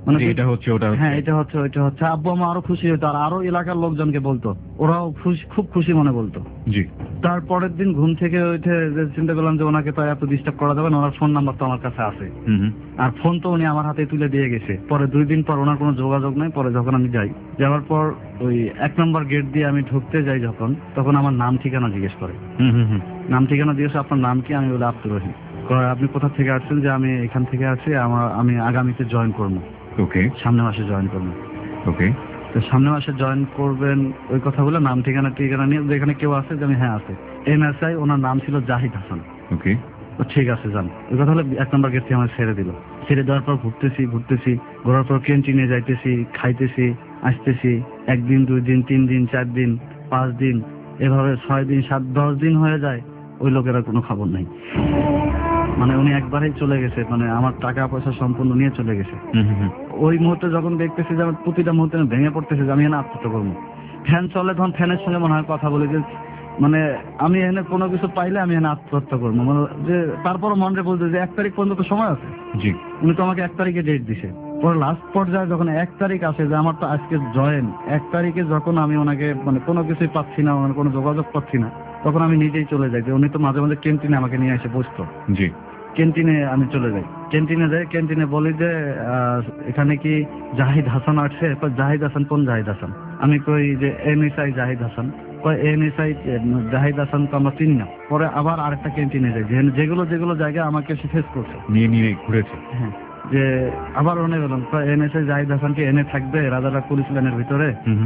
মানে যে এটা হচ্ছে ওটা হ্যাঁ হচ্ছে। এটা হচ্ছে ওইটা হচ্ছে। আব্বু আম্মা আরো খুশি হতো, আর আরো এলাকার লোকজনকে বলতো, ওরাও খুব খুশি মনে বলতো। জি। তারপরের দিন ঘুম থেকে উঠে যে চিন্তা করলাম যে ওনাকে তো এত ডিস্টার্ব করা যাবে না, ওনার ফোন নাম্বার তো আমার কাছে আছে, আর ফোন তো উনি আমার হাতে তুলে দিয়ে গেছে। পরে 2 দিন পর ওনার কোনো যোগাযোগ নাই। পরে যখন আমি যাই, যাওয়ার পর ওই 1 নম্বর গেট দিয়ে আমি ঢুকতে যাই যখন, তখন আমার নাম ঠিকানা জিজ্ঞেস করে। নাম ঠিকানা জিজ্ঞেস, আপনার নাম কি? আমি বলি আব্দুর রহিম। কয়, আপনি কোথা থেকে আসছেন? যে আমি এখান থেকে আসছি, আমি আগামীতে জয়েন করবো, ওকে সামনের মাসে জয়েন করবো। ওকে। তো সামনের মাসে জয়েন করবেন ওই কথা বলে নাম ঠিকানা নিয়ে, যেখানে কেউ আছে যে আমি হ্যাঁ আছে, MSI, ওনার নাম ছিল জাহিদ হাসান। ওকে। তো ঠিক আছে যান। ওই কথা হলে 1 নম্বর গেট থেকে আমার ছেড়ে দিল। ছেড়ে দেওয়ার পর ঘুরতেছি, ঘোরার পর ক্যান্টিনে যাইতেছি, খাইতেছি, আসতেছি। 1 দিন 2 দিন 3 দিন 4 দিন 5 দিন, এভাবে 6 দিন 7 10 দিন হয়ে যায়। ওই লোকেরা কোনো খবর নাই। মানে উনি একবারেই চলে গেছে, মানে আমার টাকা পয়সা সম্পূর্ণ নিয়ে চলে গেছে। ওই মুহূর্তে যখন দেখতেছি যে আমার প্রতিটা মুহূর্তে আমি ভেঙে পড়তেছি যে আমি এখানে আত্মহত্যা করবো। ফ্যান চলে, তখন ফ্যানের সঙ্গে মনে হয় কথা বলে যে মানে আমি এখানে কোনো কিছু পাইলে আমি এখানে আত্মহত্যা করবো। মানে যে তারপরও মনে বলতে যে 1 তারিখ পর্যন্ত সময় আছে। জি। উনি তো আমাকে 1 তারিখে ডেট দিছে। পরে লাস্ট পর্যায়ে যখন 1 তারিখ আসে যে আমার তো আজকে জয়েন, 1 তারিখে যখন আমি ওনাকে মানে কোনো কিছুই পাচ্ছি না, মানে কোনো যোগাযোগ পাচ্ছি না, তখন আমি নিজেই চলে যাই। যে উনি তো মাঝে মাঝে ক্যান্টিনে আমাকে নিয়ে এসে বসতো। জি। ক্যান্টিনে আমি চলে যাই, ক্যান্টিনে বলি যে এখানে কি জাহিদ হাসান আসছে? জাহিদ হাসান? কোন জাহিদ হাসান? আমি কই যে MSI জাহিদ হাসান। MSI জাহিদ হাসান তো আমরা চিনি না। পরে আবার আরেকটা ক্যান্টিনে যাই, যেগুলো জায়গা আমাকে সে ফেস করছে, নিয়ে ঘুরেছে। হ্যাঁ, যে আবার ওনে বললাম MSI জাহিদ হাসান কি এনে থাকবে রাজারবাগ পুলিশ লাইনের ভিতরে?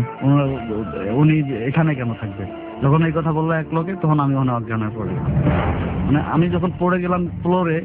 উনি এখানে কেন থাকবে? যখন এই কথা বললো এক লোকে, তখন আমি ওখানে অজ্ঞান হয়ে পড়ে গেলাম। মানে আমি যখন পড়ে গেলাম ফ্লোরে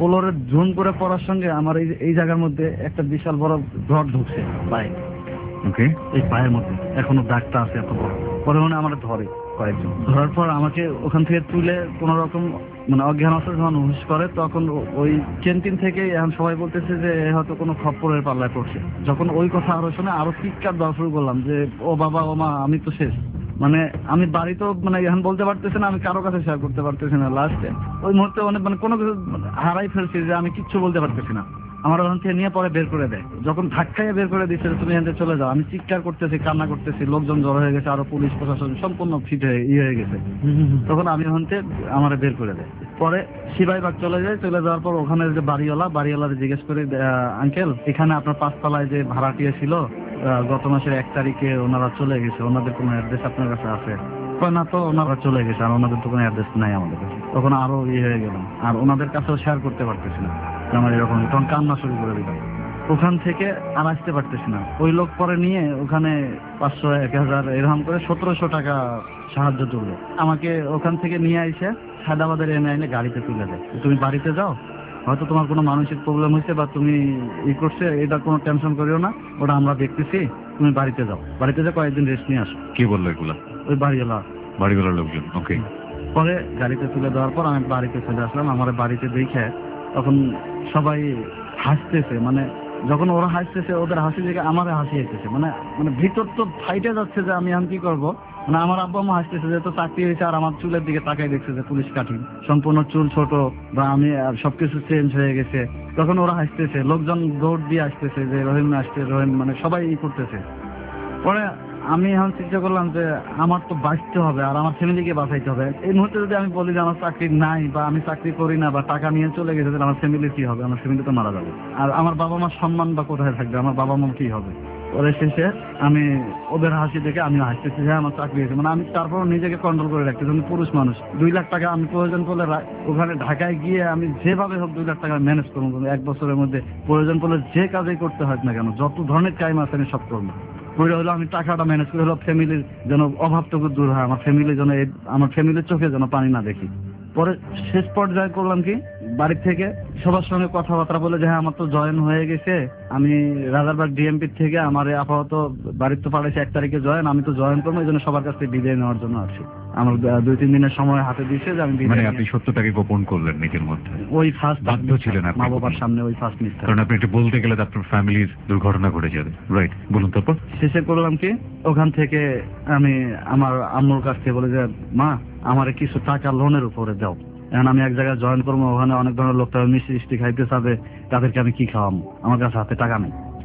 জুম করে পড়ার সঙ্গে আমার এই জায়গার মধ্যে একটা বিশাল বড় রড ঢুকছে পায়ে। ওকে। এই পায়ের মধ্যে এখনো দাগটা আছে এত বড়। পরে উনি আমার ধরে কয়েকজন, ধরার পর আমাকে ওখান থেকে তুলে কোন রকম মানে অজ্ঞান অবস্থায় যখন হুশ করে, তখন ওই ক্যান্টিন থেকে এখন সবাই বলতেছে যে হয়তো কোনো খপ্পরের পাল্লায় পড়ছে। যখন ওই কথা আরো শুনে আরো চিৎকার দেওয়া শুরু করলাম যে ও বাবা ও মা, আমি তো শেষ। মানে আমি বাড়িতেও মানে এখন বলতে পারতেছি না, আমি কারো কাছে শেয়ার করতে পারতেছি না। লাস্টে ওই মুহূর্তে অনেক মানে কোনো কিছু হারাই ফেলছি যে আমি কিচ্ছু বলতে পারতেছি না। আমার ওখান থেকে নিয়ে পরে বের করে দেয়। যখন ধাক্কায় বের করে দিচ্ছে তুমি এখান থেকে চলে যাও, আমি চিৎকার করতেছি, কান্না করতেছি, লোকজন জড়ো হয়ে গেছে, আরো পুলিশ প্রশাসন সম্পূর্ণ ফিট হয়ে গেছে। তখন আমি ওখান থেকে আমার বের করে দেয়। পরে শিবাইবাগ চলে যাওয়ার পর ওখানে যে বাড়িওয়ালার জিজ্ঞেস করি, আঙ্কেল এখানে আপনার 5 তলায় যে ভাড়াটিয়া ছিল গত মাসের 1 তারিখে ওনারা চলে গেছে, ওনাদের কোনো অ্যাড্রেস আপনার কাছে আছে? না তো, ওনারা চলে গেছে, আর ওনাদের তো কোনো অ্যাড্রেস নাই আমাদের কাছে। তখন আরো হয়ে গেলাম, আর ওনাদের কাছেও শেয়ার করতে পারতেছি না আমার এরকম। তখন কান্না শুরু করে দিলাম। ওখান থেকে আর আসতে পারতেছি না। ওই লোক পরে নিয়ে ওখানে 500 1000 এরকম করে 1700 টাকা সাহায্য তুললো আমাকে। ওখান থেকে নিয়ে এসে হায়দ্রাবাদের এনে গাড়িতে তুলে দেয়। তুমি বাড়িতে যাও, হয়তো তোমার কোনো মানসিক প্রবলেম হয়েছে বা তুমি করছে, এটা কোনো টেনশন করিও না, ওটা আমরা দেখতেছি, তুমি বাড়িতে যাও, কয়েকদিন রেস্ট নিয়ে আসো। কে বললো এগুলা? ওই বাড়িওয়ালার লোকজন। ওকে। পরে গাড়িতে তুলে দেওয়ার পর আমি বাড়িতে চলে আসলাম। আমার বাড়িতে দেখে তখন সবাই হাসতেছে, মানে যখন ওরা হাসতেছে ওদের হাসি দেখে আমার হাসি আসতেছে, মানে ভিতর তো ফাইটে যাচ্ছে যে আমি কি করবো। মানে আমার আব্বা আম্মা হাসতেছে যে তো চাকরি হয়েছে, আর আমার চুলের দিকে তাকাই দেখছে যে পুলিশ কাটিং, সম্পূর্ণ চুল ছোট, বা আমি সবকিছু চেঞ্জ হয়ে গেছে। তখন ওরা হাসতেছে, লোকজন দৌড় দিয়ে আসতেছে যে রহিম আসছে, রহিম, মানে সবাই করতেছে। পরে আমি এখন চিন্তা করলাম যে আমার তো বাঁচতে হবে, আর আমার ফ্যামিলিকে বাঁচাইতে হবে। এই মুহূর্তে যদি আমি বলি যে আমার চাকরি নাই, বা আমি চাকরি করি না, বা টাকা নিয়ে চলে গেছে, তাহলে আমার ফ্যামিলি কি হবে? আমার ফ্যামিলি তো মারা যাবে। আর আমার বাবা মার সম্মান বা কোথায় থাকবে? আমার বাবা মা কি হবে? পরে শেষে আমি ওদের হাসি দেখে আমি হাসতেছি, হ্যাঁ আমার চাকরি হয়েছে। মানে আমি তারপর নিজেকে কন্ট্রোল করে রাখতেছি। আমি পুরুষ মানুষ, 2 লাখ টাকা আমি প্রয়োজন করলে ওখানে ঢাকায় গিয়ে আমি যেভাবে হোক 2 লাখ টাকা ম্যানেজ করবো। 1 বছরের মধ্যে প্রয়োজন করলে যে কাজই করতে হয় না কেন, যত ধরনের টাইম আছে আমি সব করবো। হলো আমি টাকাটা ম্যানেজ করে হলো ফ্যামিলির যেন অভাবটুকু দূর হয়, আমার ফ্যামিলি যেন আমার ফ্যামিলির চোখে যেন পানি না দেখি। পরে শেষ পর্যায়ে করলাম কি, বাড়ি থেকে সবার সঙ্গে কথাবার্তা বলে যে হ্যাঁ আমার তো জয়েন হয়ে গেছে, আমি রাজারবাগ ডিএমপি থেকে আমার আপাতত বাড়িতে তো পাঠাইছে 1 তারিখে জয়েন, আমি তো জয়েন করবো, এই জন্য সবার কাছ থেকে বিদায় নেওয়ার জন্য আসছি। আমার 2-3 দিনের সময় হাতে দিয়েছে যে আমি মানে আপনি সত্যটাকে গোপন করলেন নিজের মধ্যে? ওই ফার্স্ট বাধ্য ছিলেন আপনি, মা বাবার সামনে ওই ফার্স্ট মিথ্যা, কারণ আপনি একটু বলতে গেলে আপনার ফ্যামিলির দুর্ঘটনা ঘটে যাবে। রাইট, বলুন। তারপর শেষে করলাম কি, ওখান থেকে আমি আমার আম্মুর কাছ থেকে বলে যে মা আমার কিছু টাকা লোনের উপরে দাও, এখন আমি এক জায়গায় জয়েন করবো, ওখানে অনেক ধরনের লোক মিষ্টি খাইতে চাবে, তাদেরকে আমি কি খাওয়াবো, আমার কাছে হাতে টাকা নেই।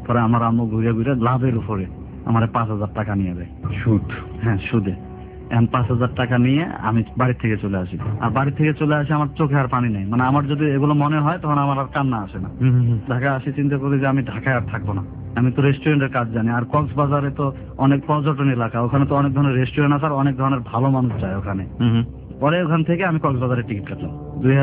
পরে আমার আম্মু ঘুরে ঘুরে লাভের উপরে আমার 5,000 টাকা নিয়ে দেয়। সুদ। হ্যাঁ, সুদে। এখন 5,000 টাকা নিয়ে আমি বাড়ি থেকে চলে আসি। আর বাড়ি থেকে চলে আসে আমার চোখে আর পানি নেই, মানে আমার যদি এগুলো মনে হয় তখন আমার আর কান্না আসে না। ঢাকায় আসি, চিন্তা করি যে আমি ঢাকায় আর থাকবো না। আমি তো রেস্টুরেন্টের কাজ জানি, আর কক্সবাজারে তো অনেক পর্যটন এলাকা, ওখানে তো অনেক ধরনের রেস্টুরেন্ট আছে আর অনেক ধরনের ভালো মানুষ যায় ওখানে। পরে ওখান থেকে আমি কক্সবাজারে টিকিট কাটলাম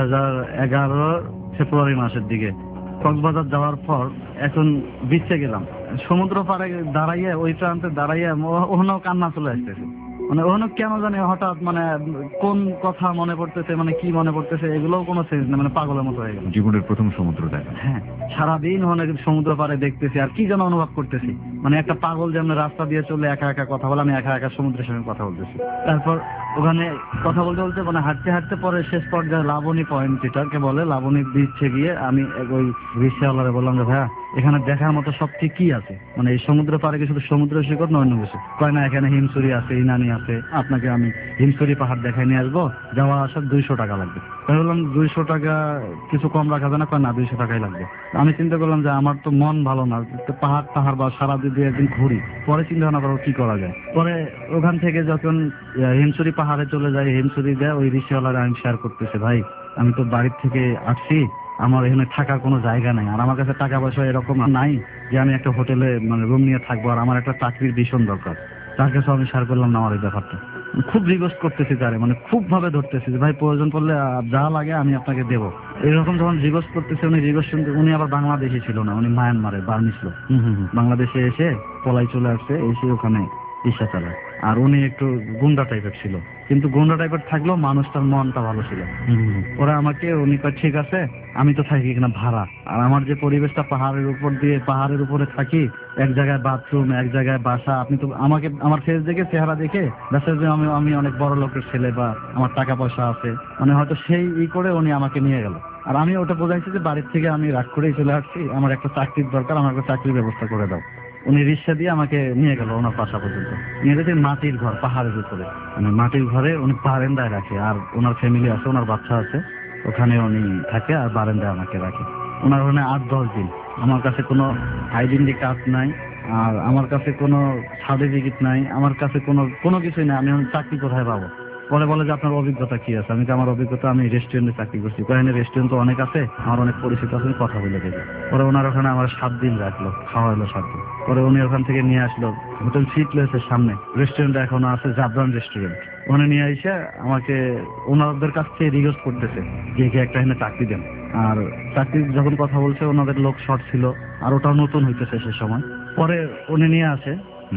2011 ফেব্রুয়ারি মাসের দিকে। কক্সবাজার যাওয়ার পর এখন বিচে গেলাম, সমুদ্র পাড়ে দাঁড়াইয়ে ওই প্রান্তে দাঁড়াইয়ে ওখানেও কান্না চলে আসতেছে। মানে ওখানে কেন জানি হঠাৎ মানে কোন কথা মনে পড়তেছে, মানে কি মনে পড়তেছে এগুলোও কোনো সেন্স নেই, মানে পাগলের মতো হয়ে গেল। জীবনের প্রথম সমুদ্র দেখা। হ্যাঁ, সারাদিন ওখানে সমুদ্র পাড়ে দেখতেছি আর কি যেন অনুভব করতেছি, মানে একটা পাগল যেমন রাস্তা দিয়ে চলে একা একা কথা বলে, আমি একা একা সমুদ্রের সঙ্গে কথা বলতেছি। তারপর ওখানে কথা বলতে বলতে মানে হাঁটতে হাঁটতে পরে শেষ পর্যায়ে লাবণী পয়েন্ট যেটাকে বলে, লাবণী বিচে গিয়ে আমি ওই রিক্সাওয়ালারে বললাম যে ভাইয়া এখানে দেখার মতো সব কি আছে, মানে এই সমুদ্র পাড়ে কি শুধু সমুদ্র সৈকত না অন্য কিছু? কয় না, এখানে হিমছড়ি আছে, ইনানি আছে, আপনাকে আমি হিমছড়ি পাহাড় দেখাই নিয়ে আসবো, যাওয়া আসার 200 টাকা লাগবে। তাই বললাম 200 টাকা কিছু কম রাখা যায় না? কয় না, 200 টাকাই লাগবে। আমি চিন্তা করলাম যে আমার তো মন ভালো না, পাহাড় বা সারা দিয়ে একদিন ঘুরি, পরে চিন্তা ভাবনা করবো কি করা যায়। পরে ওখান থেকে যখন হিমছড়ি পাহাড়ে চলে যাই, হিমছড়ি দেয় ওই রিক্সাওয়ালার আমি শেয়ার করতেছে, ভাই আমি তো বাড়ির থেকে আসছি, আমার এখানে থাকার কোনো জায়গা নাই, আর আমার কাছে টাকা পয়সা এরকম নাই যে আমি একটা হোটেলে মানে রুম নিয়ে থাকবো, আর আমার একটা চাকরির ভীষণ দরকার। তার কাছে আমি শেয়ার করলাম না আমার এই ব্যাপারটা। খুব রিকোয়েস্ট করতেছি তারে, মানে খুব ভাবে ধরতেছি যে ভাই প্রয়োজন পড়লে যা লাগে আমি আপনাকে দেবো। এরকম যখন রিকোয়েস্ট করতেছে, উনি রিকোয়েস্ট শুনতে, উনি আবার বাংলাদেশি ছিল না, উনি মায়ানমারে বার্মিস লোক। বাংলাদেশে এসে পলাই চলে আসছে, এসে ওখানে রিক্সা চালায়। আর উনি একটু গুন্ডা টাইপের ছিল, কিন্তু গুন্ডা টাইপের থাকলেও মানুষটার মনটা ভালো ছিল। ওরা আমাকে, উনি কয় ঠিক আছে, আমি তো থাকি এখানে ভাড়া, আর আমার যে পরিবেশটা পাহাড়ের উপরে থাকি, এক জায়গায় বাথরুম, এক জায়গায় বাসা, আপনি তো আমাকে আমার ফেস দেখে, চেহারা দেখে দেখা যে আমি অনেক বড় লোকের ছেলে বা আমার টাকা পয়সা আছে, মানে হয়তো সেই করে উনি আমাকে নিয়ে গেল। আর আমি ওটা বোঝাইছি যে বাড়ির থেকে আমি রাগ করেই চলে আসছি, আমার একটা চাকরির দরকার, আমার একটা চাকরির ব্যবস্থা করে দাও। উনি রিক্সা দিয়ে আমাকে নিয়ে গেল ওনার বাসা পর্যন্ত, নিয়ে গেছে মাটির ঘর পাহাড়ের উপরে, মানে মাটির ঘরে উনি বারান্দায় রাখে, আর ওনার ফ্যামিলি আছে, ওনার বাচ্চা আছে, ওখানে উনি থাকে আর বারান্দায় আমাকে রাখে। ওনার ওখানে 8-10 দিন। আমার কাছে কোনো আইডেন্টি কার্ড নাই, আর আমার কাছে কোনো সার্টিফিকেট নাই, আমার কাছে কোনো কিছুই নাই, আমি চাকরি কোথায় পাবো? পরে বলে যে আপনার অভিজ্ঞতা কি আছে? আমি তো আমার অভিজ্ঞতা, আমি রেস্টুরেন্টে চাকরি করছি। ওখানে রেস্টুরেন্ট তো অনেক আছে, আমার অনেক পরিচিত আছে, কথা বলে দেবে। পরে ওনার ওখানে আমার 7 দিন রাখলো, খাওয়া হলো 7 দিন। পরে উনি ওখান থেকে নিয়ে আসলো হোটেল সিটলেসের সামনে, রেস্টুরেন্টটা এখনো আছে, জাবরান রেস্টুরেন্ট। ওখানে নিয়ে এসে আমাকে ওনাদের কাছ থেকে রিকোয়েস্ট করতেছে যে একটা এখানে চাকরি দেন। আর চাকরি যখন কথা বলছে, ওনাদের লোক শর্ট ছিল, আর ওটাও নতুন হইতেছে সে সময়। পরে উনি নিয়ে এসে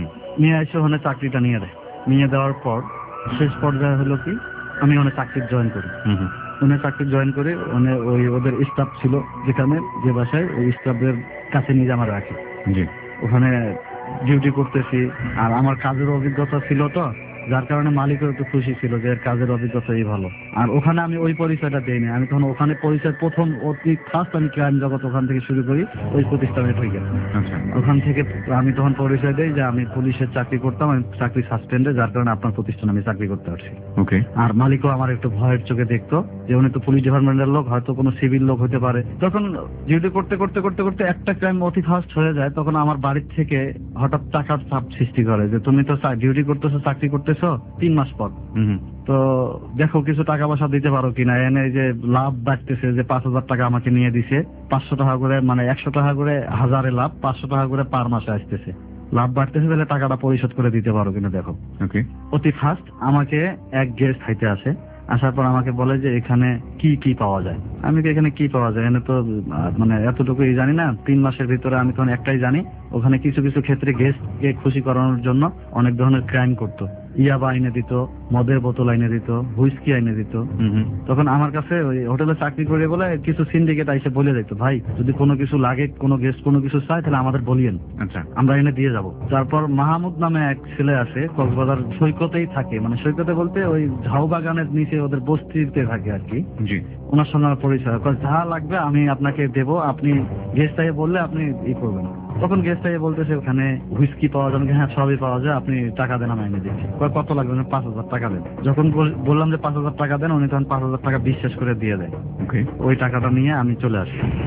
ওখানে চাকরিটা নিয়ে দেয়। নিয়ে দেওয়ার পর শেষ পর্যায়ে হলো কি, আমি ওখানে চাকরি জয়েন করি। উনি চাকরি জয়েন করে ওই ওদের স্টাফ ছিল যেখানে, যে বাসায়, ওই স্টাফদের কাছে নিয়ে আমার রাখে। ওখানে ডিউটি করতেছি, আর আমার কাজের অভিজ্ঞতা ছিল তো, যার কারণে মালিকও একটু খুশি ছিল যে এর কাজের অভিজ্ঞতাই ভালো। আর ওখানে আমি ওই পরিচয়টা দেইনি, আমি তখন ওখানে পরিচয় প্রথম অতি ফার্স্ট আমি ক্রাইম জগৎ ওখান থেকে শুরু করি, ওই প্রতিষ্ঠানে ঢুকে। ওখান থেকে আমি তখন পরিচয় দেই যে আমি পুলিশের চাকরি করতাম, আমি চাকরি সাসপেন্ডে, যার কারণে আপনার প্রতিষ্ঠানে আমি চাকরি করতে পারছি। আর মালিকও আমার একটু ভয়ের চোখে দেখতো যে উনি তো পুলিশ ডিপার্টমেন্টের লোক, হয়তো কোনো সিভিল লোক হতে পারে। তখন ডিউটি করতে করতে করতে করতে একটা ক্রাইম অতি ফার্স্ট হয়ে যায়, তখন আমার বাড়ির থেকে হঠাৎ টাকার চাপ সৃষ্টি করে যে তুমি তো ডিউটি করতেছো, চাকরি করতেছো 3 মাস পর, তো দেখো কিছু টাকা পয়সা দিতে পারো কিনা। এনে যে লাভ বাড়তেছে, যে 5,000 টাকা আমাকে নিয়ে দিছে, 500 টাকা করে, মানে 100 টাকা করে হাজারে লাভ, 500 টাকা করে পার মাসে আসতেছে, লাভ বাড়তেছে, তাহলে টাকাটা পরিশোধ করে দিতে পারো কিনা দেখো। অতি ফার্স্ট আমাকে এক গেস্ট খাইতে আসে, আসার পর আমাকে বলে যে এখানে কি পাওয়া যায়। আমি এখানে কি পাওয়া যায়, এখানে তো মানে এতটুকুই জানি না। 3 মাসের ভিতরে আমি তখন একটাই জানি, ওখানে কিছু কিছু ক্ষেত্রে গেস্টকে খুশি করানোর জন্য অনেক ধরনের ক্রাইম করতো। ইয়াবা আইনে দিত, মদের বোতল আইনে দিত, হুইস্কি আইনে দিত। তখন আমার কাছে ওই হোটেলে চাকরি করে বলে কিছু সিন্ডিকেট এসে বলে দিত, ভাই যদি কোনো কিছু লাগে, কোনো গেস্ট কোনো কিছু চায়, তাহলে আমাদের বলিয়েন, আমরা এনে দিয়ে যাব। তারপর মাহমুদ নামে এক ছেলে আছে, কক্সবাজার সৈকতেই থাকে, মানে সৈকতে বলতে ওই ঝাউ বাগানের নিচে ওদের বস্তিতে থাকে আর কি। ওনার সঙ্গে আমার পরিচয়, যা লাগবে আমি আপনাকে দেবো, আপনি গেস্ট আইয়ে বললে আপনি করবেন। তখন গেস্ট আইয়ে বলতেছে ওখানে হুইস্কি পাওয়া যায়, হ্যাঁ সবই পাওয়া যায়, আপনি টাকা দেন, আমি এনে দিচ্ছি। কত লাগবে? 5,000 টাকা দেন। যখন বললাম যে 5,000 টাকা দেন, উনি তখন 5,000 টাকা বিশ্বাস করে দিয়ে দেয়। ওই টাকাটা নিয়ে আমি চলে আসি।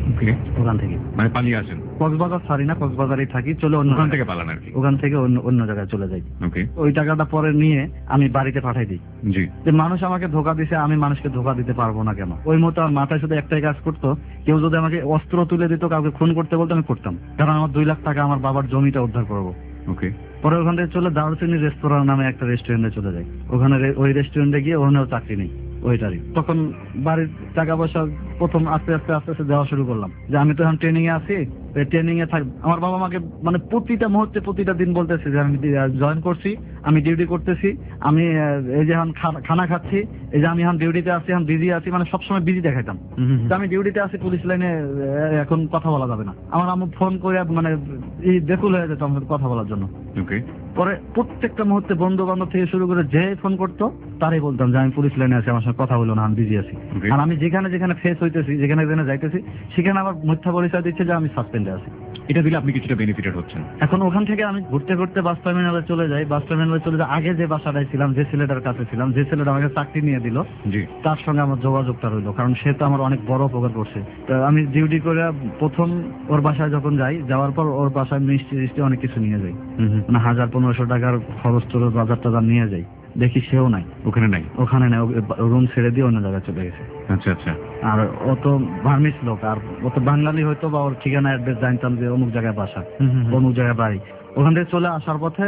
ওকে, ওখান থেকে। মানে পালিয়ে আসেন, কক্সবাজার ছাড়ি না, কক্সবাজারই থাকি, চলে অন্য ওখান জায়গায়। থেকে পালান আর কি। ওখান থেকে অন্য জায়গায় চলে যাই। ওকে, ওই টাকাটা পরে নিয়ে আমি বাড়িতে পাঠাই দিই। জি, যে মানুষ আমাকে ধোকা দিছে, আমি মানুষকে ধোকা দিতে পারবো না কেন? ওই মতো আমার মাথায় শুধু একটাই কাজ করতো, কেউ যদি আমাকে অস্ত্র তুলে দিত, কাউকে খুন করতে বলতো, আমি করতাম। কারণ আমার 2 লাখ টাকা, আমার বাবার জমিটা উদ্ধার করবো। ওকে, পরে ওখান থেকে চলে দারুচিনি রেস্তোরাঁ নামে একটা রেস্টুরেন্টে চলে যাই। ওখানে ওই রেস্টুরেন্টে গিয়ে ওখানেও চাকরি নেই ওইটারই। তখন বাড়ির টাকা পয়সা প্রথম আস্তে আস্তে দেওয়া শুরু করলাম, যে আমি তো এখন ট্রেনিং এ আছি, ট্রেনিং এ থাক। আমার বাবা আমাকে মানে প্রতিটা মুহূর্তে প্রতিটা দিন বলতেছে যে আমি জয়েন করছি, আমি ডিউটি করতেছি, আমি এই যে এখন খানা খাচ্ছি, এই যে আমি এখন ডিউটিতে আছি, এখন বিজি আছি, মানে সবসময় বিজি দেখাইতাম। তো আমি ডিউটিতে আছি, পুলিশ লাইনে এখন কথা বলা যাবে না। আমার আম্মু ফোন করে মানে বেকুল হয়ে যেত আমার সাথে কথা বলার জন্য। ওকে, পরে প্রত্যেকটা মুহূর্তে বন্ধু বান্ধব থেকে শুরু করে যে ফোন করতো তারই বলতাম যে আমি পুলিশ লাইনে আছি, আমার সঙ্গে কথা বলো না, আমি বিজি আছি। Okay. আর আমি যেখানে যেখানে ফেস হইতেছি, যেখানে যেখানে যাইতেছি, সেখানে আমার মিথ্যা পরিচয় দিচ্ছে যে আমি সাসপেন্ডে আছি। এটা দিলে আপনি কিছুটা বেনিফিটেড হচ্ছেন। এখন ওখান থেকে আমি ঘুরতে ঘুরতে বাস টার্মিনালে চলে যাই। বাস টার্মিনালে চলে যাই, আগে যে বাসাটায় ছিলাম, যে ছেলেটার কাছে ছিলাম, যে ছেলেটা আমাকে চাকরি নিয়ে দিল, জি, তার সঙ্গে আমার যোগাযোগটা রইলো, কারণ সে তো আমার অনেক বড় উপকার করছে। তো আমি ডিউটি করে প্রথম ওর বাসায় যখন যাই, যাওয়ার পর ওর বাসায় মিষ্টি অনেক কিছু নিয়ে যাই, মানে 1000-1500 টাকার খরচ টরচ বাজার টাজার নিয়ে যাই। দেখি সেও নাই, ওখানে নাই। ওখানে নাই, রুম ছেড়ে দিয়ে অন্য জায়গায় চলে গেছে। আচ্ছা আচ্ছা, আর ও তো ভার্মিস লোক, আর ও তো বাঙালি হয়তো, বা ওর ঠিকানা অ্যাড্রেস জানতাম যে অমুক জায়গায় বাসা, অমুক জায়গায় বাড়ি। ওখান থেকে চলে আসার পথে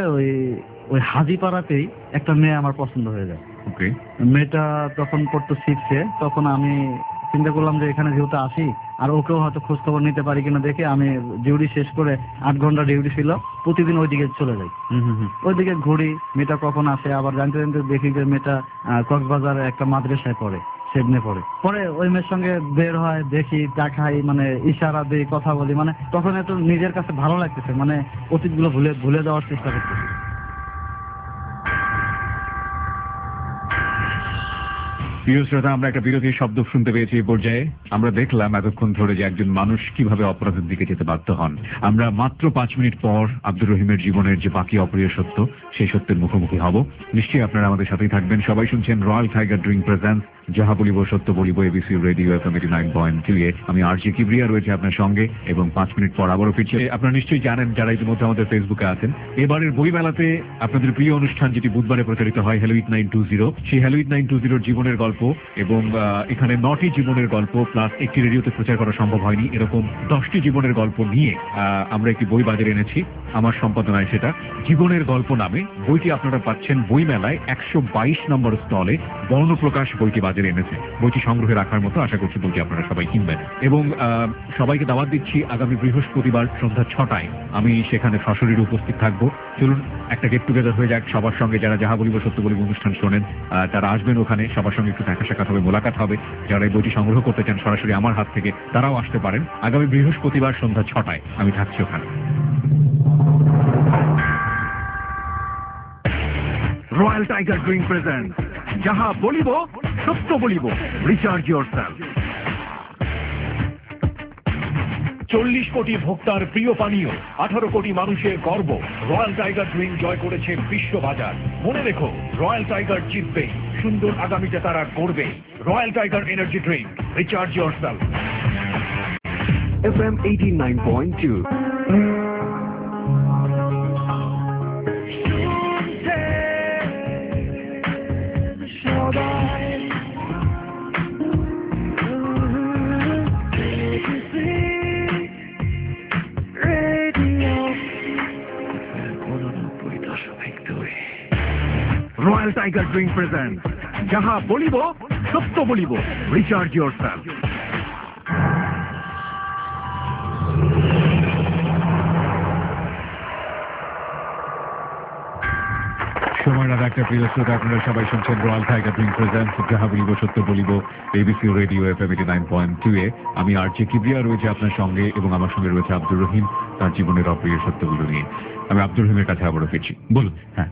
ওই হাজিপাড়াতেই একটা মেয়ে আমার পছন্দ হয়ে যায়। ওকে, মেয়েটা তখন পড়তো 6-এ। তখন আমি চিন্তা করলাম যে এখানে যেহেতু আসি, আর ওকেও হয়তো খোঁজ খবর নিতে পারি কিনা দেখে আমি ডিউটি শেষ করে 8 ঘন্টা ডিউটি ছিল, প্রতিদিন ওইদিকে চলে যাই। ওইদিকে ঘুরি, মেয়েটা কখন আসে, আবার জানতে জানতে দেখি যে মেয়েটা কক্সবাজারে একটা মাদ্রাসায় পড়ে, সেবনে পরে ওই মেয়ের সঙ্গে বের হয়, দেখি, দেখাই, মানে ইশারা দিই, কথা বলি। মানে তখন এত নিজের কাছে ভালো লাগতেছে, মানে অতীতগুলো ভুলে দেওয়ার চেষ্টা করতেছি। প্রিয় শ্রোতা, আমরা একটা বিরতির শব্দ শুনতে পেয়েছি। এই পর্যায়ে আমরা দেখলাম এতক্ষণ ধরে যে একজন মানুষ কিভাবে অপরাধের দিকে যেতে বাধ্য হন। আমরা মাত্র 5 মিনিট পর আব্দুর রহিমের জীবনের যে বাকি অপ্রিয় সত্য, সেই সত্যের মুখোমুখি হব। নিশ্চয়ই আপনারা আমাদের সাথেই থাকবেন। সবাই শুনছেন রয়্যাল টাইগার ড্রিঙ্ক প্রেজেন্স যাহা বলিব সত্য বলিব, এবিসি রেডিও FM 89.2 এ। আমি আরজে কিবরিয়া রয়েছে আপনার সঙ্গে, এবং 5 মিনিট পর আবারও ফিরছি। আপনারা নিশ্চয়ই জানেন, যারা ইতিমধ্যে আমাদের ফেসবুকে আছেন, এবারের বইমেলাতে আপনাদের প্রিয় অনুষ্ঠান যেটি বুধবারে প্রচারিত হয়, হ্যালো উইথ 920, সেই হ্যালো উইথ 920 জীবনের গল্প, এবং এখানে 9টি জীবনের গল্প প্লাস একটি রেডিওতে প্রচার করা সম্ভব হয়নি, এরকম 10টি জীবনের গল্প নিয়ে আমরা একটি বই বাজারে এনেছি। আমার সম্পাদনায় সেটা জীবনের গল্প নামে। বইটি আপনারা পাচ্ছেন বইমেলায় 122 নম্বর স্টলে। বর্ণপ্রকাশ বইটি বাজারে এনেছে। বইটি সংগ্রহে রাখার মতো, আশা করছি বইটি আপনারা সবাই কিনবেন। এবং সবাইকে দাওয়াত দিচ্ছি আগামী বৃহস্পতিবার সন্ধ্যা 6টায় আমি সেখানে সশরীরে উপস্থিত থাকবো। চলুন একটা গেট টুগেদার হয়ে যাক সবার সঙ্গে। যারা যাহা বলিব সত্য বলিব অনুষ্ঠান শোনেন, তারা আসবেন ওখানে, সবার সঙ্গে একটু দেখা সাক্ষাৎ হবে, মোলাকাত হবে। যারা এই বইটি সংগ্রহ করতে চান সরাসরি আমার হাত থেকে, তারাও আসতে পারেন। আগামী বৃহস্পতিবার সন্ধ্যা 6টায় আমি থাকছি ওখানে। রয়্যাল টাইগার ড্রিঙ্ক প্রেজেন্ট যাহা বলিব সত্য বলিব, রিচার্জ ইয়োরসেলফ। 40 কোটি ভোক্তার প্রিয় পানীয়, 18 কোটি মানুষের গর্ব। রয়্যাল টাইগার ড্রিঙ্ক জয় করেছে বিশ্ববাজার। মনে রেখো, রয়্যাল টাইগার জিতবে, সুন্দর আগামীতে তারা গড়বে। Royal tiger energy drink, recharge yourself. FM 89.2। Royal tiger drink present যাহা বলিব সত্য বলিব, রিচার্জ ইয়োরসেলফ। সময় রাত একটা, প্রিয় শ্রোতা, আপনারা সবাই শুনছেন রয়্যাল টাইগার ড্রিঙ্ক প্রেজেন্স যাহা বলিব সত্য বলিব, এবিসি রেডিও FM 89.2 এ। আমি আরজে কিবরিয়া রয়েছে আপনার সঙ্গে, এবং আমার সঙ্গে রয়েছে আব্দুর রহিম, তার জীবনের অপ্রিয় সত্যগুলো নিয়ে। আমি আব্দুর রহিমের কাছে আবারও ফিরছি। বলুন। হ্যাঁ,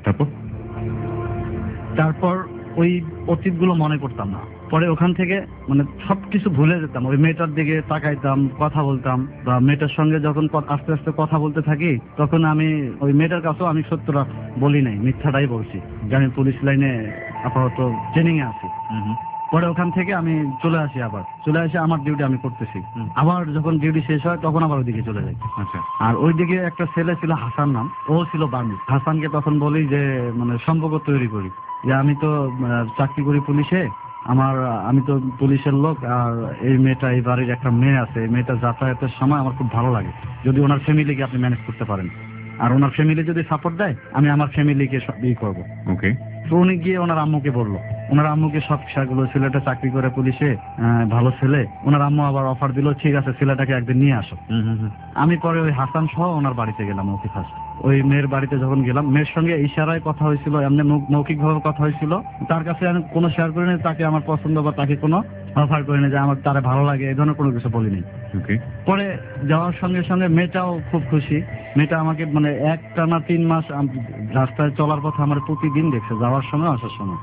তারপর ওই অতীতগুলো মনে করতাম না। পরে ওখান থেকে মানে সবকিছু ভুলে যেতাম, ওই মেয়েটার দিকে তাকাইতাম, কথা বলতাম, বা মেয়েটার সঙ্গে যখন আস্তে আস্তে কথা বলতে থাকি, তখন আমি ওই মেয়েটার কাছেও আমি সত্যটা বলি নাই, মিথ্যাটাই বলছি যে আমি পুলিশ লাইনে আপাতত ট্রেনিং এ আছি। পরে ওখান থেকে আমি চলে আসি, আবার চলে আসি আমার ডিউটি আমি করতেছি। আবার যখন ডিউটি শেষ হয় তখন আবার ওইদিকে চলে যাই। আচ্ছা। আর ওইদিকে একটা ছেলে ছিল হাসান নাম, ও ছিল বার্মি। হাসানকে তখন বলি যে মানে সম্পর্ক তৈরি করি, যে আমি তো চাকরি করি পুলিশে, আমি তো পুলিশের লোক, আর এই মেয়েটা, এই বাড়ির একটা মেয়ে আছে, এই মেয়েটা যাতায়াতের সময় আমার খুব ভালো লাগে, যদি ওনার ফ্যামিলিকে আপনি ম্যানেজ করতে পারেন, আর ওনার ফ্যামিলি যদি সাপোর্ট দেয় আমি আমার ফ্যামিলিকে করবো। ওকে। তো উনি গিয়ে ওনার আম্মুকে বললো, ওনার আম্মুকে সব বিষয়গুলো, ছেলেটা চাকরি করে পুলিশে, ভালো ছেলে। ওনার আম্মু আবার অফার দিল, ঠিক আছে ছেলেটাকে একদিন নিয়ে আসো। আমি পরে ওই হাসান সহ ওনার বাড়িতে গেলাম, মৌখিক হাসান। ওই মেয়ের বাড়িতে যখন গেলাম, মেয়ের সঙ্গে ইশারায় কথা হয়েছিল, এমনি মৌখিক ভাবে কথা হয়েছিল। তার কাছে আমি কোনো শেয়ার করিনি, তাকে আমার পছন্দ বা তাকে কোনো অফার করিনি যে আমার তারা ভালো লাগে, এই ধরনের কোনো কিছু বলিনি। পরে যাওয়ার সঙ্গে সঙ্গে মেয়েটাও খুব খুশি। মেয়েটা আমাকে মানে 1 টানা 3 মাস রাস্তায় চলার পথে আমার প্রতিদিন দেখছে, যাওয়ার সময় আসার সময়।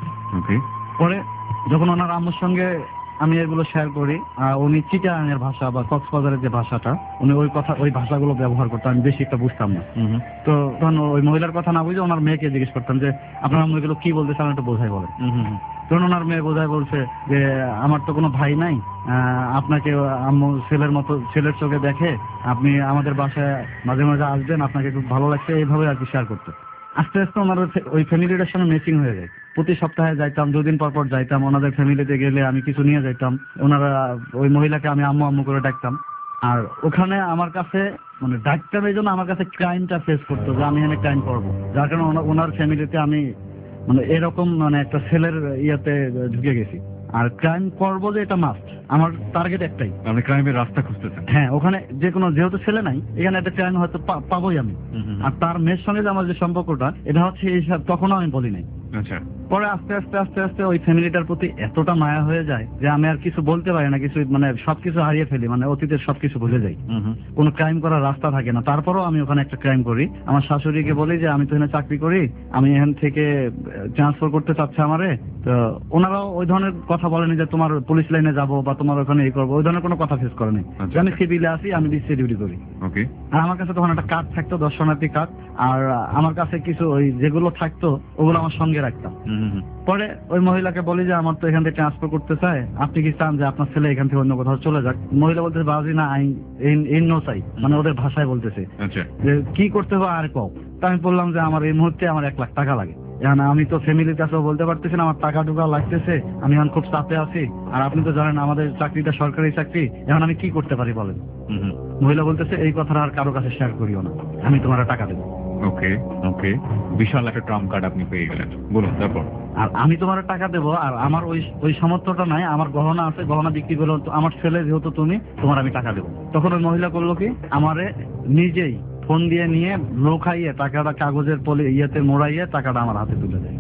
পরে যখন ওনার আম্মুর সঙ্গে আমি এগুলো শেয়ার করি, উনি চিটাগাংয়ের ভাষা বা কক্সবাজারের যে ভাষাটা, উনি ওই ভাষাগুলো ব্যবহার করতেন, আমি বেশি একটা বুঝতাম না। তো তখন ওই মহিলার কথা না বুঝে ওনার মেয়েকে জিজ্ঞেস করতাম যে আপনার আম্মু এগুলো কি বলতেছে, আমি একটু বোঝাই বলেন। তখন ওনার মেয়ে বোঝায় বলছে যে আমার তো কোনো ভাই নাই, আপনাকে আম্মু ছেলের মতো, ছেলের চোখে দেখে, আপনি আমাদের বাসায় মাঝে মাঝে আসবেন, আপনাকে খুব ভালো লাগছে, এইভাবে আর কি শেয়ার করতে। আস্তে আস্তে ওনার ওই ফ্যামিলিটার সঙ্গে ম্যাচিং হয়ে যায়। প্রতি সপ্তাহে যাইতাম, 2 দিন পর পর যাইতাম, ওনাদের ফ্যামিলিতে গেলে আমি কিছু নিয়ে যাইতাম, ওনারা ওই মহিলাকে আমি আম্মু আম্মু করে ডাকতাম। আর ওখানে আমার কাছে মানে ডাক্তার এই জন্য আমার কাছে ক্রাইমটা ফেস করতো, যে আমি এখানে ক্রাইম করবো, যার কারণে ওনার ফ্যামিলিতে আমি মানে এরকম মানে একটা ছেলের ইয়েতে ঢুকে গেছি। আর ক্রাইম করবো যে এটা মাস্ট, আমার টার্গেট একটাই, আপনি ক্রাইমের রাস্তা খুঁজতেছেন। হ্যাঁ, ওখানে যে কোনো, যেহেতু ছেলে নাই, এখানে একটা ক্রাইম হয়তো পাবোই আমি। আর তার মেয়ের সঙ্গে যে আমার যে সম্পর্কটা, এটা হচ্ছে এইসব তখনও আমি বলি নাই। আচ্ছা। পরে আস্তে আস্তে আস্তে আস্তে ওই ফ্যামিলিটার প্রতি এতটা মায়া হয়ে যায় যে আমি আর কিছু বলতে পারি না, কিছু মানে সবকিছু হারিয়ে ফেলি, মানে অতীতের সবকিছু ভুলে যাই, কোনো ক্রাইম করার রাস্তা থাকে না। তারপরও আমি ওখানে একটা ক্রাইম করি। আমার শাশুড়িকে বলি যে আমি তো এখানে চাকরি করি, আমি এখান থেকে ট্রান্সফার করতে চাচ্ছে আমারে। তো ওনারাও ওই ধরনের কথা বলেনি যে তোমার পুলিশ লাইনে যাবো বা তোমার ওখানে এই করবো, ওই ধরনের কোনো কথা ফেস করেনি। আমি সিভিলে আসি, আমি বিসি ডিউটি করি। আর আমার কাছে তখন একটা কার্ড থাকতো, দর্শনার্থী কার্ড, আর আমার কাছে কিছু ওই যেগুলো থাকতো ওগুলো আমার সঙ্গে রাখতাম। পরে ওই মহিলাকে বলি যে আমার তো এখান থেকে ট্রান্সফার করতে চায়, আপনি কি চান যে আপনার ছেলে এখান থেকে অন্য কোথাও চলে যাক? মহিলা বলতেছে বাজি না, নো চাই, মানে ওদের ভাষায় বলতেছে যে কি করতে হবে আর কও। তা আমি বললাম যে আমার এই মুহূর্তে আমার 1 লাখ টাকা লাগে, এখন আমি তো ফ্যামিলির কাছেও বলতে পারতেছি না, আমার টাকা টুকা লাগতেছে, আমি এখন খুব চাপে আছি, আর আপনি তো জানেন আমাদের চাকরিটা সরকারি চাকরি, এখন আমি কি করতে পারি বলেন? মহিলা বলতেছে এই কথাটা আর কারো কাছে শেয়ার করিও না, আমি তোমার টাকা দেবো। ওকে ওকে, বিশাল একটা ট্রাম্প কার্ড আপনি পেয়ে গেলেন, বলুন তারপর। আর আমি তোমার টাকা দেবো, আর আমার ওই সামর্থ্যটা নাই, আমার গহনা আছে, গহনা বিক্রি করলো, আমার ছেলে যেহেতু তুমি, তোমার আমি টাকা দেবো। তখন ওই মহিলা করলো কি, আমারে নিজেই ফোন দিয়ে নিয়ে লোখাইয়ে টাকাটা কাগজের ইয়েতে মোড়াইয়ে টাকাটা আমার হাতে তুলে দেয়।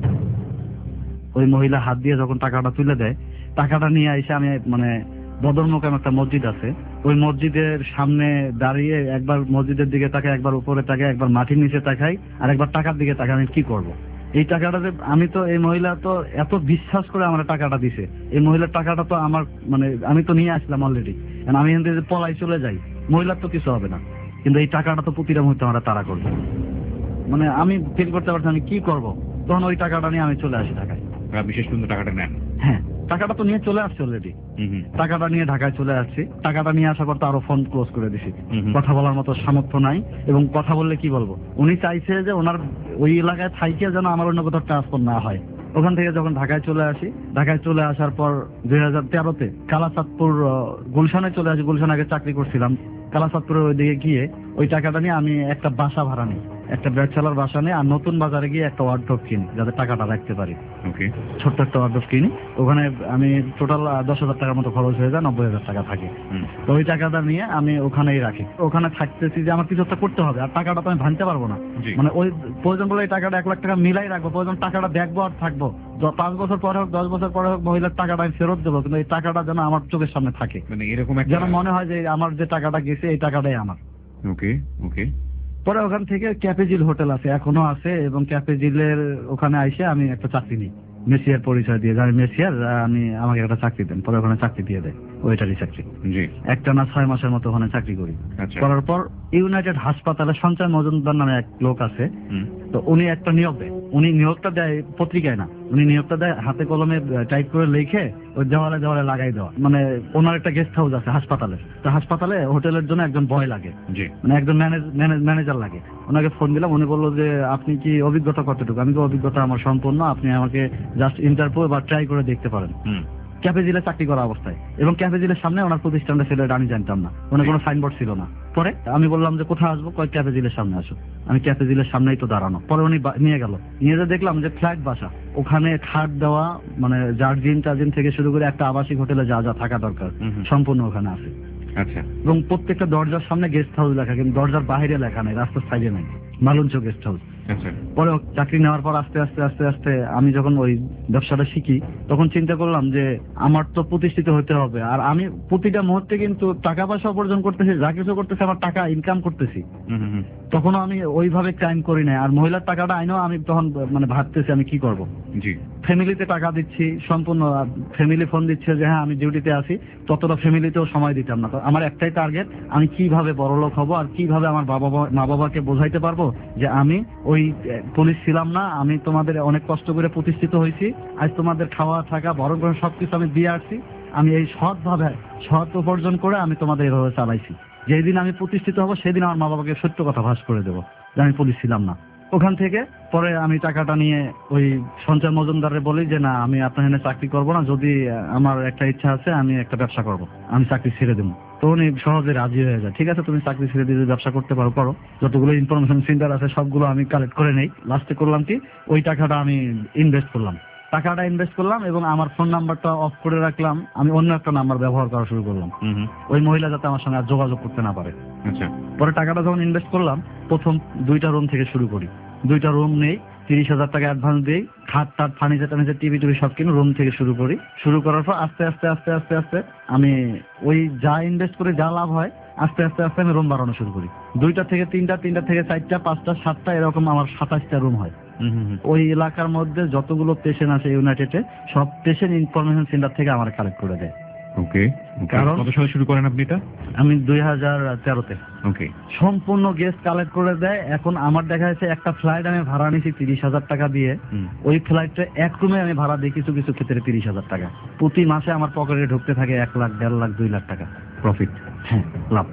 ওই মহিলা হাত দিয়ে যখন টাকাটা তুলে দেয়, টাকাটা নিয়ে এসে আমি মানে বদরমুকাম একটা মসজিদ আছে, ওই মসজিদের সামনে দাঁড়িয়ে একবার মসজিদের দিকে তাকাই, একবার উপরে তাকাই, একবার মাটির নিচে তাকাই, আর একবার টাকার দিকে তাকাই, আমি কি করব? এই টাকাটা যে আমি তো, এই মহিলা তো এত বিশ্বাস করে আমার টাকাটা দিছে, এই মহিলার টাকাটা তো আমার মানে আমি তো নিয়ে আসলাম অলরেডি, আমি এখান থেকে পলাই চলে যাই, মহিলার তো কিছু হবে না, কিন্তু এই টাকাটা তো প্রতিটা মুহূর্তে আমরা তাড়া করবো, মানে আমি ফিল করতে পারছি আমি কি করব। তখন ওই টাকাটা নিয়ে আমি চলে আসি ঢাকায়। বিশেষ সুন্দর টাকাটা নেন? হ্যাঁ, টাকাটা তো নিয়ে চলে আসছে অলরেডি, টাকাটা নিয়ে ঢাকায় চলে আসছি। টাকাটা নিয়ে আসার পর তো আরো ফোন ক্লোজ করে দিছি, কথা বলার মতো সামর্থ্য নাই, এবং কথা বললে কি বলবো। উনি চাইছে যে ওনার ওই এলাকায় থাইকে যেন আমার অন্য কোথাও ট্রান্সফার না হয়। ওখান থেকে যখন ঢাকায় চলে আসি, ঢাকায় চলে আসার পর 2013-তে কালাচাঁদপুর গুলশানে চলে আসি। গুলশান আগে চাকরি করছিলাম, কালাচাঁদপুরের ওইদিকে গিয়ে ওই টাকাটা নিয়ে আমি একটা বাসা ভাড়া নিই, একটা ব্যাচেলার বাসা নিয়ে, আর নতুন বাজারে গিয়ে একটা ওয়ার্ডরোব কিনি যাতে টাকাটা রাখতে পারি। ছোট্ট একটা ওয়ার্ডরোব কিনি, ওখানে আমি টোটাল 10,000 টাকার মতো খরচ হয়ে যায়, 90,000 টাকা থাকে। তো ওই টাকাটা নিয়ে আমি ওখানেই রাখি, ওখানে থাকতেছি যে আমার কিছু একটা করতে হবে, আর টাকাটা তো আমি ভাঙতে পারবো না, মানে ওই প্রয়োজন বলে এই টাকাটা 1 লাখ টাকা মিলাই রাখবো, প্রয়োজন টাকাটা দেখবো আর থাকবো, 5 বছর পরে হোক 10 বছর পরে হোক মহিলার টাকাটা আমি ফেরত দেবো, কিন্তু এই টাকাটা যেন আমার চোখের সামনে থাকে, মানে এরকম যেন মনে হয় যে আমার যে টাকাটা গেছে এই টাকাটাই আমার। ওকে ওকে। পরে ওখান থেকে ক্যাপেজিল হোটেল আছে, এখনো আছে, এবং ক্যাপেজিলের ওখানে আইসে আমি একটা চাকরি নিই, মেসিয়ার পরিচয় দিয়ে, আমি মেসিয়ার, আমাকে একটা চাকরি দেন। পরে ওখানে চাকরি দিয়ে দেয়। ওয়েটারি চাকরি। জি। একটা না 6 মাসের মতো ওখানে চাকরি করি। আচ্ছা। করার পর ইউনাইটেড হাসপাতালে সঞ্চয় মজুমদার নামে এক লোক আছে, তো উনি একটা নিয়োগ দেয়। উনি নিয়োগটা দেয় পত্রিকায় না, উনি নিয়োগটা দেয় হাতে কলমে টাইপ করে লিখে ওই দেওয়ালে দেওয়ালে লাগাই দেওয়া। মানে ওনার একটা গেস্ট হাউস আছে হাসপাতালে, তো হাসপাতালে হোটেলের জন্য একজন বয় লাগে, জি। মানে একজন ম্যানেজার লাগে। ওনাকে ফোন দিলাম, উনি বললো যে আপনি কি অভিজ্ঞতা কতটুকু? আমি কি অভিজ্ঞতা আমার সম্পূর্ণ, আপনি আমাকে জাস্ট ইন্টারভিউ বা ট্রাই করে দেখতে পারেন। ক্যাফেজিলে চাকরি করা অবস্থায়, এবং ক্যাফেজিলের সামনে ওনার প্রতিষ্ঠানটা ছিল, এটা আমি জানতাম না, ওনার কোনো সাইনবোর্ড ছিল না। পরে আমি বললাম যে কোথায় আসবো? কয় ক্যাফেজিলের সামনে আসো। আমি ক্যাফেজিলের সামনেই তো দাঁড়ানো। পরে উনি নিয়ে গেল, নিয়ে যেয়ে দেখলাম যে ফ্ল্যাট বাসা, ওখানে খাট দেওয়া, মানে জার্জিন টার্জিন থেকে শুরু করে একটা আবাসিক হোটেলে যা যা থাকা দরকার সম্পূর্ণ ওখানে আছে। আচ্ছা। এবং প্রত্যেকটা দরজার সামনে গেস্ট হাউস লেখা, কিন্তু দরজার বাইরে লেখা নাই, রাস্তার সাইডে নাই, মালঞ্চ গেস্ট হাউস। আচ্ছা। পরে চাকরি নেওয়ার পর আস্তে আস্তে আস্তে আস্তে আমি যখন ওই ব্যবসাটা শিখি, তখন চিন্তা করলাম যে আমার তো প্রতিষ্ঠিত হতে হবে, আর আমি প্রতিটা মুহূর্তে কিন্তু টাকা পয়সা উপার্জন করতেছি, যা কিছু করতেছি আমার টাকা ইনকাম করতেছি। তখনও আমি ওইভাবে ক্রাইম করি না। আর মহিলার টাকাটা আইনও আমি তখন মানে ভাবতেছি আমি কি করব। জি। ফ্যামিলিতে টাকা দিচ্ছি সম্পূর্ণ, ফ্যামিলি ফোন দিচ্ছে যে হ্যাঁ আমি ডিউটিতে আছি, ততটা ফ্যামিলিতেও সময় দিতাম না। তো আমার একটাই টার্গেট, আমি কিভাবে বড়লোক হব আর কিভাবে আমার মা বাবাকে বোঝাইতে পারবো যে আমি ওই পুলিশ ছিলাম না, আমি তোমাদের অনেক কষ্ট করে প্রতিষ্ঠিত হয়েছি, আজ তোমাদের খাওয়া থাকা বরং সবকিছু আমি দিয়ে আসছি, আমি এই সৎ উপার্জন করে আমি তোমাদের এভাবে চালাইছি। যেদিন আমি প্রতিষ্ঠিত হব সেদিন আমার মা বাবাকে সত্য কথা ফাঁস করে দেবো যে আমি পুলিশ ছিলাম না। ওখান থেকে পরে আমি টাকাটা নিয়ে ওই সঞ্চয় মজুমদারে বলি যে না, আমি আপনার এখানে চাকরি করবো না, যদি আমার একটা ইচ্ছা আছে আমি একটা ব্যবসা করব, আমি চাকরি ছেড়ে দেবো। তো উনি সহজে রাজি হয়ে যায়, ঠিক আছে তুমি চাকরি ছেড়ে দিয়ে ব্যবসা করতে পারো করো। যতগুলো ইনফরমেশন সেন্টার আছে সবগুলো আমি কালেক্ট করে নেই। লাস্টে করলাম কি, ওই টাকাটা আমি ইনভেস্ট করলাম, এবং আমার ফোন নাম্বারটা অফ করে রাখলাম, আমি অন্য একটা নাম্বার ব্যবহার করা শুরু করলাম, ওই মহিলা যাতে আমার সঙ্গে আর যোগাযোগ করতে না পারে। আচ্ছা। পরে টাকাটা যখন ইনভেস্ট করলাম, প্রথম 2টা রুম থেকে শুরু করি, 2টা রুম নেই, 30,000 টাকা অ্যাডভান্স দিই, খাট টাট ফার্নিচার টার্নিচার টিভি সব কিনে রুম থেকে শুরু করি। শুরু করার পর আস্তে আস্তে আস্তে আস্তে আস্তে আমি ওই যা ইনভেস্ট করে যা লাভ হয় আস্তে আস্তে আস্তে আমি রুম বাড়ানো শুরু করি। 2টা থেকে 3টা, 3টা থেকে 4টা, 5টা, 7টা, এরকম আমার 27টা রুম হয়। ওই এলাকার মধ্যে যতগুলো পেশেন্ট আছে ইউনাইটেডে, সব পেশেন্ট ইনফরমেশন সেন্টার থেকে আমার কালেক্ট করে দেয়। ওকে। কারণ কত সালে শুরু করেন আপনি এটা? আমি 2013-তে। ওকে। সম্পূর্ণ গেস্ট কালেক্ট করে দেয়। এখন আমার দেখা যাচ্ছে একটা ফ্লাইট আমি ভাড়া নিয়েছি 30,000 টাকা দিয়ে, ওই ফ্লাইটে এক রুমে আমি ভাড়া দিই কিছু কিছু ক্ষেত্রে 30,000 টাকা। প্রতি মাসে আমার পকেটে ঢুকতে থাকে 1 লাখ, 1.5 লাখ, 2 লাখ টাকা প্রফিট। হ্যাঁ, লাভ।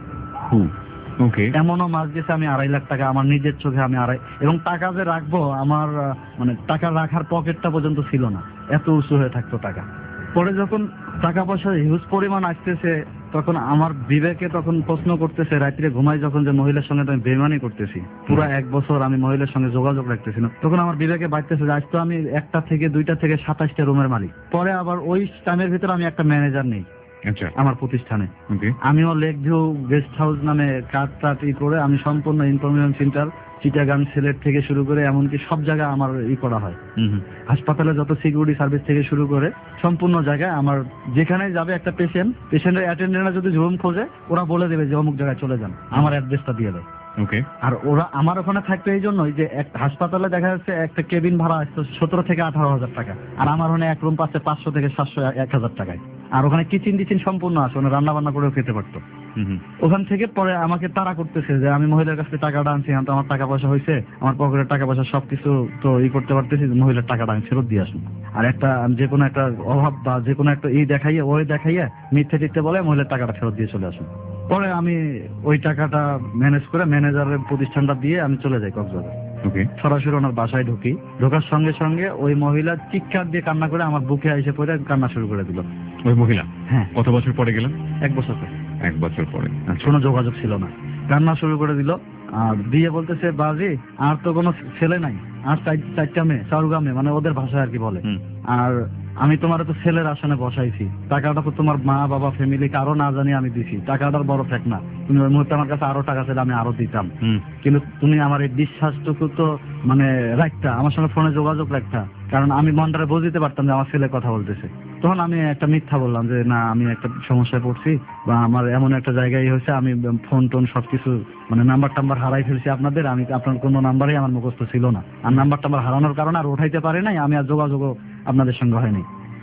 ওকে। এমনও মাস গেছে আমি 2.5 লাখ টাকা আমার নিজের চোখে আমি এবং টাকা যে রাখবো আমার মানে টাকা রাখার পকেটটা পর্যন্ত ছিল না, এত উঁচু হয়ে থাকতো টাকা। পরে যখন টাকা পয়সা হিউজ পরিমাণ আসতেছে, তখন আমার বিবেকে তখন প্রশ্ন করতেছে রাত্রে ঘুমাই যখন, যে মহিলার সঙ্গে আমি বেইমানি করতেছি, পুরো 1 বছর আমি মহিলার সঙ্গে যোগাযোগ রাখতেছি না, তখন আমার বিবেকে বাড়তেছে যে আজ তো আমি 1টা থেকে 2টা থেকে 27টা রুমের মালিক। পরে আবার ওই টাইমের ভিতরে আমি একটা ম্যানেজার নেই আমার প্রতিষ্ঠানে। আমিও লেক ভিউ গেস্ট হাউস নামে কার্ড করে আমি সম্পূর্ণ ইনফরমেশন সেন্টার চিটাগাং সিলেট থেকে শুরু করে এমনকি সব জায়গায় আমার করা হয়। হাসপাতালে যত সিকিউরিটি সার্ভিস থেকে শুরু করে সম্পূর্ণ জায়গায় আমার যেখানে যাবে একটা পেশেন্টের অ্যাটেন্ডেন্টরা যদি রুম খোঁজে, ওরা বলে দেবে যে অমুক জায়গায় চলে যান, আমার অ্যাড্রেসটা দিয়ে দেয়। ওকে। আর ওরা আমার ওখানে থাকবে এই জন্যই যে হাসপাতালে দেখা যাচ্ছে একটা কেবিন ভাড়া আসছে 17 থেকে 18,000 টাকা, আর আমার ওখানে এক রুম পাচ্ছে 500 থেকে 700, 1,000 টাকায়। আর ওখানে কিচেন টিচিন সম্পূর্ণ আছে, ওখানে রান্না বান্না করেও খেতে পারতো। ওখান থেকে পরে আমাকে তাড়া করতেছে যে আমি মহিলার কাছে টাকাটা আনছি, আমার টাকা পয়সা হয়েছে, আমার পকেটের টাকা পয়সা সবকিছু তো করতে পারতেছি, মহিলার টাকাটা আমি ফেরত দিয়ে আসুন। আর একটা যে কোনো একটা অভাব বা যে কোনো একটা দেখাইয়া মিথ্যে টিথ্যে বলে মহিলার টাকাটা ফেরত দিয়ে চলে আসুন। পরে আমি ওই টাকাটা ম্যানেজ করে ম্যানেজারের প্রতিষ্ঠানটা দিয়ে আমি চলে যাই কক্সবাজার। সরাসরি ওনার বাসায় ঢুকি, ঢোকার সঙ্গে সঙ্গে ওই মহিলা চিৎকার দিয়ে কান্না করে আমার বুকে এসে পড়ে কান্না শুরু করে দিল। ওই মহিলা? হ্যাঁ। কত বছর পরে গেলেন? 1 বছর পরে। 1 বছর পরে। কোনো যোগাযোগ ছিল না, কান্না শুরু করে দিল। আর দিয়ে বলতেছে বাজি আর তো কোনো ছেলে নাই, আর 4টা মেয়ে, 4 মেয়ে, মানে ওদের ভাষায় আর কি বলে। আর আমি তোমার তো ছেলের আসনে বসাইছি, টাকাটা তো তোমার মা বাবা ফ্যামিলি কারো না জানি আমি দিছি, টাকাটার বড় ফেক না, তুমি ওই মুহূর্তে আমার কাছে আরো টাকা ছিল আমি আরো দিতাম, কিন্তু তুমি আমার এই বিশ্বাসটুকু তো মানে রাখতা, আমার সঙ্গে ফোনে যোগাযোগ রাখতা, কারণ আমি মনটারে বুঝতে পারতাম যে আমার ছেলে কথা বলতেছে। তখন আমি একটা মিথ্যা বললাম যে না আমি একটা সমস্যায় পড়ছি, বা আমার এমন একটা জায়গায় হয়েছে, আমি ফোন টোন সবকিছু মানে নাম্বার টাম্বার হারাই ফেলছি আপনাদের, আমি আপনার কোনো নাম্বারই আমার মুখস্থ ছিল না, আর নাম্বার টাম্বার হারানোর কারণে আর উঠাইতে পারি নাই, আমি আর যোগাযোগও আপনাদের সঙ্গে হয়নি।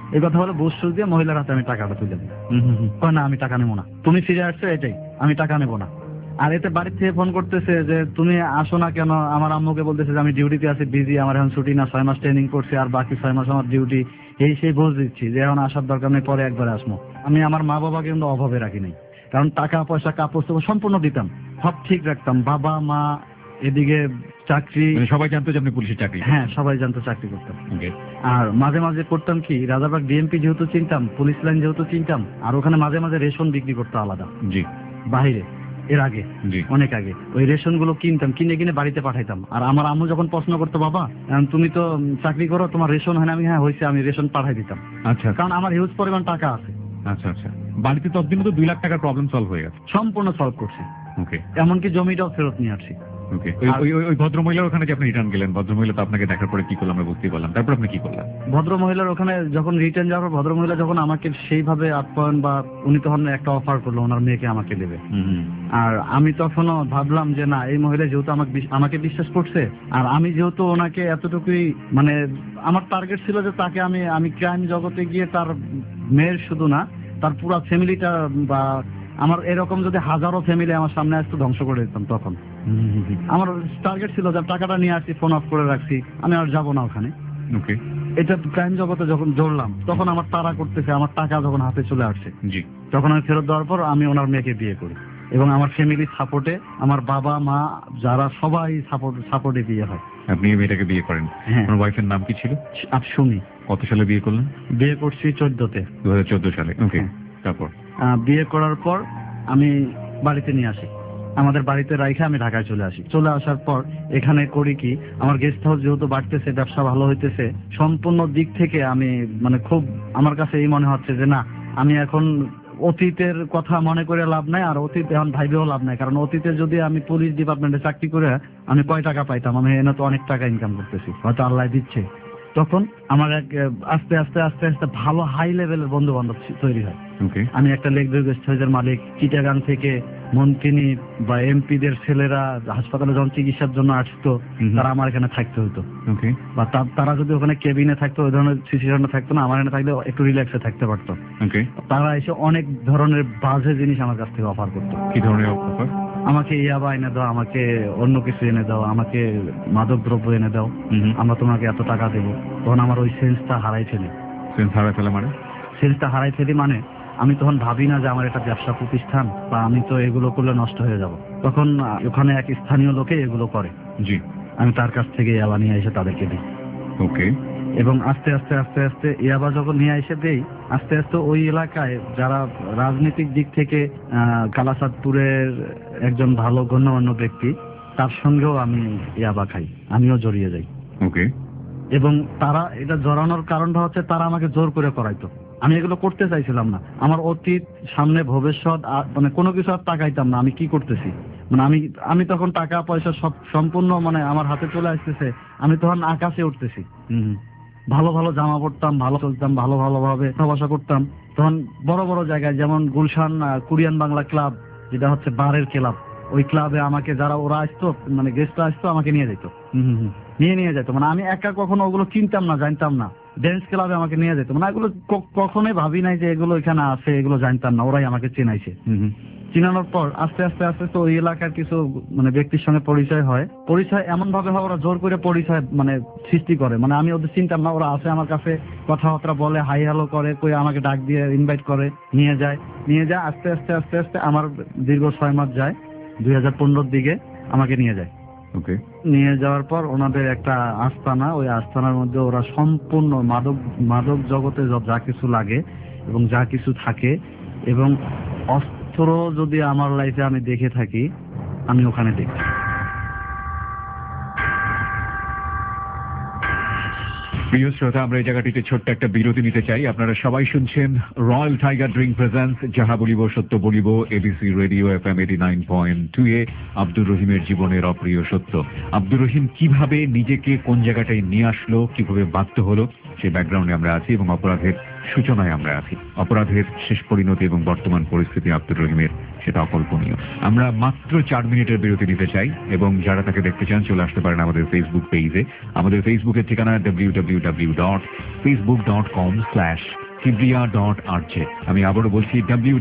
এই কথা বলে বুঝ সুঝ দিয়ে মহিলার হাতে আমি টাকাটা তুলে দিই। কয় না আমি টাকা নেবো না, তুমি ফিরে আসছো এটাই, আমি টাকা নেবো না। আর এতে বাড়ি থেকে ফোন করতেছে যে তুমি আসো না কেন, আমার আম্মুকে বলতেছে যে আমি ডিউটিতে আছি, বিজি, আমার এখন ছুটি না, 6 মাস ট্রেনিং করছি আর বাকি 6 মাস আমার ডিউটি, এই সেই বুঝ দিচ্ছি যে এখন আসার দরকার নেই, পরে একবার আসবো। আমি আমার মা বাবাকে কিন্তু অভাবে রাখি নাই, কারণ টাকা পয়সা কাপড় চোপড় সম্পূর্ণ দিতাম, সব ঠিক রাখতাম। বাবা মা এদিকে চাকরি, মানে সবাই জানতো যে আপনি পুলিশের চাকরি হ্যাঁ সবাই জানতো চাকরি করতাম। ওকে আর মাঝে মাঝে করতাম কি, রাজারবাগ ডিএমপি যেহেতু চিনতাম, পুলিশ লাইন যেহেতু চিনতাম, আর ওখানে মাঝে মাঝে রেশন বিক্রি করতো আলাদা জি বাহিরে, এর আগে জি অনেক আগে ওই রেশন গুলো কিনতাম, কিনে কিনে বাড়িতে পাঠাইতাম। আর আমার আম্মু যখন প্রশ্ন করতো বাবা তুমি তো চাকরি করো, তোমার রেশন হয় না, আমি হ্যাঁ হয়েছে, আমি রেশন পাঠাই দিতাম, আচ্ছা কারণ আমার হিউজ পরিমাণ টাকা আছে। আচ্ছা আচ্ছা, বাড়িতে ততদিনে তো 2 লাখ টাকার প্রবলেম সলভ হয়ে গেছে। সম্পূর্ণ সলভ করছি, ওকে এমনকি জমিটাও ফেরত নিয়ে আসছি। ওকে, ওই ভদ্রমহিলার ওখানে যে আপনি রিটার্ন গেলেন, ভদ্রমহিলা তো আপনাকে দেখার পরে কি করলাম আমরা বুঝতেই পারলাম, তারপর আপনি কি করলেন? ভদ্র মহিলার ওখানে যখন রিটার্ন যাওয়ার পর ভদ্রমহিলা যখন আমাকে সেইভাবে আপ্যায়ন, বা উনি তখন একটা অফার করলো ওনার মেয়েকে আমাকে দেবে। আর আমি তখনও ভাবলাম যে না, এই মহিলা যেহেতু আমাকে বিশ্বাস করছে, আর আমি যেহেতু ওনাকে এতটুকুই, মানে আমার টার্গেট ছিল যে তাকে আমি ক্রাইম জগতে গিয়ে তার মেয়ের শুধু না, তার পুরো ফ্যামিলিটা, বা আমার এরকম যদি হাজারো ফ্যামিলি আমার সামনে আসতো ধ্বংস করে দিতাম। তখন আমার টার্গেট ছিল যে টাকাটা নিয়ে আসছি, ফোন অফ করে রাখছি, আমি আর যাবো না ওখানে। ওকে এটা ক্রাইম জগতে যখন জড়লাম, তখন আমার তাড়া করতেছে, আমার টাকা যখন হাতে চলে আসছে, জি তখন আমি ফেরত দেওয়ার পর আমি ওনার মেয়েকে বিয়ে করি, এবং আমার ফ্যামিলি সাপোর্টে, আমার বাবা মা যারা সবাই সাপোর্টে বিয়ে হয়। আপনি এই মেয়েটাকে বিয়ে করেন? হ্যাঁ। আপনার ওয়াইফের নাম কি ছিল? আফসুমি। কত সালে বিয়ে করলেন? বিয়ে করছি 14তে। 2014 সালে। ওকে, হ্যাঁ। তারপর? বিয়ে করার পর আমি বাড়িতে নিয়ে আসি, আমাদের বাড়িতে রাইখে আমি ঢাকায় চলে আসি। চলে আসার পর এখানে করি কি, আমার গেস্ট হাউস যেহেতু বাড়তেছে, ব্যবসা ভালো হইতেছে, সম্পূর্ণ দিক থেকে আমি মানে খুব, আমার কাছে এই মনে হচ্ছে যে না, আমি এখন অতীতের কথা মনে করে লাভ নাই, আর অতীত এখন ভাইবেও লাভ নাই, কারণ অতীতে যদি আমি পুলিশ ডিপার্টমেন্টে চাকরি করে আমি কয় টাকা পাইতাম, আমি এনে তো অনেক টাকা ইনকাম করতেছি, হয়তো আল্লাহ দিচ্ছে। তখন আমার এক আস্তে আস্তে আস্তে আস্তে ভালো হাই লেভেলের বন্ধু বান্ধব তৈরি হয়। ওকে, আমি একটা লেক ভিউ গেস্ট হাউসের মালিক, চিটাগাং থেকে মন্ত্রী বা এমপিদের ছেলেরা হাসপাতালে যখন চিকিৎসার জন্য আসতো, তারা আমার এখানে থাকতে হতো। ওকে, বা তারা যদি ওখানে কেবিনে থাকতো, ওই ধরনের সিচুয়েশন থাকতো না, আমার এখানে থাকলে একটু রিল্যাক্সে থাকতে পারতো। ওকে, তারা এসে অনেক ধরনের বাজে জিনিস আমার কাছ থেকে অফার করতো। কি ধরনের অফার? আমাকে ইয়াবা এনে দাও, আমাকে অন্য কিছু এনে দাও, আমাকে মাদক দ্রব্য এনে দাও, আমরা তোমাকে এত টাকা দেবো। তখন আমার ওই সেন্সটা হারাই ফেলি। সেন্স হারাই ফেলা মানে? সেন্সটা হারাই ফেলি মানে আমি তখন ভাবি না যে আমার একটা ব্যবসা প্রতিষ্ঠান, বা আমি তো এগুলো করলে নষ্ট হয়ে যাব। তখন ওখানে এক স্থানীয় লোকে এগুলো করে, জি, আমি তার কাছ থেকে ইয়াবা নিয়ে এসে তাদেরকে দিই। ওকে, এবং আস্তে আস্তে আস্তে আস্তে ইয়াবা যখন নিয়ে এসে দেই, আস্তে আস্তে ওই এলাকায় যারা রাজনৈতিক দিক থেকে কালাচাঁদপুরের একজন ভালো গণ্যমান্য ব্যক্তি, তার সঙ্গেও আমি ইয়াবা খাই, আমিও জড়িয়ে যাই। ওকে, এবং তারা এটা জড়ানোর কারণটা হচ্ছে তারা আমাকে জোর করে করাইতো, আমি এগুলো করতে চাইছিলাম না। আমার অতীত, সামনে, ভবিষ্যৎ, মানে কোনো কিছু আর তাকাইতাম না আমি কি করতেছি। মানে আমি তখন টাকা পয়সা সব সম্পূর্ণ মানে আমার হাতে চলে আসতেছে, আমি তখন আকাশে উঠতেছি। ভালো ভালো জামা পরতাম, ভালো চলতাম, ভালোভাবে ভাষা করতাম। তখন বড় বড় জায়গায়, যেমন গুলশান কোরিয়ান বাংলা ক্লাব, যেটা হচ্ছে বারের ক্লাব, ওই ক্লাবে আমাকে যারা ওরা আসতো, মানে গেস্টরা আসতো, আমাকে নিয়ে যেত, নিয়ে যেত। মানে আমি একা কখনো ওগুলো চিনতাম না, জানতাম না। ড্যান্স ক্লাবে আমাকে নিয়ে যেত, মানে এগুলো কখনোই ভাবি নাই যে এগুলো এখানে আছে, এগুলো জানতাম না, ওরাই আমাকে চেনাইছে। চিনানোর পর আস্তে আস্তে আস্তে তো ওই এলাকার কিছু মানে ব্যক্তির সঙ্গে পরিচয় হয়। পরিচয় এমন ভাবে হয়, ওরা জোর করে পরিচয় মানে সৃষ্টি করে, মানে আমি ওদের চিনতাম না, ওরা আসে আমার কাছে, কথাবার্তা বলে, হাই হ্যালো করে, কই আমাকে ডাক দিয়ে ইনভাইট করে, নিয়ে যায়। আস্তে আস্তে আস্তে আস্তে আমার দীর্ঘ 6 মাস যায়, 2015-র দিকে আমাকে নিয়ে যায়। ওকে, নিয়ে যাওয়ার পর ওনাদের একটা আস্তানা, ওই আস্তানার মধ্যে ওরা সম্পূর্ণ মাদক জগতে যা কিছু লাগে এবং যা কিছু থাকে, এবং অস্ত্র যদি আমার লাইফে আমি দেখে থাকি, আমি ওখানে দেখি। প্রিয় শ্রোতা, আমরা এই জায়গাটিতে ছোট্ট একটা বিরতি নিতে চাই। আপনারা সবাই শুনছেন রয়্যাল টাইগার ড্রিঙ্ক প্রেজেন্স যাহা বলিব সত্য বলিব, এবিসি রেডিও FM 89.2 এ আব্দুর রহিমের জীবনের অপ্রিয় সত্য। আব্দুর রহিম কিভাবে নিজেকে কোন জায়গাটায় নিয়ে আসলো, কিভাবে বাধ্য হলো, সেই ব্যাকগ্রাউন্ডে আমরা আছি এবং অপরাধের সূচনায় আমরা আছি। অপরাধের শেষ পরিণতি এবং বর্তমান পরিস্থিতি আব্দুর রহিমের সেটা অকল্পনীয়। আমরা মাত্র 4 মিনিটের বিরতি নিতে চাই এবং যারা তাকে দেখতে চান চলে আসতে পারেন আমাদের ফেসবুক পেজে। আমাদের ফেসবুকের ঠিকানা www.facebook.com/kibriya.rj। আমি আবারও বলছি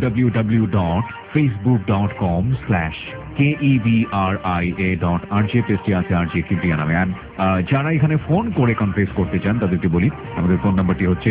www.facebook.com/KEBRIA.RJ। পেজটি আছে RJ কিবরিয়া নামে। যারা এখানে ফোন করে কনফারেন্স করতে চান তাদেরকে বলি আমাদের ফোন নাম্বারটি হচ্ছে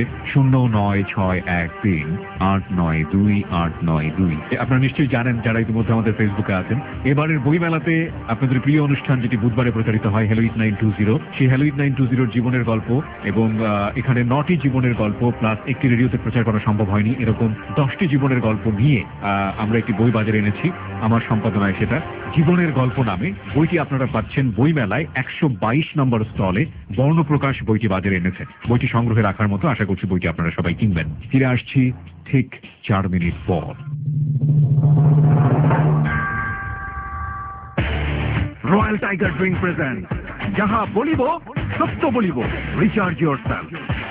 09613892892। আপনারা নিশ্চয়ই জানেন যারা ইতিমধ্যে আমাদের ফেসবুকে আছেন, এবারের বইমেলাতে আপনাদের প্রিয় অনুষ্ঠান যেটি বুধবারে প্রচারিত হয় হ্যালো ইট 920, সেই হ্যালো ইট 920 জীবনের গল্প এবং এখানে 9টি জীবনের গল্প প্লাস একটি রেডিওতে প্রচার করা সম্ভব হয়নি এরকম 10টি জীবনের গল্প নিয়ে আমরা একটি বই বাজারে এনেছি। আমার সম্পাদনায় সেটা জীবনের গল্প নামে। বইটি আপনারা পাচ্ছেন বইমেলায় 122 নম্বর স্টলে। বর্ণপ্রকাশ বইটি বাজারে এনেছে। বইটি সংগ্রহে রাখার মতো, আশা করছি বইটি আপনারা সবাই কিনবেন। ফিরে আসছি ঠিক 4 মিনিট পর। রয়্যাল টাইগার ড্রিঙ্ক প্রেজেন্ট যাহা বলিব সত্য বলিব, রিচার্জ ইয়োরসেলফ।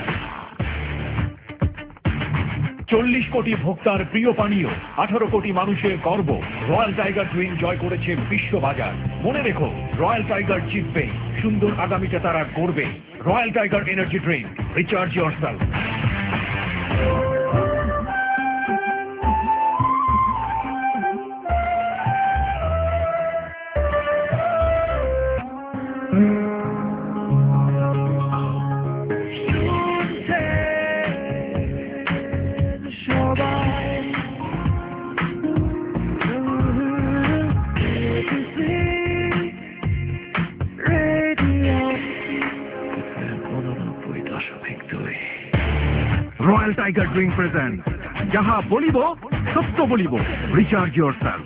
40 কোটি ভোক্তার প্রিয় পানীয়, 18 কোটি মানুষের গর্ব। রয়্যাল টাইগার ড্রিঙ্ক জয় করেছে বিশ্ববাজার। মনে রেখো, রয়্যাল টাইগার জিতবে, সুন্দর আগামীতে তারা গড়বে। Royal tiger energy drink, recharge yourself. Royal tiger drink present যাহা বলিব সত্য বলিব, রিচার্জ ইয়োরসেলফ।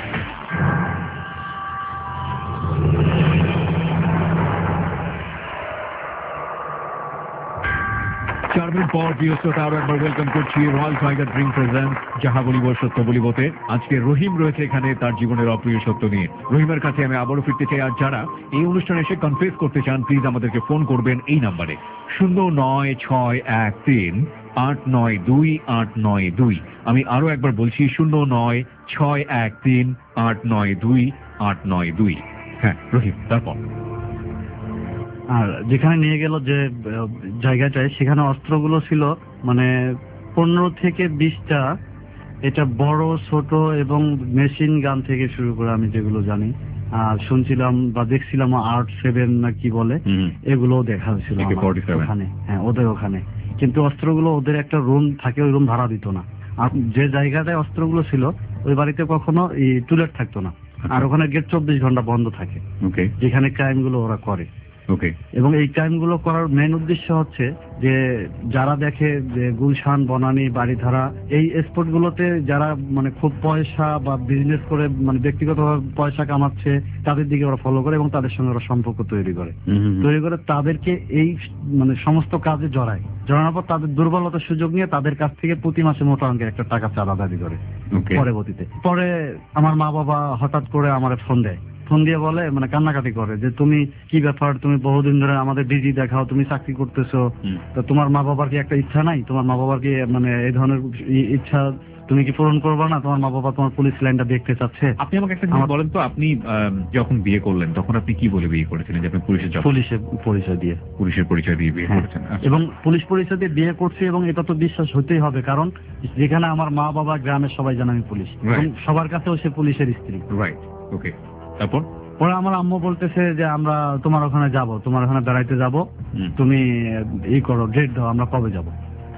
4 মিনিট পর প্রিয় শ্রোতা আরো একবার ওয়েলকাম করছি রয়্যাল টাইগার ড্রিঙ্ক প্রেজেন্ট যাহা বলিব সত্য বলিবতে। আজকে রহিম রয়েছে এখানে তার জীবনের অপ্রিয় সত্য নিয়ে। রহিমের কাছে আমি আবারও ফিরতে চাই। আর যারা এই অনুষ্ঠানে এসে কনফেস করতে চান প্লিজ আমাদেরকে ফোন করবেন এই নাম্বারে 09613892892। আমি আরো একবার বলছি 09613892892। হ্যাঁ রহিম, তারপর? আর যেখানে নিয়ে গেল যে জায়গাটায়, সেখানে অস্ত্রগুলো ছিল মানে 15 থেকে 20টা। এটা বড় ছোট এবং মেশিন গান থেকে শুরু করে আমি যেগুলো জানি আর শুনছিলাম বা দেখছিলাম R7 না কি বলে, এগুলোও দেখা হয়েছিল ওখানে। হ্যাঁ, ওদের ওখানে। কিন্তু অস্ত্রগুলো ওদের একটা রুম থাকে, ওই রুম ভাড়া দিত না। আর যে জায়গাটায় অস্ত্রগুলো ছিল ওই বাড়িতে কখনো টুলেট থাকতো না। আর ওখানে গেট 24 ঘন্টা বন্ধ থাকে, যেখানে ক্রাইম গুলো ওরা করে। এবং এই ক্রাইম গুলো করার মেন উদ্দেশ্য হচ্ছে যে যারা দেখে যে গুলশান, বনানী, বাড়িধারা এই স্পট গুলোতে যারা মানে খুব পয়সা বা বিজনেস করে মানে ব্যক্তিগতভাবে পয়সা কামাচ্ছে তাদের দিকে ওরা ফলো করে এবং তাদের সঙ্গে ওরা সম্পর্ক তৈরি করে তাদেরকে এই মানে সমস্ত কাজে জড়ানোর পর তাদের দুর্বলতার সুযোগ নিয়ে তাদের কাছ থেকে প্রতি মাসে মোটা অঙ্কের একটা টাকা চাঁদা দাবি করে। পরে আমার মা বাবা হঠাৎ করে আমার ফোন দিয়ে বলে, মানে কান্নাকাটি করে যে তুমি কি ব্যাপার, তুমি বহুদিন ধরে আমাদের ডিজি দেখাও, তুমি চাকরি করতেছো, তো তোমার মা বাবার কি একটা ইচ্ছা নাই? তোমার মা বাবার কি মানে এই ধরনের ইচ্ছা তুমি কি পূরণ করবে না? তোমার মা বাবা তোমার পুলিশ লাইনটা দেখতে চাচ্ছে। আপনি আমাকে একটা জিনিস বলেন তো, আপনি যখন বিয়ে করলেন তখন আপনি কি বলে বিয়ে করেছিলেন? যে আপনি পুলিশের পরিচয় দিয়ে বিয়ে করেছেন? এবং পুলিশ পরিচয় দিয়ে বিয়ে করছি এবং এটা তো বিশ্বাস হতেই হবে, কারণ যেখানে আমার মা বাবা, গ্রামের সবাই জানে আমি পুলিশ এবং সবার কাছেও সে পুলিশের স্ত্রী। Right, okay. তারপর পরে আমার আম্মু বলতেছে যে আমরা তোমার ওখানে যাব, তোমার ওখানে বেড়াইতে যাব, তুমি এই করো, ডেট দাও, আমরা কবে যাব।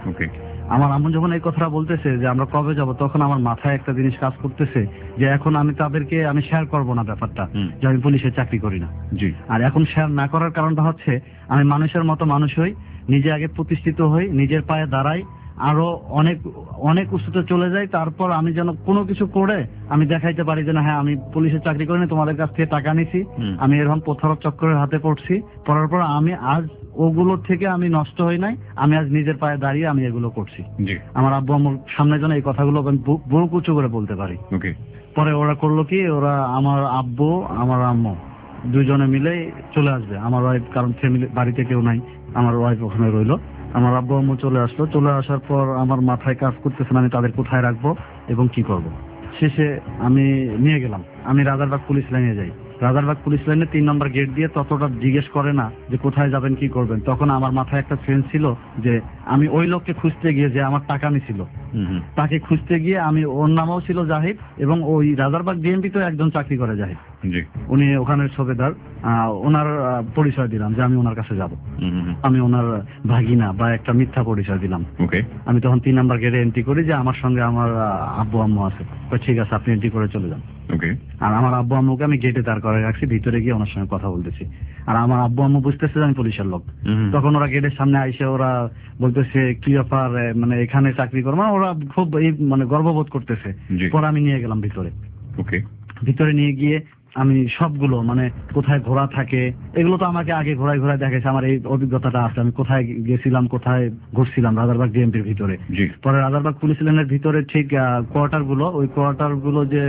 আমার আম্মু যখন এই কথাটা বলতেছে যে আমরা কবে যাব, তখন আমার মাথায় একটা জিনিস কাজ করতেছে যে এখন আমি তাদেরকে আমি শেয়ার করব না ব্যাপারটা যে আমি পুলিশে চাকরি করি না। আর এখন শেয়ার না করার কারণটা হচ্ছে আমি মানুষের মতো মানুষ হই, নিজে আগে প্রতিষ্ঠিত হই, নিজের পায়ে দাঁড়াই, আরো অনেক অনেক উঁচুতে চলে যাই, তারপর আমি যেন কোনো কিছু করে আমি দেখাইতে পারি যে না হ্যাঁ আমি পুলিশের চাকরি করি না, তোমাদের কাছ থেকে টাকা নিছি, আমি এরকম প্রতারক চক্রের হাতে পড়ছি। পড়ার পর আমি আজ ওগুলো থেকে আমি নষ্ট হই নাই, আমি আজ নিজের পায়ে দাঁড়িয়ে আমি এগুলো করছি। আমার আব্বু আমার সামনে যেন এই কথাগুলো আমি বুক উঁচু করে বলতে পারি। পরে ওরা করলো কি, ওরা আমার আব্বু আমার আম্মু দুজনে মিলে চলে আসবে, আমার ওয়াইফ, কারণ ফ্যামিলি বাড়িতে কেউ নাই, আমার ওয়াইফ ওখানে রইলো, আমার আব্বু আম্মু চলে আসলো, চলে আসার পর আমার মাথায় কাজ করতেছে না আমি তাদের কোথায় রাখবো এবং কি করব। শেষে আমি নিয়ে গেলাম, আমি রাজারবাগ পুলিশ লাইনে যাই। রাজারবাগ পুলিশ লাইনে 3 নম্বর গেট দিয়ে ততটা জিজ্ঞেস করে না যে কোথায় যাবেন কি করবেন। তখন আমার মাথায় একটা সেন্স ছিল যে আমি ওই লোককে খুঁজতে গিয়ে, যে আমার টাকা নিছিল, তাকে খুঁজতে গিয়ে আমি, ওর নামও ছিল জাহিদ এবং ওই রাজারবাগ ডিএমপি তো একজন চাকরি করে জাহিদ, জি উনি ওখানের ছবেদার। ওনার পরিচয় দিলাম যে আমি ওনার কাছে যাব। আমি ওনার ভাগিনা বা একটা মিথ্যা পরিচয় দিলাম। ওকে আমি তখন 3 নম্বর গেটে এন্ট্রি করি যে আমার সঙ্গে আমার আব্বু আম্মু আছে। ঠিক আছে, আপনি এন্ট্রি করে চলে যান। ওকে আর আমার আব্বু আম্মুকে আমি গেটে দাঁড় করে রাখছি, ভিতরে গিয়ে ওনার সঙ্গে কথা বলতেছি। আর আমার আব্বু আম্মু বুঝতেছে যে আমি পুলিশের লোক। তখন ওরা গেটের সামনে আইসে ওরা বলতেছে কি ব্যাপার, মানে এখানে চাকরি করো, মানে ওরা খুব মানে গর্ববোধ করতেছে। পরে আমি নিয়ে গেলাম ভিতরে। ওকে ভিতরে নিয়ে গিয়ে আমি সবগুলো, মানে কোথায় ঘোড়া থাকে এগুলো তো আমাকে আগে ঘোড়ায় ঘোড়ায় দেখেছে, আমার এই অভিজ্ঞতাটা আছে। আমি কোথায় গেছিলাম, কোথায় ঘুরছিলাম রাজারবাগ ডিএমপির ভিতরে। পরে রাজারবাগ পুলিশ লাইনের ভিতরে ঠিক কোয়ার্টার গুলো, ওই কোয়ার্টার গুলো যে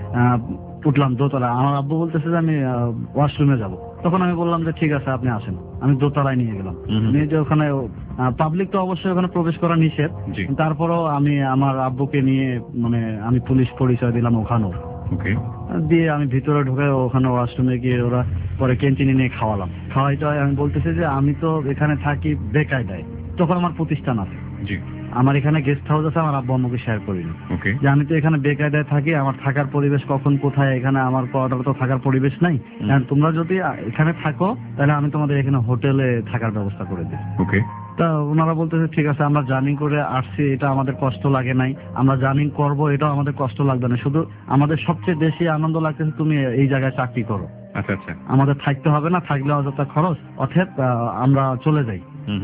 উঠলাম দোতলা। আমার আব্বু বলতেছে যে আমি ওয়াশরুমে যাব। তখন আমি বললাম যে ঠিক আছে আপনি আসেন। আমি দোতলায় নিয়ে গেলাম, নিয়ে যে ওখানে পাবলিক তো অবশ্যই ওখানে প্রবেশ করা নিষেধ, তারপরও আমি আমার আব্বুকে নিয়ে, মানে আমি পুলিশ পরিচয় দিলাম ওখানেও। দিয়ে আমি ভিতরে ঢুকে ওখানে ওয়াশরুমে গিয়ে ওরা পরে ক্যান্টিনে নিয়ে খাওয়ালাম। খাওয়াইতে হয় আমি বলতেছি যে আমি তো এখানে থাকি বেকায়দায়। তখন আমার প্রতিষ্ঠান আছে, আমার এখানে গেস্ট হাউস আছে, আমার আব্বু আম্মুকে শেয়ার করিনি যে আমি তো এখানে বেকায়দায় থাকি, আমার থাকার পরিবেশ কখন কোথায়, এখানে আমার কোয়ার্টার তো থাকার পরিবেশ নাই। তোমরা যদি এখানে থাকো তাহলে আমি তোমাদের এখানে হোটেলে থাকার ব্যবস্থা করে দিই। তা ওনারা বলতেছে ঠিক আছে, আমরা জার্নি করে আসছি, এটা আমাদের কষ্ট লাগে নাই, আমরা জার্নি করবো, এটাও আমাদের কষ্ট লাগবে না, শুধু আমাদের সবচেয়ে বেশি আনন্দ লাগতেছে তুমি এই জায়গায় চাকরি করো। আচ্ছা আচ্ছা, আমাদের থাকতে হবে না, থাকলে অযথা খরচ, অথব আমরা চলে যাই,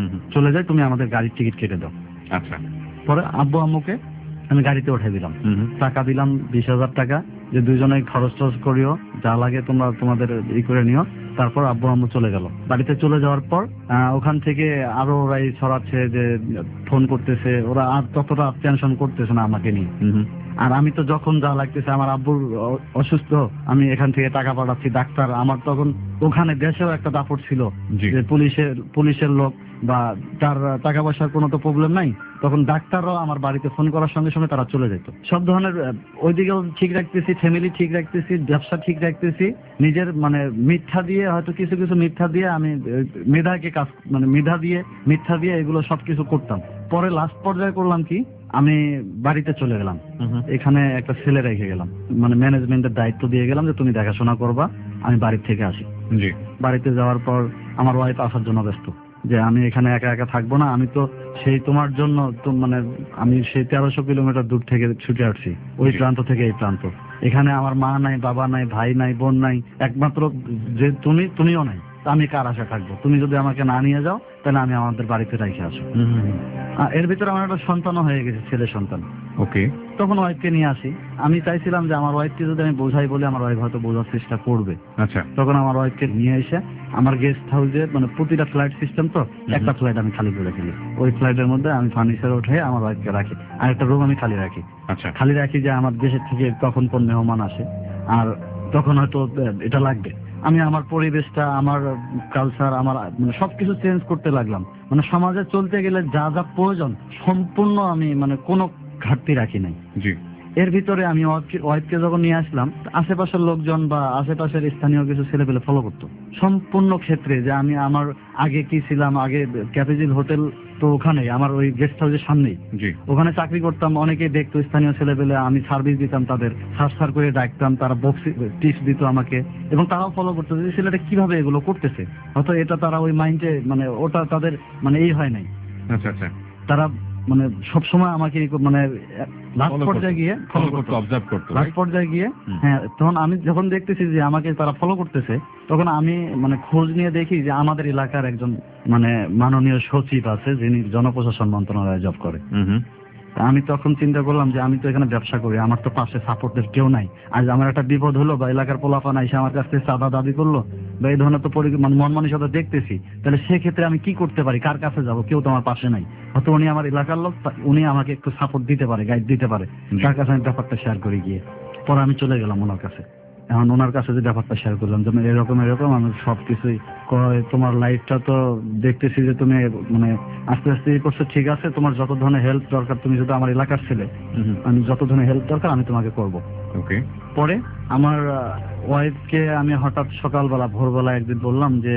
তুমি আমাদের গাড়ির টিকিট কেটে দাও। আচ্ছা, পরে আব্বু আম্মুকে আমি গাড়িতে উঠে দিলাম, টাকা দিলাম 20,000 টাকা, যে দুইজনে খরচ টরচ করিও, যা লাগে তোমরা তোমাদের ই করে নিও। তারপর আব্বু আম্মু চলে গেল। বাড়িতে চলে যাওয়ার পর ওখান থেকে আরো ওরাই ছড়াচ্ছে যে ফোন করতেছে, ওরা আর ততটা টেনশন করতেছে না আমাকে নিয়ে। আর আমি তো যখন যা লাগতেছে, আমার আব্বুর অসুস্থ, আমি এখান থেকে টাকা পাঠাচ্ছি, ডাক্তার, আমার তখন ওখানে দেশেও একটা দাপট ছিল যে পুলিশের লোক বা তার টাকা পয়সার কোনো তো প্রবলেম নাই, তখন ডাক্তাররাও আমার বাড়িতে ফোন করার সঙ্গে সঙ্গে তারা চলে যেত। সব ধরনের ওইদিকেও ঠিক রাখতেছি, ফ্যামিলি ঠিক রাখতেছি, ব্যবসা ঠিক রাখতেছি, নিজের মানে মিথ্যা দিয়ে, হয়তো কিছু কিছু মিথ্যা দিয়ে আমি মেধাকে কাজ, মানে মিথ্যা দিয়ে এগুলো সবকিছু করতাম। পরে লাস্ট পর্যায়ে করলাম কি, আমি বাড়িতে চলে গেলাম, এখানে একটা ছেলে রেখে গেলাম, মানে ম্যানেজমেন্টের দায়িত্ব দিয়ে গেলাম যে তুমি দেখাশোনা করবা, আমি বাড়ির থেকে আসি। বাড়িতে যাওয়ার পর আমার ওয়াইফ আসার জন্য ব্যস্ত, যে আমি এখানে একা একা থাকবো না, আমি তো সেই তোমার জন্য তো, মানে আমি সেই 1300 কিলোমিটার দূর থেকে ছুটে আসছি, ওই প্রান্ত থেকে এই প্রান্ত। এখানে আমার মা নাই, বাবা নাই, ভাই নাই, বোন নাই, একমাত্র যে তুমিও নাই, আমি কার আশা থাকবো? তুমি যদি আমাকে না নিয়ে যাও তাহলে আমি আমাদের বাড়িতে রেখে আসো। এর ভিতরে আমার একটা সন্তানও হয়ে গেছে, ছেলে সন্তান। ওকে, তখন ওয়াইফকে নিয়ে আসি। আমি চাইছিলাম যে আমার ওয়াইফকে যদি আমি বোঝাই বলে, আমার ওয়াইফ হয়তো বোঝার চেষ্টা করবে। আচ্ছা, তখন আমার ওয়াইফকে নিয়ে এসে আমার গেস্ট হাউসে, মানে প্রতিটা ফ্লাইট সিস্টেম তো, একটা ফ্লাইট আমি খালি করে ফেলি, ওই ফ্লাইটের মধ্যে আমি ফার্নিচার উঠে আমার ওয়াইফকে রাখি, আর একটা রুম আমি খালি রাখি। আচ্ছা, খালি রাখি যে আমার দেশের থেকে কখন কোন মেহমান আসে, আর তখন হয়তো এটা লাগবে। আমি আমার পরিবেশটা, আমার কালচার, আমার মানে সবকিছু চেঞ্জ করতে লাগলাম। মানে সমাজে চলতে গেলে যা যা প্রয়োজন সম্পূর্ণ আমি, মানে কোনো ঘাটতি রাখি নাই। এর ভিতরে আমি ওয়াইফকে যখন নিয়ে আসলাম, আশেপাশের লোকজন বা আশেপাশের স্থানীয় কিছু ছেলেপেলে ফলো করতো সম্পূর্ণ ক্ষেত্রে, যে আমি আমার আগে কি ছিলাম, আগে ক্যাপিটাল হোটেল তো ওখানে আমার ওই গেস্ট হাউসের সামনেই, ওখানে চাকরি করতাম, অনেকেই দেখতো স্থানীয় ছেলেপেলে, আমি সার্ভিস দিতাম তাদের, সার করে ডাকতাম, তারা বক্স টিপস দিত আমাকে, এবং তারাও ফলো করতো যে ছেলেটা কিভাবে এগুলো করতেছে। হয়তো এটা তারা ওই মাইন্ডে, মানে ওটা তাদের মানে এই হয় নাই। আচ্ছা আচ্ছা, তারা মানে সবসময় আমাকে মানে লাস্ট পর্যায়ে গিয়ে হ্যাঁ, তখন আমি যখন দেখতেছি যে আমাকে তারা ফলো করতেছে, তখন আমি মানে খোঁজ নিয়ে দেখি যে আমাদের এলাকার একজন মানে মাননীয় সচিব আছে, যিনি জনপ্রশাসন মন্ত্রণালয়ে জব করে। আমি তখন চিন্তা করলাম যে আমি তো এখানে ব্যবসা করি, আমার তো পাশে সাপোর্টের কেউ নাই, আজ আমার একটা বিপদ হলো বা এলাকার পোলাপান এসে আমার কাছ থেকে চাঁদা দাবি করলো বা এই ধরনের তো মানে মন মানসিকতা দেখতেছি, তাহলে সেক্ষেত্রে আমি কি করতে পারি, কার কাছে যাব? কেউ তো আমার পাশে নাই। হয়তো উনি আমার এলাকার লোক, উনি আমাকে একটু সাপোর্ট দিতে পারে, গাইড দিতে পারে, তার কাছে আমি ব্যাপারটা শেয়ার করে গিয়ে পরে আমি চলে গেলাম ওনার কাছে। এখন ওনার কাছে যে ব্যাপারটা শেয়ার করলাম যে এরকম আমি সবকিছুই তোমার লাইফটা তো দেখতেছি যে তুমি মানে আস্তে আস্তে করছো, ঠিক আছে, তোমার যত ধরনের হেল্প দরকার, তুমি যদি আমার এলাকার ছেলে, আমি যত ধরনের হেল্প দরকার আমি তোমাকে করব। ওকে। পরে আমার ওয়াইফকে আমি হঠাৎ সকালবেলা ভোরবেলা একদিন বললাম যে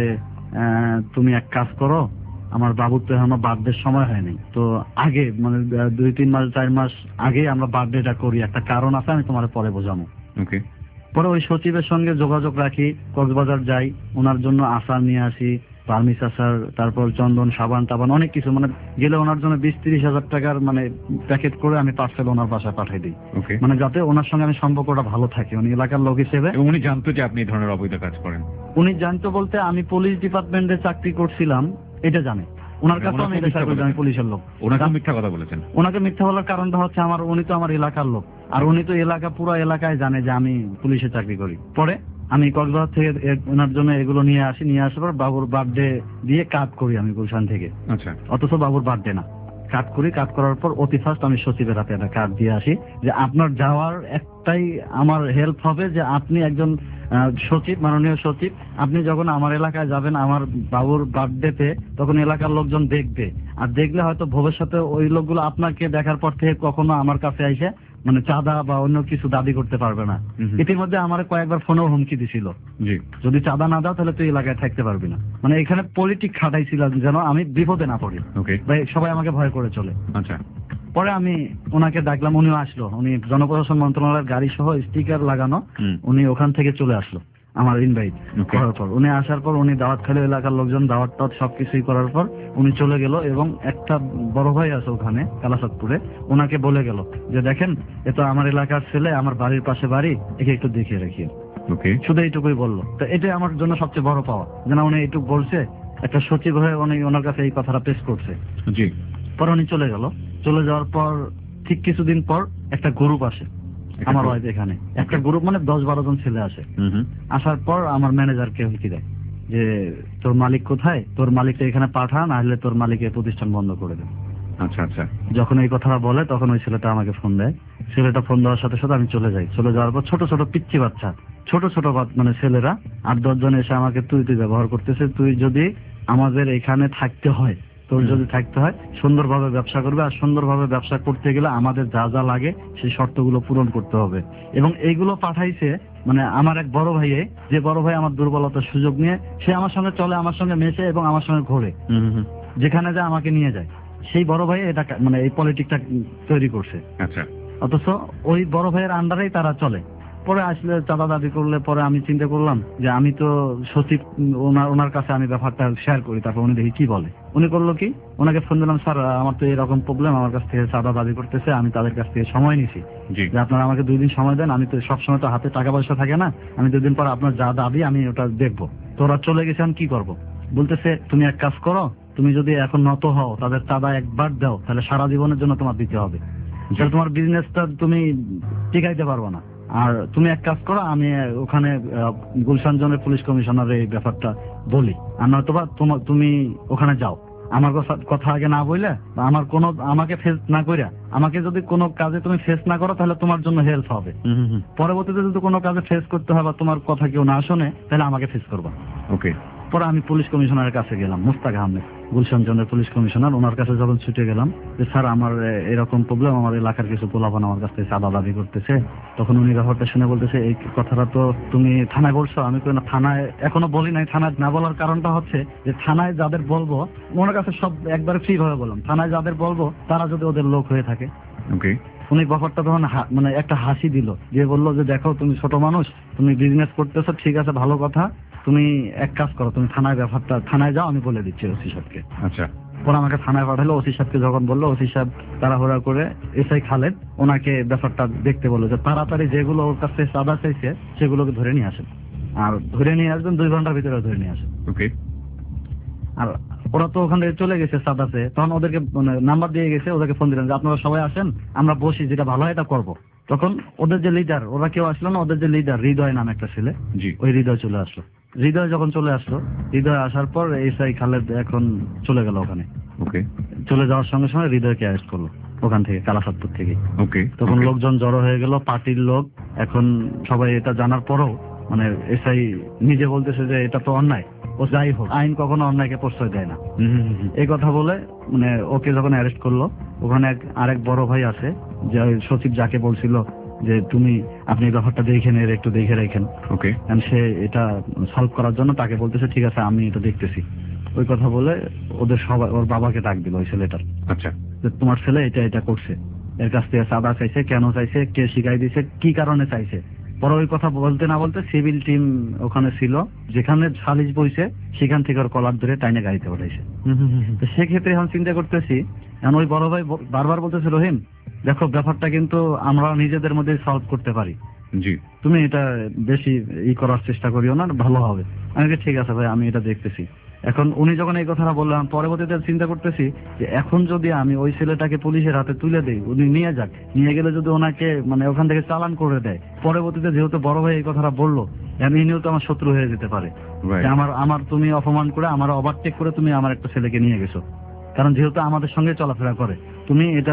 তুমি এক কাজ করো, আমার বাবুর তো এখনো বার্থডের সময় হয়নি, তো আগে মানে 2-3 মাস 4 মাস আগে আমরা বার্থডেটা করি, একটা কারণ আছে, আমি তোমার পরে বোঝাবো। ওকে। পরে ওই সচিবের সঙ্গে যোগাযোগ রাখি, কক্সবাজার যাই, ওনার জন্য আচার নিয়ে আসি, পারমিস আচার, তারপর চন্দন, সাবান টাবান, অনেক কিছু, মানে গেলে ওনার জন্য 20-30 হাজার টাকার মানে প্যাকেট করে আমি পার্সেল ওনার বাসায় পাঠিয়ে দিই, ওকে। মানে যাতে ওনার সঙ্গে আমি সম্পর্কটা ভালো থাকে, উনি এলাকার লোক হিসেবে। এবং উনি জানতো যে আপনি এই ধরনের অবৈধ কাজ করেন? উনি জানতো বলতে আমি পুলিশ ডিপার্টমেন্টে চাকরি করছিলাম এটা জানে, ওনার কাছে আমি এটা চাকরি, আমি পুলিশের লোক। ওনাকে মিথ্যা কথা বলেছেন? ওনাকে মিথ্যা বলার কারণটা হচ্ছে উনি তো আমার এলাকার লোক, আর উনি তো পুরো এলাকায় জানে যে আমি পুলিশে চাকরি করি। পরে আমি কক্সবাজার থেকে ওনার জন্য এগুলো নিয়ে আসার পর বাবুর বার্থডে দিয়ে কাট করি আমি গুলশান থেকে। আচ্ছা। অথচ বাবুর বার্থডে না, কাট করি, কাট করার পর অতি ফার্স্ট আমি সচিবের হাতে একটা কার্ড দিয়ে আসি যে আপনার যাওয়ার একটাই আমার হেল্প হবে যে আপনি একজন সচিব, মাননীয় সচিব, আপনি যখন আমার এলাকায় যাবেন আমার বাবুর বার্থডেতে, তখন এলাকার লোকজন দেখবে, আর দেখলে হয়তো ভবিষ্যতে ওই লোকগুলো আপনাকে দেখার পর থেকে কখনো আমার কাছে এসে মানে চাঁদা বা অন্য কিছু দাবি করতে পারবে না। ইতিমধ্যে আমার কয়েকবার ফোনেও হুমকি দিছিল, যদি চাঁদা না দাও তাহলে তুই এলাকায় থাকতে পারবি না, মানে এখানে পলিটিক খাটাইছিলাম যেন আমি বিপদে না পড়ি, সবাই আমাকে ভয় করে চলে। আচ্ছা। পরে আমি ওনাকে ডাকলাম, উনিও আসলো, উনি জনপ্রশাসন মন্ত্রণালয়ের গাড়ি সহ স্টিকার লাগানো, উনি ওখান থেকে চলে আসলো আমার ইনভাইট করার পর। উনি আসার পর উনি দাওয়াত খেলে, এলাকার লোকজন দাওয়াত টাওয়াত সবকিছুই করার পর উনি চলে গেল, এবং একটা বড় ভাই আছে ওখানে কালাচাঁদপুরে, ওনাকে বলে গেল যে দেখেন এ তো আমার এলাকার ছেলে, আমার বাড়ির পাশে বাড়ি, একে একটু দেখিয়ে রাখিয়ে। শুধু এইটুকুই বললো, তো এটাই আমার জন্য সবচেয়ে বড় পাওয়া, যেন উনি এইটুকু বলছে, একটা সচিব হয়ে উনি ওনার কাছে এই কথাটা পেশ করছে। পরে উনি চলে গেল, চলে যাওয়ার পর ঠিক কিছুদিন পর একটা গ্রুপ আসে আমার ওয়াইফ এখানে, একটা গ্রুপ মানে 10-12 জন ছেলে আসে। আসার পর আমার ম্যানেজারকে হুমকি দেয় যে তোর মালিক কোথায়, তোর মালিককে এখানে পাঠা, না হলে তোর মালিকের প্রতিষ্ঠান বন্ধ করে দেবে। আচ্ছা আচ্ছা। যখন এই কথাটা বলে তখন ওই ছেলেটা আমাকে ফোন দেয়, ছেলেটা ফোন দেওয়ার সাথে সাথে আমি চলে যাই। চলে যাওয়ার পর ছোট ছোট পিচ্চি বাচ্চা, ছোট মানে ছেলেরা 8-10 জন এসে আমাকে তুই ব্যবহার করতেছে, তুই যদি আমাদের এখানে থাকতে হয়, তোর যদি থাকতে হয় সুন্দরভাবে ব্যবসা করবে, আর সুন্দরভাবে ব্যবসা করতে গেলে আমাদের যা যা লাগে সেই শর্তগুলো পূরণ করতে হবে। এবং এইগুলো পাঠাইছে মানে আমার এক বড় ভাইয়ে, যে বড় ভাই আমার দুর্বলতার সুযোগ নিয়ে সে আমার সঙ্গে চলে, আমার সঙ্গে মেশে এবং আমার সঙ্গে ঘোরে, যেখানে যায় আমাকে নিয়ে যায়। সেই বড় ভাই এটা মানে এই পলিটিকটা তৈরি করছে। আচ্ছা। অথচ ওই বড় ভাইয়ের আন্ডারেই তারা চলে। পরে আসলে চাঁদা দাবি করলে পরে আমি চিন্তা করলাম যে আমি তো সচিব, ওনার কাছে আমি ব্যাপারটা শেয়ার করি, তারপর উনি দেখি কি বলে। উনি করলো কি, ওনাকে ফোন দিলাম, স্যার আমার তো এরকম প্রবলেম, আমার কাছ থেকে চাঁদা দাবি করতেছে, আমি তাদের কাছ থেকে সময় নিছি যে আপনারা আমাকে 2 দিন সময় দেন, আমি তো সবসময় তো হাতে টাকা পয়সা থাকে না, আমি 2 দিন পর আপনার যা দাবি আমি ওটা দেখবো। তো ওরা চলে গেছে, আমি কি করবো? বলতেছে তুমি এক কাজ করো, তুমি যদি এখন নত হও, তাদের চাঁদা একবার দাও, তাহলে সারা জীবনের জন্য তোমার দিতে হবে, তাহলে তোমার বিজনেসটা তুমি টিকাইতে পারবো না। আর তুমি এক কাজ করো, আমি ওখানে গুলশান জোনের পুলিশ কমিশনার এই ব্যাপারটা বলি, আর নয়তোবা তুমি ওখানে যাও, আমার কথা আগে না বললে, আমাকে ফেস না কইরা, আমাকে যদি কোনো কাজে তুমি ফেস না করো তাহলে তোমার জন্য হেল্প হবে, পরবর্তীতে যদি কোনো কাজে ফেস করতে হয় বা তোমার কথা কেউ না শোনে তাহলে আমাকে ফেস করবা। ওকে। পরে আমি পুলিশ কমিশনারের কাছে গেলাম, মুস্তাক আহমেদ, গুলশান জোনের পুলিশ কমিশনার, ওনার কাছে যখন ছুটে গেলাম যে স্যার আমার এরকম প্রবলেম, আমার এলাকার কিছু পোলাপান আমার কাছ থেকে চাঁদা দাবি করতেছে, তখন উনি ব্যাপারটা শুনে বলতেছে এই কথাটা তো তুমি থানায় বলছো? আমি কই না, থানায় এখনো বলি নাই। থানায় না বলার কারণটা হচ্ছে যে থানায় যাদের বলবো, ওনার কাছে সব একবারে ফ্রি ভাবে বললাম, থানায় যাদের বলবো তারা যদি ওদের লোক হয়ে থাকে। ওকে। উনি ব্যাপারটা তখন মানে একটা হাসি দিল, যে বললো যে দেখো তুমি ছোট মানুষ, তুমি বিজনেস করতেছো, ঠিক আছে ভালো কথা, তুমি এক কাজ করো, তুমি থানায় যাও, আমি বলে দিচ্ছি ওসি সাহেবকে। আচ্ছা। পরে আমাকে থানায় পাঠালো, ওসি সাহেবকে যখন বললো, ওসি সাহেব তাড়াহুড়া করে এসআই খালেদ ওনাকে ব্যাপারটা দেখতে বললো যে তাড়াতাড়ি যেগুলো ওর কাছে চাঁদা চাইছে সেগুলোকে ধরে নিয়ে আসেন, আর ধরে নিয়ে আসবেন 2 ঘন্টার ভিতরে ধরে নিয়ে আসেন। ওকে। আর ওরা তো ওখান থেকে চলে গেছে চাঁদাতে, তখন ওদেরকে নাম্বার দিয়ে গেছে, ওদেরকে ফোন দিলেন যে আপনারা সবাই আসেন, আমরা বসি, যেটা ভালো হয় এটা করবো। তখন ওদের যে লিডার, ওরা কেউ আসলো না, ওদের যে লিডার হৃদয় নাম একটা ছেলে, ওই হৃদয় চলে আসলো। হৃদয় যখন চলে আসলো, হৃদয় আসার পর এসআই খালেদ এখন চলে গেল ওখানে। ওকে। চলে যাওয়ার সঙ্গে সঙ্গে হৃদয়কে অ্যারেস্ট করলো। ওখান থেকে কালাসাদপুর থেকে। ওকে, তখন লোকজন জড়ো হয়ে গেল, পার্টির লোক। এখন সবাই এটা জানার পরেও মানে এসআই নিজে বলতেছে যে এটা তো অন্যায়। ও যাই হোক, আইন কখনো অন্যায়কে প্রশ্রয় দেয় না। এই কথা বলে মানে ওকে যখন অ্যারেস্ট করলো, ওখানে আরেক বড় ভাই আছে, যে সচিব যাকে বলছিল যে আপনি ব্যাপারটা দেখে নেন, একটু দেখে রাখেন। ওকে, সে এটা সলভ করার জন্য তাকে বলতেছে ঠিক আছে আমি এটা দেখতেছি। ওই কথা বলে ওদের সবাই ওর বাবাকে ডাক দিল, ওই ছেলেটার, আচ্ছা, যে তোমার ছেলে এটা এটা করছে, এর কাছ থেকে চাঁদা চাইছে, কেন চাইছে, কে শিখাই দিয়েছে, কি কারণে চাইছে। পরে ওই কথা বলতে না বলতে সিভিল টিম ওখানে ছিল, যেখানে সালিশ বইছে সেখান থেকে ওর কলার ধরে টাইনে গাড়িতে উঠাইছে। তো সেক্ষেত্রে এখন চিন্তা করতেছি, এখন ওই বড় ভাই বারবার বলতেছে রহিম দেখো ব্যাপারটা কিন্তু আমরা নিজেদের মধ্যে সলভ করতে পারি, জি, তুমি এটা বেশি করার চেষ্টা করিও না, ভালো হবে। আমি ঠিক আছে ভাই, আমি এটা দেখতেছি। এখন উনি যখন এই কথাটা বললাম, পরবর্তীতে চিন্তা করতেছি যে এখন যদি আমি ওই ছেলেটাকে পুলিশের হাতে তুলে দেই, উনি নিয়ে যাক, নিয়ে গেলে যদি ওনাকে মানে ওখান থেকে চালান করে দেয়, পরবর্তীতে যেহেতু বড় ভাই এই কথাটা বললো, ইনিও তো আমার শত্রু হয়ে যেতে পারে। যে আমার তুমি অপমান করে, আমার ওভারটেক করে তুমি আমার একটা ছেলেকে নিয়ে গেছো, কারণ যেহেতু আমাদের সঙ্গে চলাফেরা করে, তুমি এটা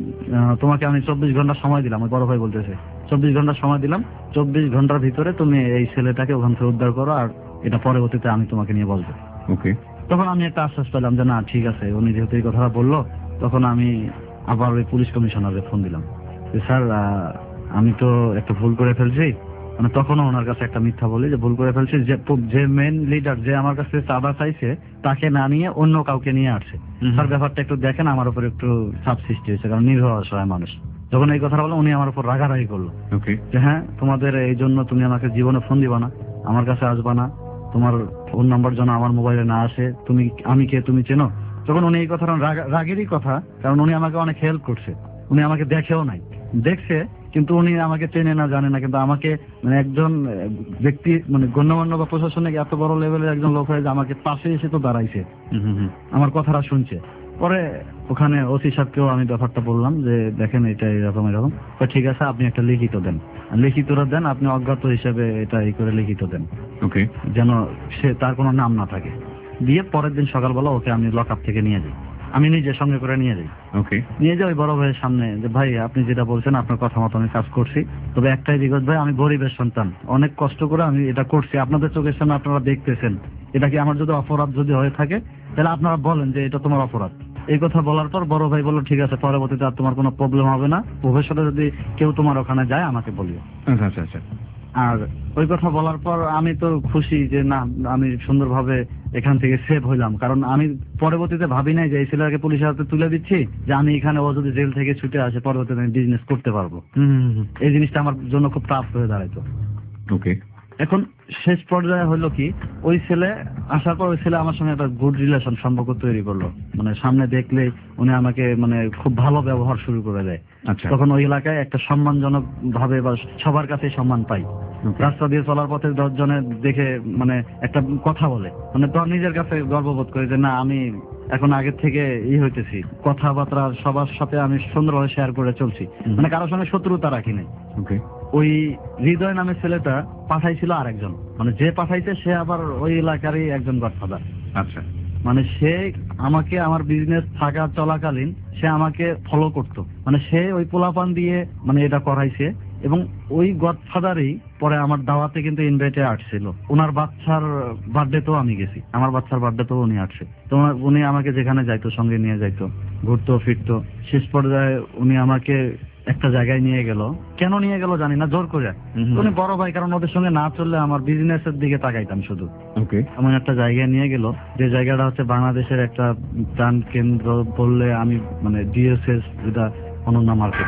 তোমাকে আমি 24 ঘন্টা সময় দিলাম। ওই বড় ভাই বলতেছে 24 ঘন্টা সময় দিলাম, 24 ঘন্টার ভিতরে তুমি এই ছেলেটাকে ওখান থেকে উদ্ধার করো, আর এটা পরবর্তীতে আমি তোমাকে নিয়ে বলবো। ওকে, তখন আমি একটা আশ্বাস পেলাম যে না ঠিক আছে, উনি যেহেতু এই কথাটা বললো, তখন আমি আবার ওই পুলিশ কমিশনারে ফোন দিলাম যে স্যার আমি তো একটা ভুল করে ফেলছি। মানে তখনও ওনার কাছে একটা মিথ্যা বলি যে ভুল করে ফেলছি, যে মেন লিডার যে আমার কাছে চাঁদা চাইছে তাকে না নিয়ে অন্য কাউকে নিয়ে আসছে। স্যার ব্যাপারটা একটু দেখেন, আমার উপর একটু চাপ সৃষ্টি হয়েছে, কারণ নির্ভর অসহায় মানুষ। যখন এই কথাটা বললো, উনি আমার উপর রাগারাগি করলো যে হ্যাঁ তোমাদের এই জন্য তুমি আমাকে জীবনে ফোন দিবা না, আমার কাছে আসবা না, তোমার ফোন নাম্বার যেন আমার মোবাইলে না আসে, আমি কে তুমি চেনো। যখন উনি এই কথা, রাগেরই কথা, কারণ উনি আমাকে অনেক হেল্প করছে, উনি আমাকে দেখেও নাই, দেখছে কিন্তু উনি আমাকে চেনে না জানে না, কিন্তু আমাকে মানে একজন ব্যক্তি মানে গণ্যমান্য বা প্রশাসনিক এত বড় লেভেলের একজন লোক হয়ে যে আমাকে পাশে এসে তো দাঁড়াইছে, আমার কথাটা শুনছে। পরে ওখানে ওসি সাহেবকেও আমি ব্যাপারটা বললাম যে দেখেন এটা এরকম এরকম। ঠিক আছে আপনি একটা লিখিত দেন, লিখিতরা দেন, আপনি অজ্ঞাত হিসেবে এটা এই করে লিখিত দেন, ওকে, যেন সে তার কোনো নাম না থাকে। দিয়ে পরের দিন সকালবেলা ওকে আমি লক আপ থেকে নিয়ে যাই, আমি নিজে সঙ্গে করে নিয়ে যাই। ওকে, নিয়ে যাই ওই বড় ভাইয়ের সামনে যে ভাই আপনি যেটা বলছেন আপনার কথা মতো আমি কাজ করছি, তবে একটাই দিগত ভাই, আমি গরিবের সন্তান, অনেক কষ্ট করে আমি এটা করছি, আপনাদের চোখের সামনে আপনারা দেখতেছেন, এটা কি আমার যদি অপরাধ যদি হয়ে থাকে তাহলে আপনারা বলেন যে এটা তোমার অপরাধ। এই কথা বলার পর বড় ভাই বললো ঠিক আছে, পরবর্তীতে আর তোমার কোনো প্রবলেম হবে না, ভবিষ্যতে যদি কেউ তোমার ওখানে যায় আমাকে বলিও। আচ্ছা আচ্ছা আচ্ছা। আর ওই কথা বলার পর আমি তো খুশি যে না আমি সুন্দরভাবে এখান থেকে সেভ হইলাম, কারণ আমি পরবর্তীতে ভাবি নাই যে এই ছেলেকে পুলিশের হাতে তুলে দিচ্ছি, যে আমি এখানে ও যদি জেল থেকে ছুটে আসে পরবর্তীতে আমি বিজনেস করতে পারবো। এই জিনিসটা আমার জন্য খুব টাফ হয়ে দাঁড়াইতো। ওকে, এখন শেষ পর্যায়ে হলো কি, ওই ছেলে আসার পর ওই ছেলে আমার সঙ্গে একটা গুড রিলেশন সম্পর্ক তৈরি করলো, মানে সামনে দেখলে উনি আমাকে মানে খুব ভালো ব্যবহার শুরু করে দেয়। আচ্ছা, তখন ওই এলাকায় একটা সম্মানজনক ভাবে বা সবার কাছে সম্মান পাই। রাস্তা দিয়ে চলার পথে 10 জনে দেখে মানে একটা কথা বলে, মানে তোর নিজের কাছে গর্ববোধ করে যে না আমি এখন আগের থেকে হইতেছি, কথাবার্তা সবার সাথে আমি সুন্দরভাবে শেয়ার করে চলছি, মানে কারোর সঙ্গে শত্রুতা রাখি নাই। ওকে, ওই হৃদয় নামে ছেলেটা পাঠাইছিল আরেকজন, মানে যে পাঠাইছে সে আবার ওই এলাকারই একজন গডফাদার। আচ্ছা, মানে সে আমাকে আমার বিজনেস থাকা চলাকালীন সে আমাকে ফলো করতো, মানে সে ওই পোলাপান দিয়ে মানে এটা করাইছে। এবং ওই গডফাদারই পরে আমার দাওয়াতে কিন্তু ইনভাইটে আসছিল, ওনার বাচ্চার বার্থডে তো আমি গেছি, আমার বাচ্চার বার্থডে তো উনি আসছে, তো উনি আমাকে যেখানে যাইতো সঙ্গে নিয়ে যাইতো, ঘুরতো ফিরতো। শেষ পর্যায়ে উনি আমাকে একটা জায়গায় নিয়ে গেল, কেন নিয়ে গেল জানি না, জোর করে। উনি বড় ভাই, কারণ ওদের সঙ্গে না চললে আমার বিজনেসের দিকে তাকাইতাম শুধু। ওকে, এমন একটা জায়গায় নিয়ে গেল যে জায়গাটা হচ্ছে বাংলাদেশের একটা প্রাণ কেন্দ্র বললে আমি মানে ডিএসএস, যেটা অনন্যা মার্কেট।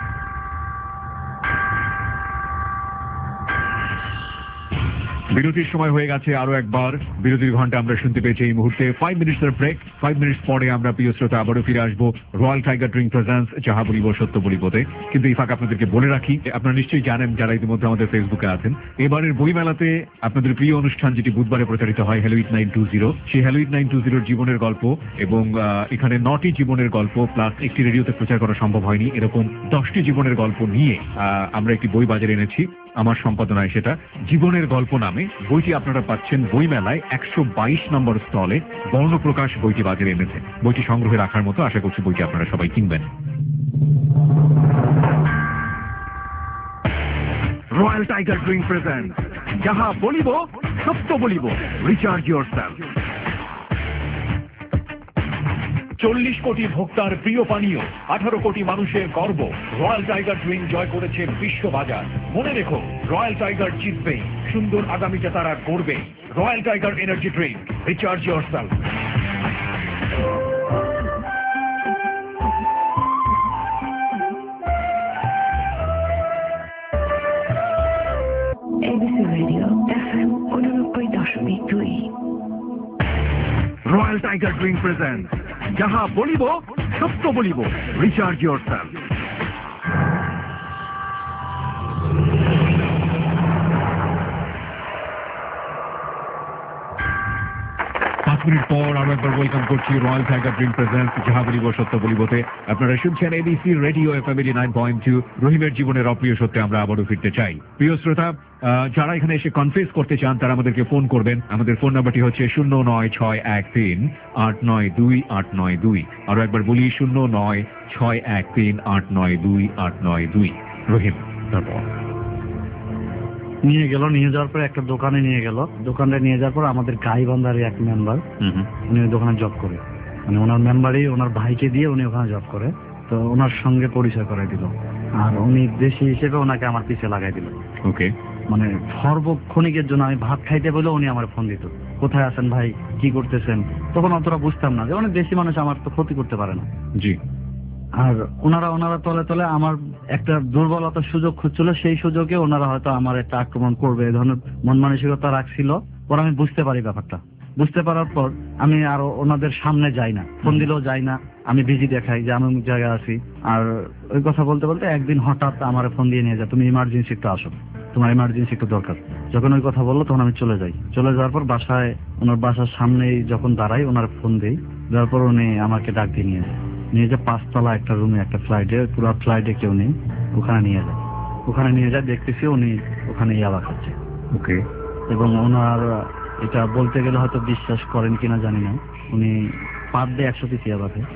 বিরতির সময় হয়ে গেছে আরো একবার, বিরতির ঘন্টা আমরা শুনতে পেয়েছি এই মুহূর্তে 5 মিনিটের ব্রেক। 5 মিনিট পরে আমরা প্রিয় শ্রোতা আবারও ফিরে আসবো রয়্যাল টাইগার ড্রিঙ্ক প্রেজেন্স যাহা বলিব সত্য বলিবতে। কিন্তু এই ফাঁক আপনাদেরকে বলে রাখি, আপনারা নিশ্চয়ই জানেন যারা ইতিমধ্যে আমাদের ফেসবুকে আছেন, এবারের বইমেলাতে আপনাদের প্রিয় অনুষ্ঠান যেটি বুধবারে প্রচারিত হয় হ্যালো ইট 920, সেই হ্যালো ইট 920 জীবনের গল্প, এবং এখানে 9টি জীবনের গল্প প্লাস একটি রেডিওতে প্রচার করা সম্ভব হয়নি এরকম 10টি জীবনের গল্প নিয়ে আমরা একটি বই বাজারে এনেছি। আমার সম্পাদনায় সেটা জীবনের গল্প নামে বইটি আপনারা পাচ্ছেন বইমেলায় 122 নম্বর স্টলে। বর্ণপ্রকাশ বইটি বাজারে এনেছে, বইটি সংগ্রহে রাখার মতো, আশা করছি বইটি আপনারা সবাই কিনবেন। রয়্যাল টাইগার ড্রিঙ্ক প্রেজেন্ট যাহা বলিব সত্য বলিব, রিচার্জ ইয়োর সেলফ। 40 কোটি ভোক্তার প্রিয় পানীয়, 18 কোটি মানুষের গর্ব, রয়্যাল টাইগার ড্রিঙ্ক জয় করেছে বিশ্ববাজার। মনে রেখো, রয়্যাল টাইগার জিতবেই, সুন্দর আগামীতে তারা গড়বে। Royal tiger energy drink, recharge yourself. ABC Radio FM 89.2 royal tiger drink present যাহা বলিব সত্য বলিব, রিচার্জ ইয়োর সেলফ। 5 মিনিট পর আরো একবার ওয়েলকাম করছি রয়্যাল টাইগার ড্রিঙ্ক প্রেজেন্ট যাহা বলিব সত্য বলিবতে। আপনারা শুনছেন এবিসি রেডিও FM 89.2। রহিমের জীবনের অপ্রিয় সত্যে আমরা আবারও ফিরতে চাই। প্রিয় শ্রোতা, যারা এখানে এসে কনফেস করতে চান তারা আমাদেরকে ফোন করবেন। আমাদের ফোন নাম্বারটি হচ্ছে 09613892 আরো একবার বলি 09613892। রহিম, তারপর নিয়ে যাওয়ার পর একটা দোকানে নিয়ে গেল। দোকানে নিয়ে যাওয়ার পর আমাদের গাইবান্ধারই এক মেম্বার, উনি ওই দোকানে জব করে, মানে ওনার মেম্বারই ওনার ভাইকে দিয়ে উনি ওখানে জব করে। তো ওনার সঙ্গে পরিচয় করাই দিল, আর উনি দেশি হিসেবে ওনাকে আমার পিছে লাগাই দিল। ওকে, মানে সর্বক্ষণিকের জন্য আমি ভাত খাইতে বলে উনি আমার ফোন দিত, কোথায় আছেন ভাই, কি করতেছেন। তখন অতটা বুঝতাম না যে অনেক দেশি মানুষ আমার তো ক্ষতি করতে পারে না। জি। আর ওনারা তলে তলে আমার একটা দুর্বলতার সুযোগ খুঁজছিল, সেই সুযোগে ওনারা হয়তো আমার একটা আক্রমণ করবে এই ধরনের মন মানসিকতা রাখছিল। পর আমি বুঝতে পারি ব্যাপারটা, বুঝতে পারার পর আমি আর ওনাদের সামনে যাই না, ফোন দিলেও যাই না, আমি বিজি দেখাই যে আমি অমুক জায়গায় আছি। আর ওই কথা বলতে বলতে একদিন হঠাৎ আমার ফোন দিয়ে নিয়ে যায়, তুমি ইমার্জেন্সি একটু আসো, তোমার ইমার্জেন্সি একটু দরকার। যখন ওই কথা বললো তখন আমি চলে যাই। চলে যাওয়ার পর বাসায়, ওনার বাসার সামনেই যখন দাঁড়াই ওনার ফোন দিই, দেওয়ার পর উনি আমাকে ডাক দিয়ে নিয়ে যায়। নিয়ে যায় 5 তলা একটা রুমে, একটা ফ্লাইটে, পুরো ফ্লাইটে কেউ নেই, ওখানে নিয়ে যায়। দেখতেছি উনি ওখানে ইয়াবা খাচ্ছে। ওকে। এবং ওনার এটা বলতে গেলে হয়তো বিশ্বাস করেন কিনা জানি না, উনি পার ডে 100 পিস ইয়াবা খায়।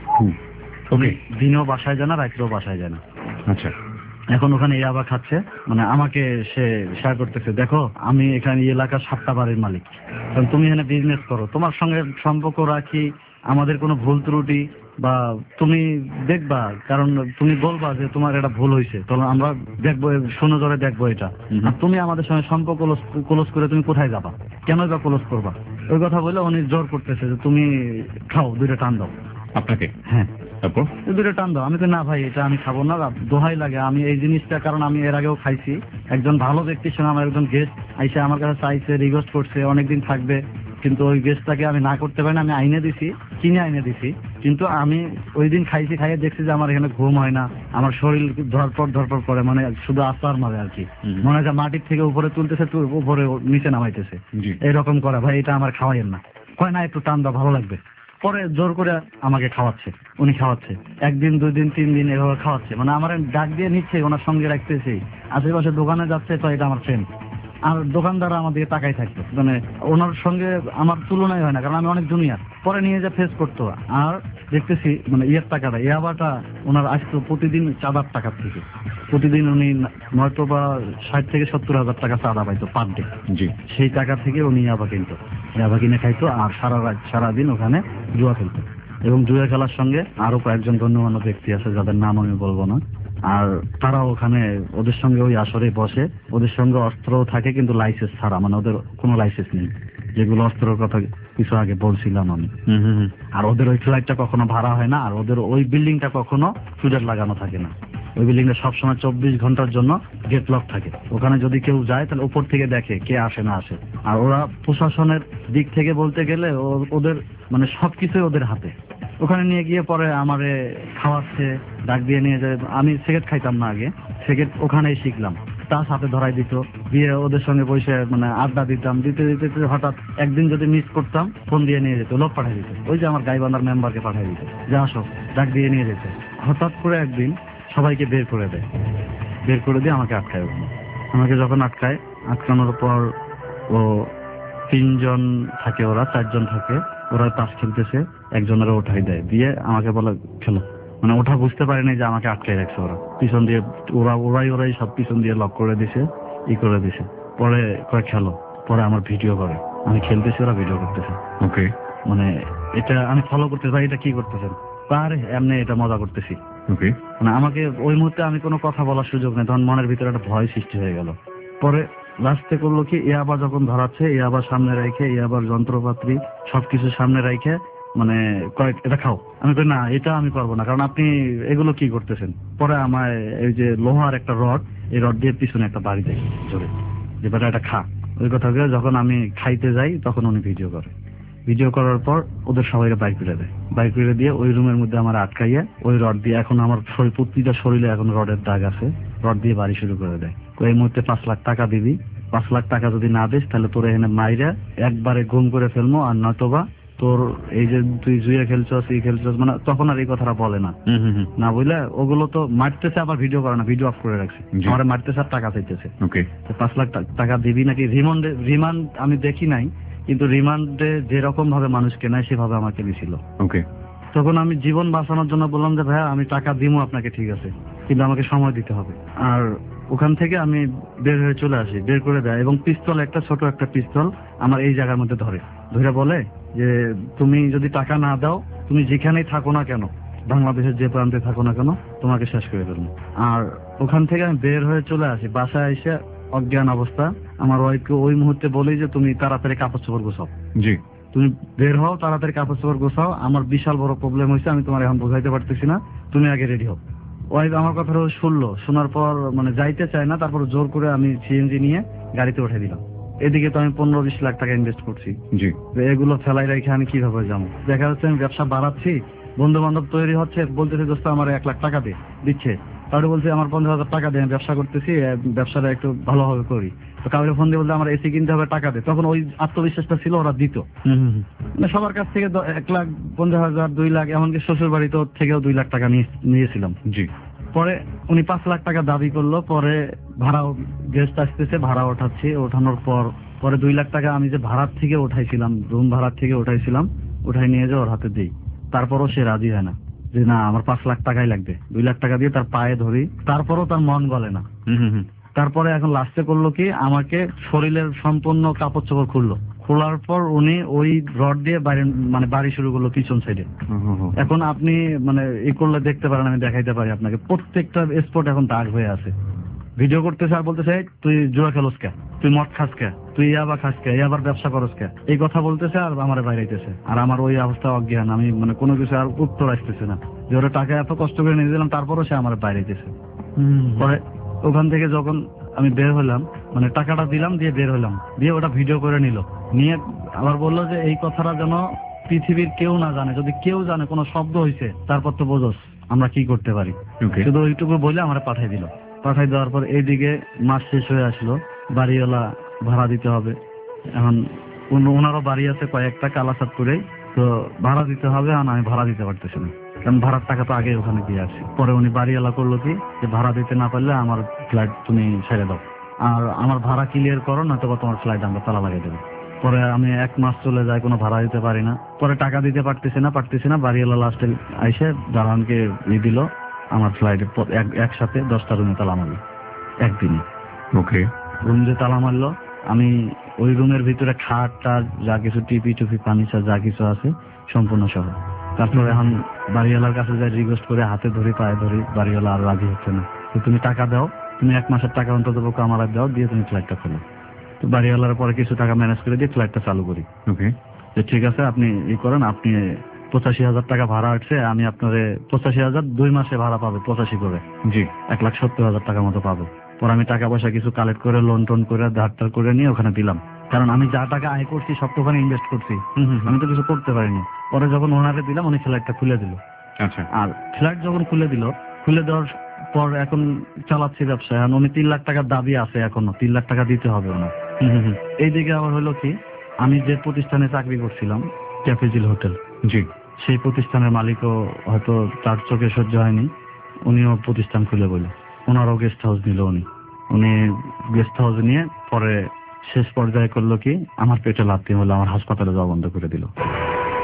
ওকে। দিনেও বাসায় যায় না, রাত্রেও বাসায় যায় না। আচ্ছা। এখন ওখানে ইয়াবা খাচ্ছে, মানে আমাকে সে শেয়ার করতেছে, দেখো আমি এখানে এই এলাকার 7টা বাড়ির মালিক, কারণ তুমি এখানে বিজনেস করো, তোমার সঙ্গে সম্পর্ক রাখি, আমাদের কোনো ভুল ত্রুটি বা তুমি দেখবা, কারণ তুমি বলবা যে তোমার এটা ভুল হয়েছে, তখন আমরা দেখবো, সুনজরে দেখবো এটা। আর তুমি আমাদের সঙ্গে সম্পর্ক ক্লোজ করে তুমি কোথায় যাবা, কেন বা ক্লোজ করবা? ওই কথা বলে উনি জোর করতেছে যে তুমি খাও, 2টা টান দাও। আপনাকে? হ্যাঁ। তারপর? 2টা টান দাও। আমি তো না ভাই, এটা আমি খাবো না, দোহাই লাগে, আমি এই জিনিসটা, কারণ আমি এর আগেও খাইছি। একজন ভালো ব্যক্তির সঙ্গে আমার একজন গেস্ট আইসে আমার কাছে চাইছে, রিকোয়েস্ট করছে অনেকদিন থাকবে, কিন্তু ওই গেস্টটাকে আমি না করতে পারি না। আমি কিনে আইনে দিছি, কিন্তু আমি ওই দিন খাইয়ে দেখছি যে আমার এখানে ঘুম হয় না, আমার শরীর ধরপড় করে, মানে শুধু আস্তার মারে আর কি, মনে হয় যে মাটির থেকে উপরে তুলতেছে, উপরে নিচে নামাইতেছে, এরকম করে। ভাই এটা আমার খাওয়াইয়েন না। কয় না, একটু টান দাও, ভালো লাগবে। পরে জোর করে আমাকে উনি খাওয়াচ্ছে, 1 দিন 2 দিন 3 দিন এভাবে খাওয়াচ্ছে, মানে আমার ডাক দিয়ে নিচ্ছে, ওনার সঙ্গে রাখতেছে, আশেপাশে দোকানে যাচ্ছে, তো এটা আমার ফ্রেন্ড। আর দোকানদার আমাদের তাকাই থাকতো, মানে ওনার সঙ্গে আমার তুলনাই হয় না, কারণ আমি অনেক জুনিয়র। পরে নিয়ে যা ফেস করতো, আর দেখতেছি মানে টাকাটা, ইয়াবাটা ওনার আসতো প্রতিদিন চাঁদার টাকা থেকে। প্রতিদিন উনি নয়তো বা 60 থেকে 70 হাজার টাকা চাঁদা পাইতো পার ডে। সেই টাকা থেকে উনি ইয়াবা কিনে খাইতো, আর সারাদিন ওখানে জুয়া খেলতো। এবং জুয়া খেলার সঙ্গে আরো কয়েকজন গণ্যমান্য ব্যক্তি আছে যাদের নাম আমি বলবো না, আর তারা ওখানে ওদের সঙ্গে ওই আসরে বসে, ওদের সঙ্গে অস্ত্রও থাকে, কিন্তু লাইসেন্স ছাড়া, মানে ওদের কোনো লাইসেন্স নেই, যেগুলো অস্ত্রের কথা কিছু আগে বলছিলাম আমি। আর ওদের ওই ফ্লাইটটা কখনো ভাড়া হয় না, আর ওদের ওই বিল্ডিংটা কখনো ফিডার লাগানো থাকে না। ওই বিল্ডিংটা সবসময় 24 ঘন্টার জন্য গেট লক থাকে। ওখানে যদি কেউ যায় তাহলে উপর থেকে দেখে কে আসে না আসে। আর ওরা প্রশাসনের দিক থেকে বলতে গেলে ওদের মানে সবকিছুই ওদের হাতে। ওখানে নিয়ে গিয়ে পরে আমারে খাওয়াচ্ছে, ডাক দিয়ে নিয়ে যায়। আমি সিগারেট খাইতাম না আগে, সিগারেট ওখানেই শিখলাম। তার সাথে ধরাই দিত, দিয়ে ওদের সঙ্গে বসে মানে আড্ডা দিতাম। দিতে হঠাৎ একদিন যদি মিস করতাম, ফোন দিয়ে নিয়ে যেত, লোক পাঠিয়ে দিত, ওই যে আমার গাইবান্ধার মেম্বারকে পাঠিয়ে দিত, যে আসো, ডাক দিয়ে নিয়ে যেত। হঠাৎ করে একদিন সবাইকে বের করে দিয়ে আমাকে আটকায়। আমাকে যখন আটকানোর পর ও 3 জন থাকে, ওরা 4 জন থাকে, ওরা তাস খেলতেছে, একজনেরা উঠাই দেয়, দিয়ে আমাকে বলে খেলো। মানে ওটা বুঝতে পারেনি যে আমাকে আটকে রাখছে ওরা, পিছন দিয়ে ওরাই সব পিছন দিয়ে লক করে দিছে, করে দিছে। পরে কয়েক খেলো, পরে আমার ভিডিও করে, আমি খেলতেছি, ওরা ভিডিও করতেছে। ওকে, মানে এটা আমি ফলো করতেছি, ভাই এটা কি করতেছেন, পারে এমনি এটা মজা করতেছি। ওকে, মানে আমাকে ওই মুহূর্তে আমি কোনো কথা বলার সুযোগ নেই, তখন মনের ভিতরে একটা ভয় সৃষ্টি হয়ে গেল। পরে লাস্টে করলো কি, এ আবার যখন ধরাচ্ছে, এ আবার সামনে রাখে, এ আবার যন্ত্রপাতি সবকিছু সামনে রাখে, মানে এটা খাও। আমি কই না, এটা আমি পারবো না, কারণ আপনি এগুলো কি করতেছেন। পরে আমায় এই যে লোহার একটা রড, এই রড দিয়ে পিছনে একটা বাড়ি দেয় জোরে, যে বেটা এটা খা। ওই কথা যখন আমি খাইতে যাই তখন উনি ভিডিও করে। ভিডিও করার পর ওদের সবাইকে বাইক ফিরে দেয়, বাইক ফিরে দিয়ে ওই রুমের মধ্যে আমার আটকাইয়া ওই রড দিয়ে, এখন আমার প্রতিটা শরীরে এখন রডের দাগ আছে, রড দিয়ে বাড়ি শুরু করে দেয়। এই মুহূর্তে 5 লাখ টাকা দিবি, 5 লাখ টাকা যদি না দিস তাহলে তোর এখানে মাইরা একবারে গুম করে ফেলবো, আর নয়তোবা তোর এই যে তুই জুয়ে খেলছস, এই খেলছস, মানে তখন আর এই কথাটা বলে না, না বুঝলে। ওগুলো তো মারতেছে, আবার ভিডিও করে না, ভিডিও অফ করে রাখছে, আমার মারতেছে আর টাকা চাইতেছে। 5 লাখ টাকা দিবি নাকি রিমান্ড আমি দেখি নাই, কিন্তু রিমান্ডে যেরকম ভাবে মানুষকে নেয় সেভাবে আমাকে দিছিল। ওকে, তখন আমি জীবন বাঁচানোর জন্য বললাম যে ভাইয়া আমি টাকা দিব আপনাকে, ঠিক আছে, কিন্তু আমাকে সময় দিতে হবে। আর ওখান থেকে আমি বের হয়ে চলে আসি, বের করে দেয়, এবং পিস্তল, একটা ছোট একটা পিস্তল আমার এই জায়গার মধ্যে ধরে বলে যে তুমি যদি টাকা না দাও, তুমি যেখানেই থাকো না কেন, বাংলাদেশের যে প্রান্তে থাকো না কেন, তোমাকে শেষ করে ফেলবো। আর ওখান থেকে আমি বের হয়ে চলে আসি, বাসায় এসে অজ্ঞান অবস্থা। আমার ওয়াইফকে ওই মুহূর্তে বলি যে তুমি তাড়াতাড়ি কাপড় চোপড় গোছাও, জি, তুমি বের হও, তাড়াতাড়ি কাপড় চোপড় গোছাও, আমার বিশাল বড় প্রবলেম হয়েছে, আমি তোমার এখন বোঝাইতে পারতেছি না, তুমি আগে রেডি হও। ওয়াইফ আমার কথাটা শুনলো, শোনার পর মানে যাইতে চায় না, তারপর জোর করে আমি সিএনজি নিয়ে গাড়িতে উঠে দিলাম। এদিকে তো আমি 15-20 লাখ টাকা ইনভেস্ট করছি, জি, এগুলো ফেলাই রেখে আমি কিভাবে যাবো। দেখা যাচ্ছে আমি ব্যবসা বাড়াচ্ছি, বন্ধু বান্ধব তৈরি হচ্ছে, বলতেছে দোস্ত আমার 1 লাখ টাকা দিচ্ছে, তাহলে বলছে আমার 50,000 টাকা দিয়ে আমি ব্যবসা করতেছি, ব্যবসাটা একটু ভালোভাবে করি। তো কাউকে ফোন দিয়ে বলতে আমার এসি কিনতে হবে, টাকা দে, তখন ওই আত্মবিশ্বাসটা ছিল, ওরা দিত। মানে সবার কাছ থেকে 1,50,000, 2 লাখ, এমনকি শ্বশুর বাড়িতে থেকেও 2 লাখ টাকা নিয়েছিলাম। জি। পরে উনি 5 লাখ টাকা দাবি করলো, পরে ভাড়া গেস্ট আসতেছে, ভাড়া ওঠাচ্ছি, ওঠানোর পরে 2 লাখ টাকা আমি যে ভাড়ার থেকে উঠাইছিলাম, রুম ভাড়ার থেকে উঠাইছিলাম, উঠাই নিয়ে যে ওর হাতে দিই। তারপরও সে রাজি হয় না, যে না আমার 5 লাখ টাকাই লাগবে। 2 লাখ টাকা দিয়ে তার পায়ে ধরি, তারপরও তার মন গলে না। তারপরে এখন লাস্টে করলো কি, আমাকে শরীরের সম্পূর্ণ কাপড় চোপড় খুললো, খোলার পর উনি ওই রড দিয়ে বাড়ি শুরু করলো পিছন সাইডে। এখন আপনি মানে এই করলে দেখতে পারেন, আমি দেখাইতে পারি আপনাকে, প্রত্যেকটা স্পট এখন দাগ হয়ে আছে। ভিডিও করতেছে আর বলতেছে তুই জুয়া খেলোস কে, তুই মদ খাস কে, তুই ইয়াবা খাস কে, ইয়াবার ব্যবসা করস কে, এই কথা বলতেছে আর আমার বাইরেছে। আর আমার ওই অবস্থা অজ্ঞান, আমি মানে কোনো কিছু আর উত্তর আসতেছে না, যে ওরা টাকা এত কষ্ট করে নিয়ে দিলাম, তারপরও সে আমার বাইরেছে। পরে ওখান থেকে যখন আমি বের হলাম, মানে টাকাটা দিলাম, দিয়ে বের হলাম, দিয়ে ওটা ভিডিও করে নিয়ে আবার বললো যে এই কথাটা যেন পৃথিবীর কেউ না জানে, যদি কেউ জানে কোনো শব্দ হয়েছে তারপর তো বোঝস আমরা কি করতে পারি। শুধু ওইটুকু বলে আমার পাঠাই দিল। পাঠাই দেওয়ার পর এইদিকে মাস শেষ হয়ে আসলো, বাড়িওয়ালা ভাড়া দিতে হবে। এখন ওনারও বাড়ি আছে কয়েকটা কালাচাঁদপুরেই, তো ভাড়া দিতে হবে, আর আমি ভাড়া দিতে পারতেছি না, কারণ ভাড়ার টাকা তো আগে ওখানে দিয়ে আসছি। পরে উনি বাড়িওয়ালা করলো কি, যে ভাড়া দিতে না পারলে আমার ফ্ল্যাট তুমি ছেড়ে দাও, আর আমার ভাড়া ক্লিয়ার করো, না তো তোমার ফ্ল্যাট আমরা তালা লাগিয়ে দেবো। পরে আমি 1 মাস চলে যায়, কোনো ভাড়া দিতে পারি না, পরে টাকা দিতে পারতেছি না। বাড়িওয়ালা লাস্টে আইসে দালানকে দিল আমার ফ্লাইটে একসাথে 10টা রুমে তালা মারলো একদিনে। ওকে, রুম যে তালা মারলো, আমি ওই রুমের ভিতরে খাট টাট যা কিছু টিপি ফার্নিচার যা কিছু আছে সম্পূর্ণ সহ। তারপরে এখন বাড়িওয়ালার কাছে যাই রিকোয়েস্ট করে, হাতে ধরি পায়ে ধরি, বাড়িওয়ালা আর রাজি হচ্ছে না। তো তুমি টাকা দাও, তুমি 1 মাসের টাকা অন্তত পক্ষে আমার দাও, দিয়ে তুমি ফ্লাইটটা খোলো। তো বাড়িওয়ালার পরে কিছু টাকা ম্যানেজ করে দিয়ে ফ্লাইটটা চালু করি। ওকে, ঠিক আছে আপনি করেন, আপনি 85,000 টাকা ভাড়া আসছে, আমি আপনারে 85,000 2 মাসে ভাড়া পাবে 85 করে, জি, 1,70,000 টাকা মতো পাবে। পরে আমি টাকা পয়সা কিছু কালেক্ট করে, লোন টোন করে, ধার করে নিয়ে ওখানে দিলাম, কারণ আমি যা টাকা আয় করছি সব তো ওখানে ইনভেস্ট করছি, আমি তো কিছু করতে পারিনি। পরে যখন ওনারে দিলাম, উনি ফ্ল্যাটটা খুলে দিল। আচ্ছা, আর ফ্ল্যাট যখন খুলে দেওয়ার পর এখন চালাচ্ছি ব্যবসা। এখন উনি 3 লাখ টাকার দাবি আছে, এখনো 3 লাখ টাকা দিতে হবে ওনার। এইদিকে আবার হলো কি, আমি যে প্রতিষ্ঠানে চাকরি করছিলাম, ক্যাফেজিল হোটেল, জি, সেই প্রতিষ্ঠানের মালিকও হয়তো তার চোখে সহ্য হয়নি, উনিও প্রতিষ্ঠান খুলে বলে, ওনারও গেস্ট হাউস নিল। উনি গেস্ট হাউস নিয়ে পরে শেষ পর্যায়ে করলো কি, আমার পেটে লাথি হলো, আমার হাসপাতালে যাওয়া বন্ধ করে দিল।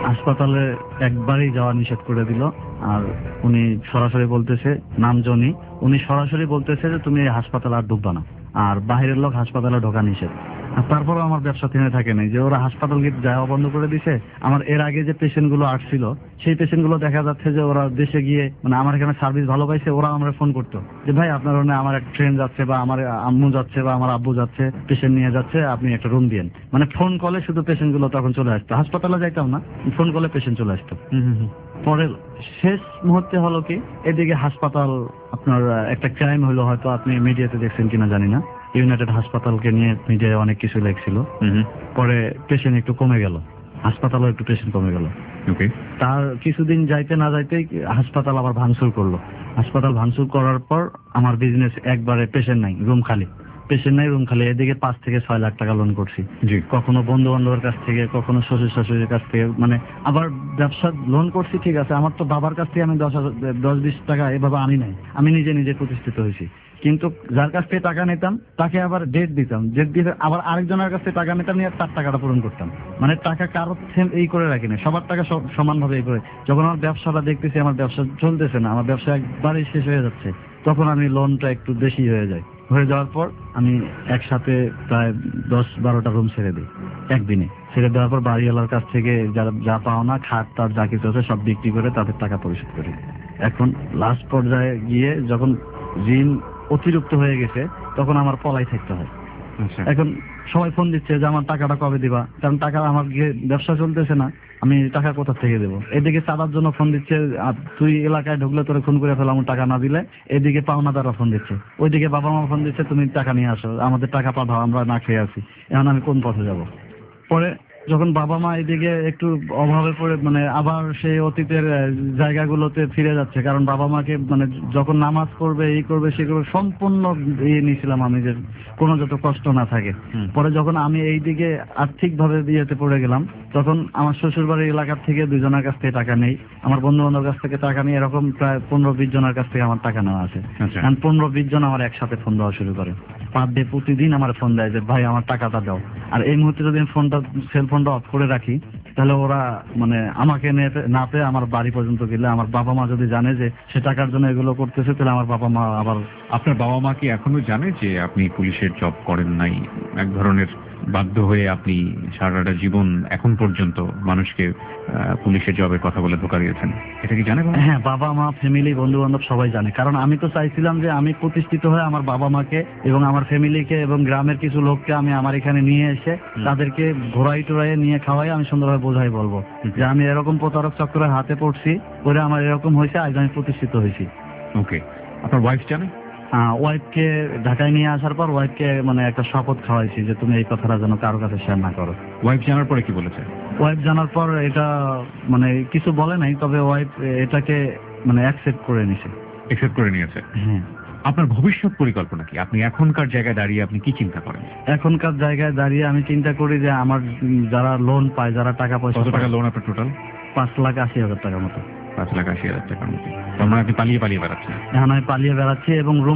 হাসপাতালে একবারই যাওয়া নিষেধ করে দিল। আর উনি সরাসরি বলতেছে, নাম জনি, উনি সরাসরি বলতেছে যে তুমি এই হাসপাতালে আর ঢুকবা না, আর বাইরের লোক হাসপাতালে ঢোকা নিষেধ। আর তারপরেও আমার ব্যবসা থেমে থাকে নাই, যে ওরা হাসপাতাল গিয়ে যাওয়া বন্ধ করে দিছে। আমার এর আগে যে পেশেন্ট গুলো আসছিল, সেই পেশেন্ট গুলো দেখা যাচ্ছে যে ওরা দেশে গিয়ে মানে আমার এখানে সার্ভিস ভালো পাইছে, ওরা আমরা ফোন করতো যে ভাই আপনার ওখানে আমার এক ট্রেন যাচ্ছে, বা আমার আম্মু যাচ্ছে, বা আমার আব্বু যাচ্ছে, পেশেন্ট নিয়ে যাচ্ছে, আপনি একটা রুম দিয়েন। মানে ফোন কলে শুধু পেশেন্ট গুলো তখন চলে আসতো, হাসপাতালে যাইতাম না, ফোন কলে পেশেন্ট চলে আসতো। পরে শেষ মুহূর্তে হলো কি, এদিকে হাসপাতাল আপনার একটা ক্রাইম হলো, হয়তো আপনি মিডিয়াতে দেখছেন কিনা জানি না, ইউনাইটেড হাসপাতালকে নিয়ে মিডিয়ায় অনেক কিছু লেখছিল। পরে পেশেন্ট একটু কমে গেল, হাসপাতালও একটু পেশেন্ট কমে গেল। তার কিছুদিন যাইতে না যাইতেই হাসপাতাল আবার ভাঙচুর করলো। হাসপাতাল ভাঙচুর করার পর আমার বিজনেস একবারে, পেশেন্ট নাই, রুম খালি, পেশেন্ট নাই, রুম খালি। এদিকে 5 থেকে 6 লাখ টাকা লোন করছি, কখনো বন্ধু বান্ধবের কাছ থেকে, কখনো শ্বশুর শাশুড়ির কাছ থেকে, মানে আবার ব্যবসা লোন করছি। ঠিক আছে, আমার তো বাবার কাছ থেকে আমি 10-20 টাকা এভাবে আনি নাই, আমি নিজে নিজে প্রতিষ্ঠিত হয়েছি। কিন্তু যার কাছ থেকে টাকা নিতাম তাকে আবার ডেট দিতাম, ডেট দিয়ে আবার আরেকজনের কাছ থেকে টাকা নিতাম, নিয়ে তার টাকাটা পূরণ করতাম। মানে টাকা কারো এই করে রাখি না, সবার টাকা সমানভাবে এই করে। যখন আমার ব্যবসাটা দেখতেছি আমার ব্যবসা চলতেছে না, আমার ব্যবসা একবারই শেষ হয়ে যাচ্ছে, তখন আমি লোনটা একটু বেশি হয়ে যাওয়ার পর আমি একসাথে প্রায় 10-12টা রুম ছেড়ে দিই একদিনে। ছেড়ে দেওয়ার পর বাড়িওয়ালার কাছ থেকে যা পাওনা, খাট তার যা কিছু আছে সব বিক্রি করে তাদের টাকা পরিশোধ করি। এখন লাস্ট পর্যায়ে গিয়ে যখন ঋণ অতিরিক্ত হয়ে গেছে, তখন আমার পলাই থাকতে হয়। এখন সবাই ফোন দিচ্ছে যে আমার টাকাটা কবে দিবা, কারণ টাকা আমার ব্যবসা চলতেছে না, আমি টাকা কোথা থেকে দেবো। এদিকে চাঁদার জন্য ফোন দিচ্ছে, তুই এলাকায় ঢুকলে তোরে খুন করে ফেলাম টাকা না দিলে। এদিকে পাওনাদাররা ফোন দিচ্ছে, ওইদিকে বাবা মা ফোন দিচ্ছে, তুমি টাকা নিয়ে আসো, আমাদের টাকা পাঠাও, আমরা না খেয়ে আছি। এখন আমি কোন পথে যাব? পরে যখন বাবা মা এদিকে একটু অভাবে পড়ে, মানে আবার সেই অতীতের জায়গাগুলোতে ফিরে যাচ্ছে, কারণ বাবা মাকে মানে যখন নামাজ পড়বে, এই করবে, সে করবে, সম্পূর্ণ নিয়েছিলাম আমি, যে কোনো যত কষ্ট না থাকে। পরে যখন আমি এইদিকে আর্থিক ভাবে বিয়েতে পড়ে গেলাম, তখন আমার শ্বশুর বাড়ির এলাকার থেকে 2 জনের কাছ থেকে টাকা নেই, আমার বন্ধু বান্ধবের কাছ থেকে টাকা নেই, এরকম প্রায় 15-20 জনের কাছ থেকে আমার টাকা নেওয়া আছে। 15-20 জন আমার একসাথে ফোন দেওয়া শুরু করে, পার ডে প্রতিদিন আমার ফোন দেয় যে ভাই আমার টাকাটা দাও। আর এই মুহূর্তে যদি সেলফোনটা অফ করে রাখি, তাহলে ওরা মানে আমাকে না পেয়ে আমার বাড়ি পর্যন্ত গেলে, আমার বাবা মা যদি জানে যে সে টাকার জন্য এগুলো করতেছে, তাহলে আমার বাবা মা আবার। আপনার বাবা মা কি এখনো জানে যে আপনি পুলিশের জব করেন নাই? এক ধরনের বাধ্য হয়ে আপনি সারাটা জীবন এখন পর্যন্ত মানুষকে পুলিশের জবের কথা বলে ধোঁকা দিয়েছেন, এটা কি জানে? হ্যাঁ, বাবা মা, ফ্যামিলি, বন্ধু বান্ধব সবাই জানে, কারণ আমি তো চাইছিলাম যে আমি প্রতিষ্ঠিত হয়ে আমার বাবা মাকে এবং আমার ফ্যামিলিকে এবং গ্রামের কিছু লোককে আমি আমার এখানে নিয়ে এসে তাদেরকে ঘোরাই টোরাই নিয়ে খাওয়াই আমি সুন্দরভাবে বোঝাই বলবো যে আমি এরকম প্রতারক চক্রের হাতে পড়ছি, ওরে আমার এরকম হয়েছে, আজ আমি প্রতিষ্ঠিত হয়েছি। ওকে, আপনার ওয়াইফ জানে? ওয়াইফকে ঢাকায় নিয়ে আসার পর ওয়াইফকে মানে একটা শপথ খাওয়াইছি যে তুমি এই কথাটা যেন কারো কাছে শেয়ার না করো। ওয়াইফ জানার পরে কি বলেছে? ওয়াইফ জানার পর এটা মানে কিছু বলে নাই, তবে ওয়াইফ এটাকে মানে অ্যাকসেপ্ট করে নিছে। অ্যাকসেপ্ট করে নিয়েছে? হ্যাঁ। আপনার ভবিষ্যৎ পরিকল্পনা কি? আপনি এখনকার জায়গায় দাঁড়িয়ে আপনি কি চিন্তা করেন? এখনকার জায়গায় দাঁড়িয়ে আমি চিন্তা করি যে আমার যারা লোন পায়, যারা টাকা পয়সা। কত টাকা লোন আপনার টোটাল? 5,80,000 টাকার মতো। 5,80,000 টাকার মতো। তার আপনি পালিয়ে বেড়াচ্ছেন? এখন আমি পালিয়ে বেড়াচ্ছি এবং রুম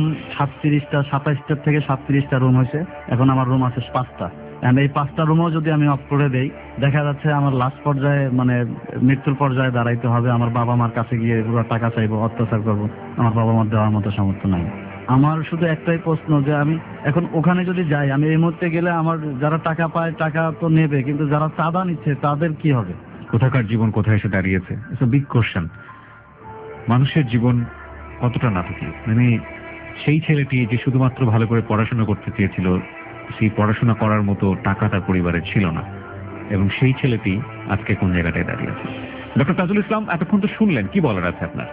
27টা থেকে 37টা রুম হয়েছে, এখন আমার রুম আছে 5টা। এই 5টা রুমও যদি আমি অফ করে দেই, দেখা যাচ্ছে আমার লাস্ট পর্যায়ে মানে মৃত্যুর পর্যায়ে দাঁড়াইতে হবে, আমার বাবা মার কাছে গিয়ে পুরো টাকা চাইবো, অত্যাচার করবো, আমার বাবা মার দেওয়ার মতো সামর্থ্য নাই। আমার শুধু একটাই প্রশ্ন যে আমি এখন ওখানে যদি যাই, আমি এই মুহূর্তে গেলে আমার যারা টাকা পায় টাকা তো নেবে, কিন্তু যারা চাঁদা নিচ্ছে তাদের কি হবে? কোথাকার জীবন কোথায় এসে দাঁড়িয়েছে? It's a big question. মানুষের জীবন কতটা নাটকীয়। মানে সেই ছেলেটি যে শুধুমাত্র ভালো করে পড়াশোনা করতে চেয়েছিল, সেই পড়াশোনা করার মতো টাকা তার পরিবারের ছিল না, এবং সেই ছেলেটি আজকে কোন জায়গাটায় দাঁড়িয়ে আছে। ডক্টর তাজুল ইসলাম, এতক্ষণ তো শুনলেন, কি বলার আছে আপনার?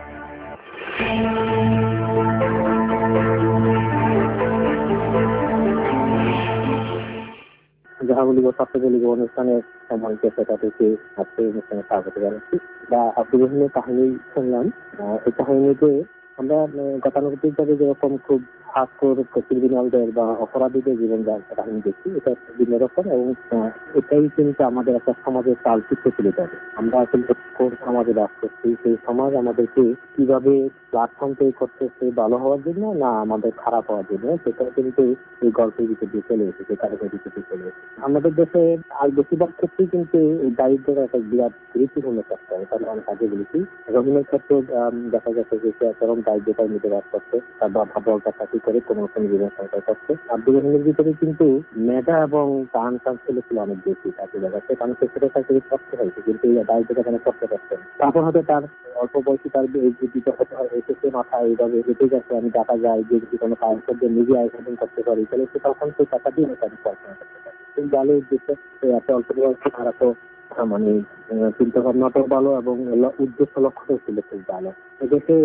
যাহা বলিব সত্য বলিব অনুষ্ঠানের সময় পেশাটাকে আজকে অনুষ্ঠানে স্বাগত জানাচ্ছি। বা আপনি বিভিন্ন কাহিনী শুনলাম, এই কাহিনীতে আমরা গতানুগতিক ভাবে যেরকম খুব খাসকর ক্রিমিনালদের বা অপরাধীদের জীবন কাহিনী দেখি, এটা বিভিন্ন রকম। এবং এটাই কিন্তু আমাদের একটা সমাজের চালচিত্র তুলে ধরে। আমরা কিন্তু কোন সমাজে বাস করছি, সেই সমাজ আমাদেরকে কিভাবে প্ল্যাটফর্ম তৈরি করতেছে ভালো হওয়ার জন্য না আমাদের খারাপ হওয়ার জন্য, সেটা কিন্তু এই গল্পের ভিতরে দিয়ে চলে এসেছে, কারণের ভিতরে চলে এসেছে। আমাদের দেশে আর বেশিরভাগ ক্ষেত্রেই কিন্তু এই দারিদ্রের একটা বিরাট গুরুত্বপূর্ণ ফ্যাক্টর, এটা আমি অনেক আগে বলেছি। রোহিণের ক্ষেত্রে দেখা যাচ্ছে যে সে চরম দারিদ্রতার মধ্যে বাস করছে, তার বাবা বলটা চাকরি করে কোনো কোনো জীবন সরকার করছে। আব্দুল রহিমের ভিতরে কিন্তু মেধা এবং টান চান্স ছিল অনেক বেশি চাকরি দেখাচ্ছে, কারণ সে ছোট চাকরি করতে হয়েছে, কিন্তু এই দারিদ্রতা কেন করতে পারছে। তারপর হয়তো তার অল্প বয়সী তার দিতে হতে হয় এসেছে মাথায় এইভাবে এটাই গেছে, আমি টাকা যাই যে যদি কোনো কাজ করতে নিজে আয়োজন করতে পারি তাহলে সে তখন সেই টাকা দিয়ে তাদের পড়াশোনা করতে পারে। কিন্তু আলো উদ্দেশ্যে এত অল্প বয়সে তারা তো মানে চিন্তা ভাবনাটাও ভালো এবং উদ্দেশ্য লক্ষ্যটাও ছিল খুব ভালো। এদেশে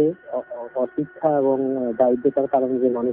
অশিক্ষা এবং দারিদ্রতার কারণে যে মানুষ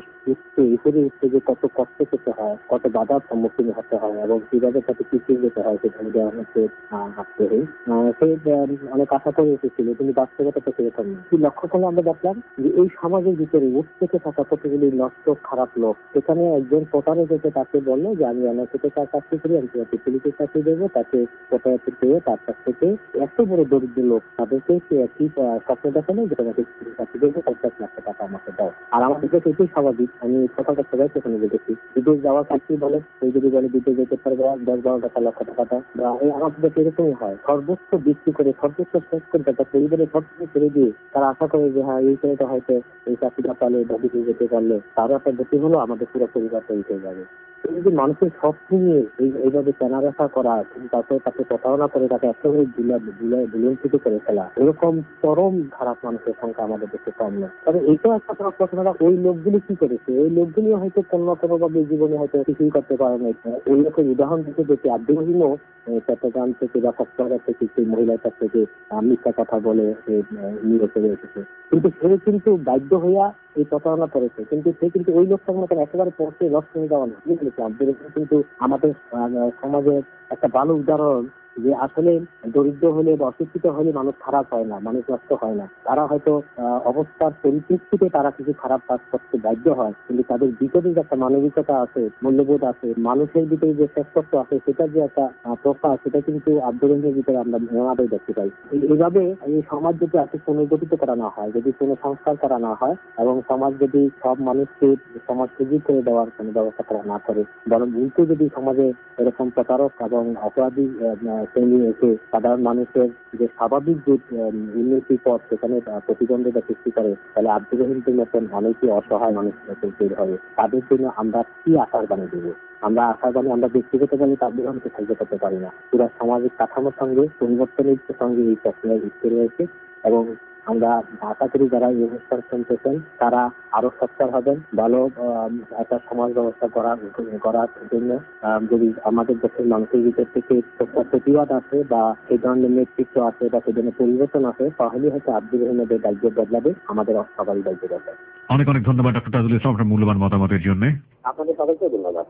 উঠতে যে কত কষ্ট করতে হয়, কত বাধার সম্মুখীন হতে হয় এবং কিভাবে তাকে পিছিয়ে যেতে হয় সেটা দেওয়া হচ্ছে আগ্রহী। সে অনেক আশা করে এসেছিল, কিন্তু বাস্তবতা তো সেরকম নেই। লক্ষ্য করলে আমরা দেখলাম যে এই সমাজের ভিতরে উঠ থেকে থাকা কতগুলি নষ্ট খারাপ লোক, সেখানে একজন প্রতারক এসে তাকে বললো যে আমি আমার থেকে তার চাকরি করি, আমি তোমাকে পুলিশের চাকরি দেবো, তাকে প্রতারক পেয়ে তার কাছ থেকে এত বড় দরিদ্র লোক তাদেরকে সে একটি স্বপ্ন দেখানো যে তোমাকে চাকরি দেবো, 50 লাখ টাকা আমাকে দাও। আর আমাদের কাছে এটাই স্বাভাবিক, আমি কথাটা সবাই সেখানে দেখেছি। বিদেশ যাওয়ার চাকরি বলে সেই যদি বলে বিদেশ যেতে পারবে 10-12 লক্ষ টাকাটা, বা আমাদের কাছে এরকমই হয়। সর্বোচ্চ বিক্রি করে সর্বোচ্চ শেষ করে তার পরিবারের সবকিছু ছেড়ে দিয়ে তারা আশা করে যে হ্যাঁ এই ছেলেটা হয়তো এই চাকরিটা পালে বা বিদেশ যেতে পারলে তারও একটা গতি হলো, আমাদের পুরো পরিবারটা উঠে যাবে। যদি মানুষের সব নিয়ে এইভাবে কেনাবেচা করা, তারপরে তাকে প্রতারণা করে তাকে একেবারে বিলম্বিত করে ফেলা, এরকম চরম খারাপ মানুষের সংখ্যা আমাদের দেশে কম নয়। তবে এইটাও একটা প্রশ্নটা, ওই লোকগুলি কি করেছে? ওই লোকগুলি হয়তো কোনো কোনোভাবে জীবনে হয়তো কিছুই করতে পারে না। ওই লোকের উদাহরণ দিতে দেখি আব্দুল রহিমও চট্টগ্রাম থেকে বা কক্সবাজার থেকে সেই মহিলার কাছ থেকে মিথ্যা কথা বলে নিয়ে চলে এসেছে, কিন্তু সে কিন্তু বাধ্য হইয়া এই প্রতারণা করেছে। কিন্তু সে কিন্তু ওই লোকটার মতো একেবারে পড়তে লক্ষ্য হয়ে যাওয়া না। আব্দুল রহিম কিন্তু আমাদের সমাজের একটা ভালো উদাহরণ যে আসলে দরিদ্র হলে বা অশিক্ষিত হলে মানুষ খারাপ হয় না, মানুষ নষ্ট হয় না। তারা হয়তো অবস্থার পরিপ্রেক্ষিতে তারা কিছু খারাপ কাজ করতে বাধ্য হয়, কিন্তু তাদের ভিতরে যে একটা মানবিকতা আছে, মূল্যবোধ আছে, মানুষের ভিতরে যে শ্রেষ্ঠত্ব আছে, সেটা যে একটা প্রকাশ, সেটা কিন্তু আব্দুল রহিমের ভিতরে আমরা আমাদের দেখতে পাই। এইভাবে এই সমাজ যদি আর্থিক পুনর্গঠিত করা না হয়, যদি কোনো সংস্কার করা না হয় এবং সমাজ যদি সব মানুষকে সমাজ সুযোগ করে দেওয়ার কোনো ব্যবস্থা করা না করে, বরং উল্টো যদি সমাজে এরকম প্রতারক এবং অপরাধী শ্রেণী এসে সাধারণ মানুষের যে স্বাভাবিক যে উন্নতির পথ সেখানে প্রতিবন্ধকতা সৃষ্টি করে, তাহলে আব্দুল রহিমের মতন অনেকে অসহায় মানুষ তৈরি হবে। তাদের জন্য আমরা কি আশার বাণী দেবো? আমরা আশার বাণী আমরা ব্যক্তিগত বাণী আব্দুল রহিমকে সাহায্য করতে পারি না। পুরা সামাজিক কাঠামোর সঙ্গে পরিবর্তনের সঙ্গে এই প্রক্রিয়া যুক্ত রয়েছে এবং আমরা আশা করি যারা এই অনুষ্ঠান শুনতেছেন তারা আরো সচ্ছল হবেন, ভালো একটা সমাজ ব্যবস্থা করার জন্য। যদি আমাদের দেশের মানুষের ভিতর থেকে প্রতিবাদ আছে বা সেই ধরনের নেতৃত্ব আছে বা সেই ধরনের পরিবর্তন আছে, তাহলে হয়তো আব্দুল রহিমের দায়িত্ব বদলাবে, আমাদের সবারই দায়িত্ব বদলাবে। অনেক অনেক ধন্যবাদ ডক্টর তাজুল ইসলাম আপনার মূল্যবান মতামতের জন্য। আপনাদের সবাইকে ধন্যবাদ।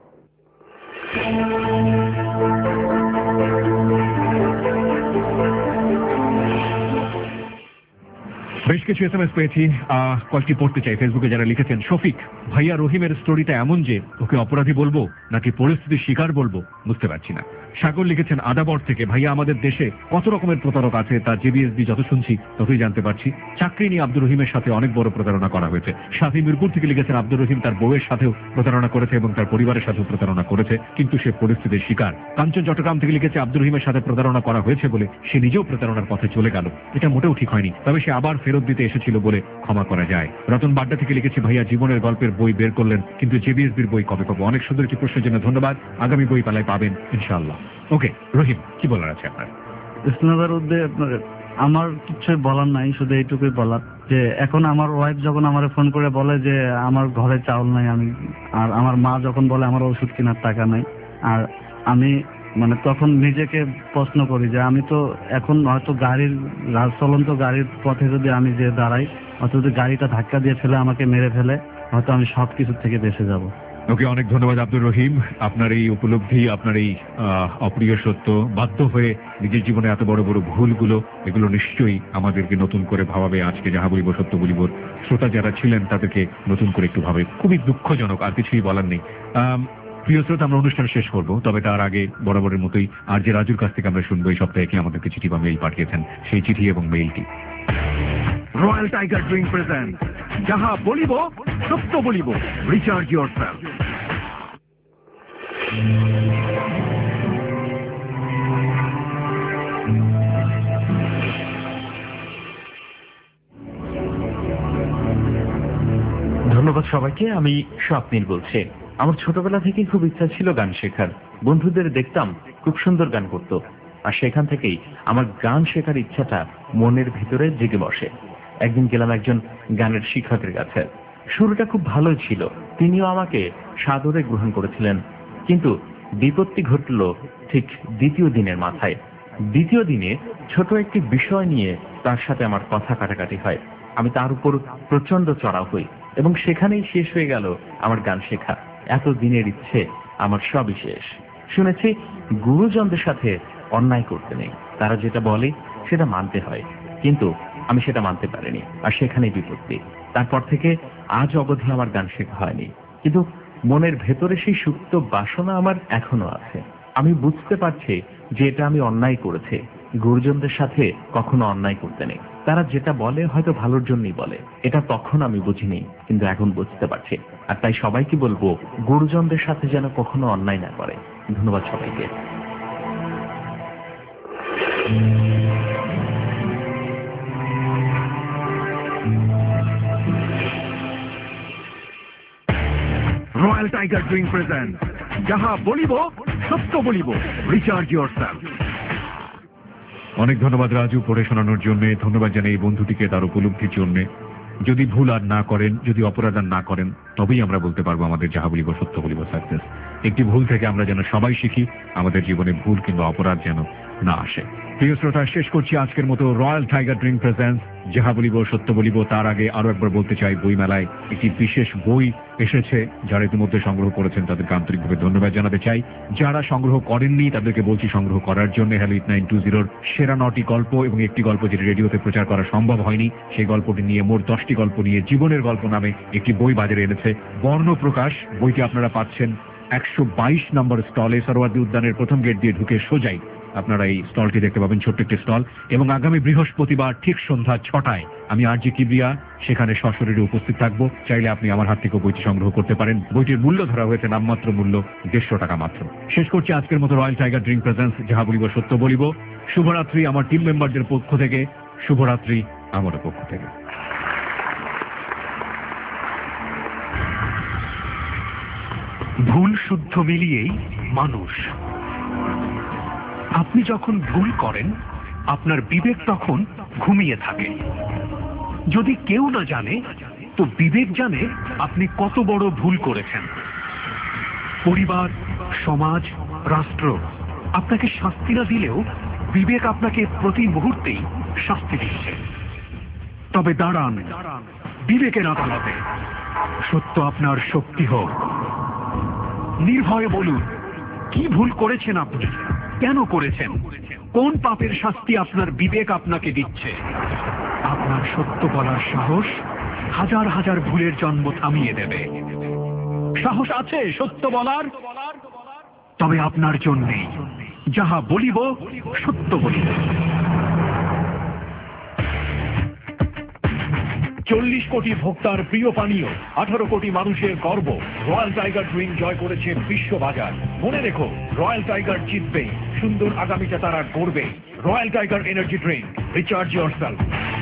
বেশ কিছু SMS পেয়েছি, কয়েকটি পড়তে চাই। ফেসবুকে যারা লিখেছেন, শফিক ভাইয়া রহিমের স্টোরিটা এমন যে ওকে অপরাধী বলবো নাকি পরিস্থিতির শিকার বলবো বুঝতে পারছি না। সাগর লিখেছেন আদাবর থেকে, ভাইয়া আমাদের দেশে কত রকমের প্রতারক আছে তা জেবিএসবি যত শুনছি ততই জানতে পারছি। চাকরি নিয়ে আব্দুর রহিমের সাথে অনেক বড় প্রতারণা করা হয়েছে। সাথী মিরপুর থেকে লিখেছেন আব্দুর রহিম তার বউয়ের সাথেও প্রতারণা করেছে এবং তার পরিবারের সাথেও প্রতারণা করেছে, কিন্তু সে পরিস্থিতির শিকার। কাঞ্চন চট্টগ্রাম থেকে লিখেছে আব্দুর রহিমের সাথে প্রতারণা করা হয়েছে বলে সে নিজেও প্রতারণার পথে চলে গেল, এটা মোটেও ঠিক হয়নি, তবে সে আবার ফেরত দিতে এসেছিল বলে ক্ষমা করা যায়। রতন বাড্ডা থেকে লিখেছে, ভাইয়া জীবনের গল্পের বই বের করলেন, কিন্তু জেবিএসবির বই কবে পাবো? অনেক সুন্দর একটি প্রশ্নের জন্য ধন্যবাদ, আগামী বই পালায় পাবেন ইনশাআল্লাহ। ওকে রহিম, কি বলার আছে আপনার? ইসলামের উদ্দেশ্যে আমার কিছু বলার নাই, শুধু এইটুকুই বলার যে এখন আমার ওয়াইফ যখন আমার ফোন করে বলে যে আমার ঘরে চাউল নাই, আমি আর আমার মা যখন বলে আমার ওষুধ কেনার টাকা নাই, আর আমি তখন নিজেকে প্রশ্ন করি যে আমি তো এখন হয়তো চলন্ত গাড়ির পথে যদি আমি যে দাঁড়াই, অথবা যদি গাড়িটা ধাক্কা দিয়ে ফেলে আমাকে মেরে ফেলে, হয়তো আমি সবকিছু থেকে বেঁচে যাব। ওকে, অনেক ধন্যবাদ আব্দুর রহিম। আপনার এই উপলব্ধি, আপনার এই অপ্রিয় সত্য, বাধ্য হয়ে নিজের জীবনে এত বড় বড় ভুলগুলো, এগুলো নিশ্চয়ই আমাদেরকে নতুন করে ভাবাবে। আজকে যাহা বলিব সত্য বলিব শ্রোতা যারা ছিলেন তাদেরকে নতুন করে একটু ভাবে। খুবই দুঃখজনক, আর কিছুই বলার নেই। প্রিয় শ্রোতা, আমরা অনুষ্ঠান শেষ করব, তবে তার আগে বরাবরের মতোই আর যে রাজুর কাছ থেকে আমরা শুনবো এই সপ্তাহে কি আমাদেরকে চিঠি বা মেইল পাঠিয়েছেন, সেই চিঠি এবং মেইলটি। রয়্যাল টাইগার ড্রিঙ্ক প্রেজেন্ট যাহা বলিব সত্য বলিব, রিচার্জ ইয়োরসেলফ। ধন্যবাদ সবাইকে। আমি স্বপ্নীল বলছি। আমার ছোটবেলা থেকেই খুব ইচ্ছা ছিল গান শেখার। বন্ধুদের দেখতাম খুব সুন্দর গান করত, আর সেখান থেকেই আমার গান শেখার ইচ্ছাটা মনের ভিতরে জেগে বসে। একদিন গেলাম একজন গানের শিক্ষকের কাছে। শুরুটা খুব ভালোই ছিল, তিনিও আমাকে সাদরে গ্রহণ করেছিলেন। কিন্তু বিপত্তি ঘটল ঠিক দ্বিতীয় দিনের মাথায়। দ্বিতীয় দিনে ছোট একটি বিষয় নিয়ে তার সাথে আমার কথা কাটাকাটি হয়। আমি তার উপর প্রচন্ড চড়াও হই এবং সেখানেই শেষ হয়ে গেল আমার গান শেখা। এত দিনের ইচ্ছে আমার সবই শেষ। শুনেছি গুরুজনদের সাথে অন্যায় করতে নেই, তারা যেটা বলে সেটা মানতে হয়, কিন্তু আমি সেটা মানতে পারিনি, আর সেখানেই বিপত্তি। তারপর থেকে আজ অবধি আমার গান শেখা হয়নি, কিন্তু মনের ভেতরে সেই সুপ্ত বাসনা আমার এখনো আছে। আমি বুঝতে পারছি যে এটা আমি অন্যায় করেছি। গুরুজনদের সাথে কখনো অন্যায় করতে নেই, তারা যেটা বলে হয়তো ভালোর জন্যই বলে, এটা তখন আমি বুঝিনি, কিন্তু এখন বুঝতে পারছি। আর তাই সবাইকে বলবো গুরুজনদের সাথে যেন কখনো অন্যায় না করে। ধন্যবাদ সবাইকে। রয়্যাল টাইগার ড্রিঙ্ক প্রেজেন্ট যাহা বলিব সত্য বলিব, রিচার্জ ইয়োরসেলফ। অনেক ধন্যবাদ রাজু পড়ে শোনানোর জন্য। ধন্যবাদ জানাই এই বন্ধুটিকে তার উপলব্ধির জন্য। যদি ভুল আর না করেন, যদি অপরাধ আর না করেন, তবেই আমরা বলতে পারবো আমাদের যাহা বলিব সত্য বলিব সাকসেস। একটি ভুল থেকে আমরা যেন সবাই শিখি, আমাদের জীবনে ভুল কিংবা অপরাধ যেন না আসে। প্রিয় শ্রোতা, শেষ করছি আজকের মতো রয়্যাল টাইগার ড্রিঙ্ক প্রেজেন্স যাহা বলিব সত্য বলিব। তার আগে আরো একবার বলতে চাই, বই মেলায় একটি বিশেষ বই এসেছে। যারা ইতিমধ্যে সংগ্রহ করেছেন তাদেরকে আন্তরিকভাবে ধন্যবাদ জানাতে চাই। যারা সংগ্রহ করেননি তাদেরকে বলছি সংগ্রহ করার জন্য। হ্যালো 920 সেরা 9টি গল্প এবং একটি গল্প যেটি রেডিওতে প্রচার করা সম্ভব হয়নি, সেই গল্পটি নিয়ে মোট 10টি গল্প নিয়ে জীবনের গল্প নামে একটি বই বাজারে এনেছে বর্ণ প্রকাশ। বইটি আপনারা পাচ্ছেন 122 নম্বর স্টলে, সরোয়ার্দী উদ্যানের প্রথম গেট দিয়ে ঢুকে সোজাই আপনারা এই স্টলটি দেখতে পাবেন, ছোট্ট একটি স্টল। এবং আগামী বৃহস্পতিবার ঠিক সন্ধ্যা 6টায় আমি আরজি কিবরিয়া সেখানে সশরীরে উপস্থিত থাকবো। চাইলে আপনি আমার হাত থেকে বইটি সংগ্রহ করতে পারেন। বইটির মূল্য ধরা হয়েছে নামমাত্র মূল্য 150 টাকা মাত্র। শেষ করছি আজকের মতো রয়্যাল টাইগার ড্রিঙ্ক প্রেজেন্স যাহা বলিব সত্য বলিব। শুভরাত্রি আমার টিম মেম্বারদের পক্ষ থেকে, শুভরাত্রি আমার পক্ষ থেকে। ভুল শুদ্ধ মিলিয়েই মানুষ। আপনি যখন ভুল করেন আপনার বিবেক তখন ঘুমিয়ে থাকে। যদি কেউ না জানে তো বিবেক জানে আপনি কত বড় ভুল করেছেন। পরিবার, সমাজ, রাষ্ট্র আপনাকে শাস্তি না দিলেও বিবেক আপনাকে প্রতি মুহূর্তেই শাস্তি দিচ্ছে। তবে দাঁড়ান বিবেকের আদালতে, সত্য আপনার শক্তি হোক। নির্ভয়ে বলুন কি ভুল করেছেন আপনি, কেন করেছেন, কোন পাপের শাস্তি আপনার বিবেক আপনাকে দিচ্ছে। আপনার সত্য বলার সাহস হাজার হাজার ভুলের জন্ম থামিয়ে দেবে। সাহস আছে সত্য বলার? তবে আপনার জন্যেই যাহা বলিব সত্য বলিব। 40 কোটি ভোক্তার প্রিয় পানীয়, 18 কোটি মানুষের গর্ব, রয়্যাল টাইগার ড্রিঙ্ক জয় করেছে বিশ্ববাজার। মনে রেখো, রয়্যাল টাইগার জিতবে, সুন্দর আগামীটা তারা গড়বে। Royal tiger energy drink, recharge yourself.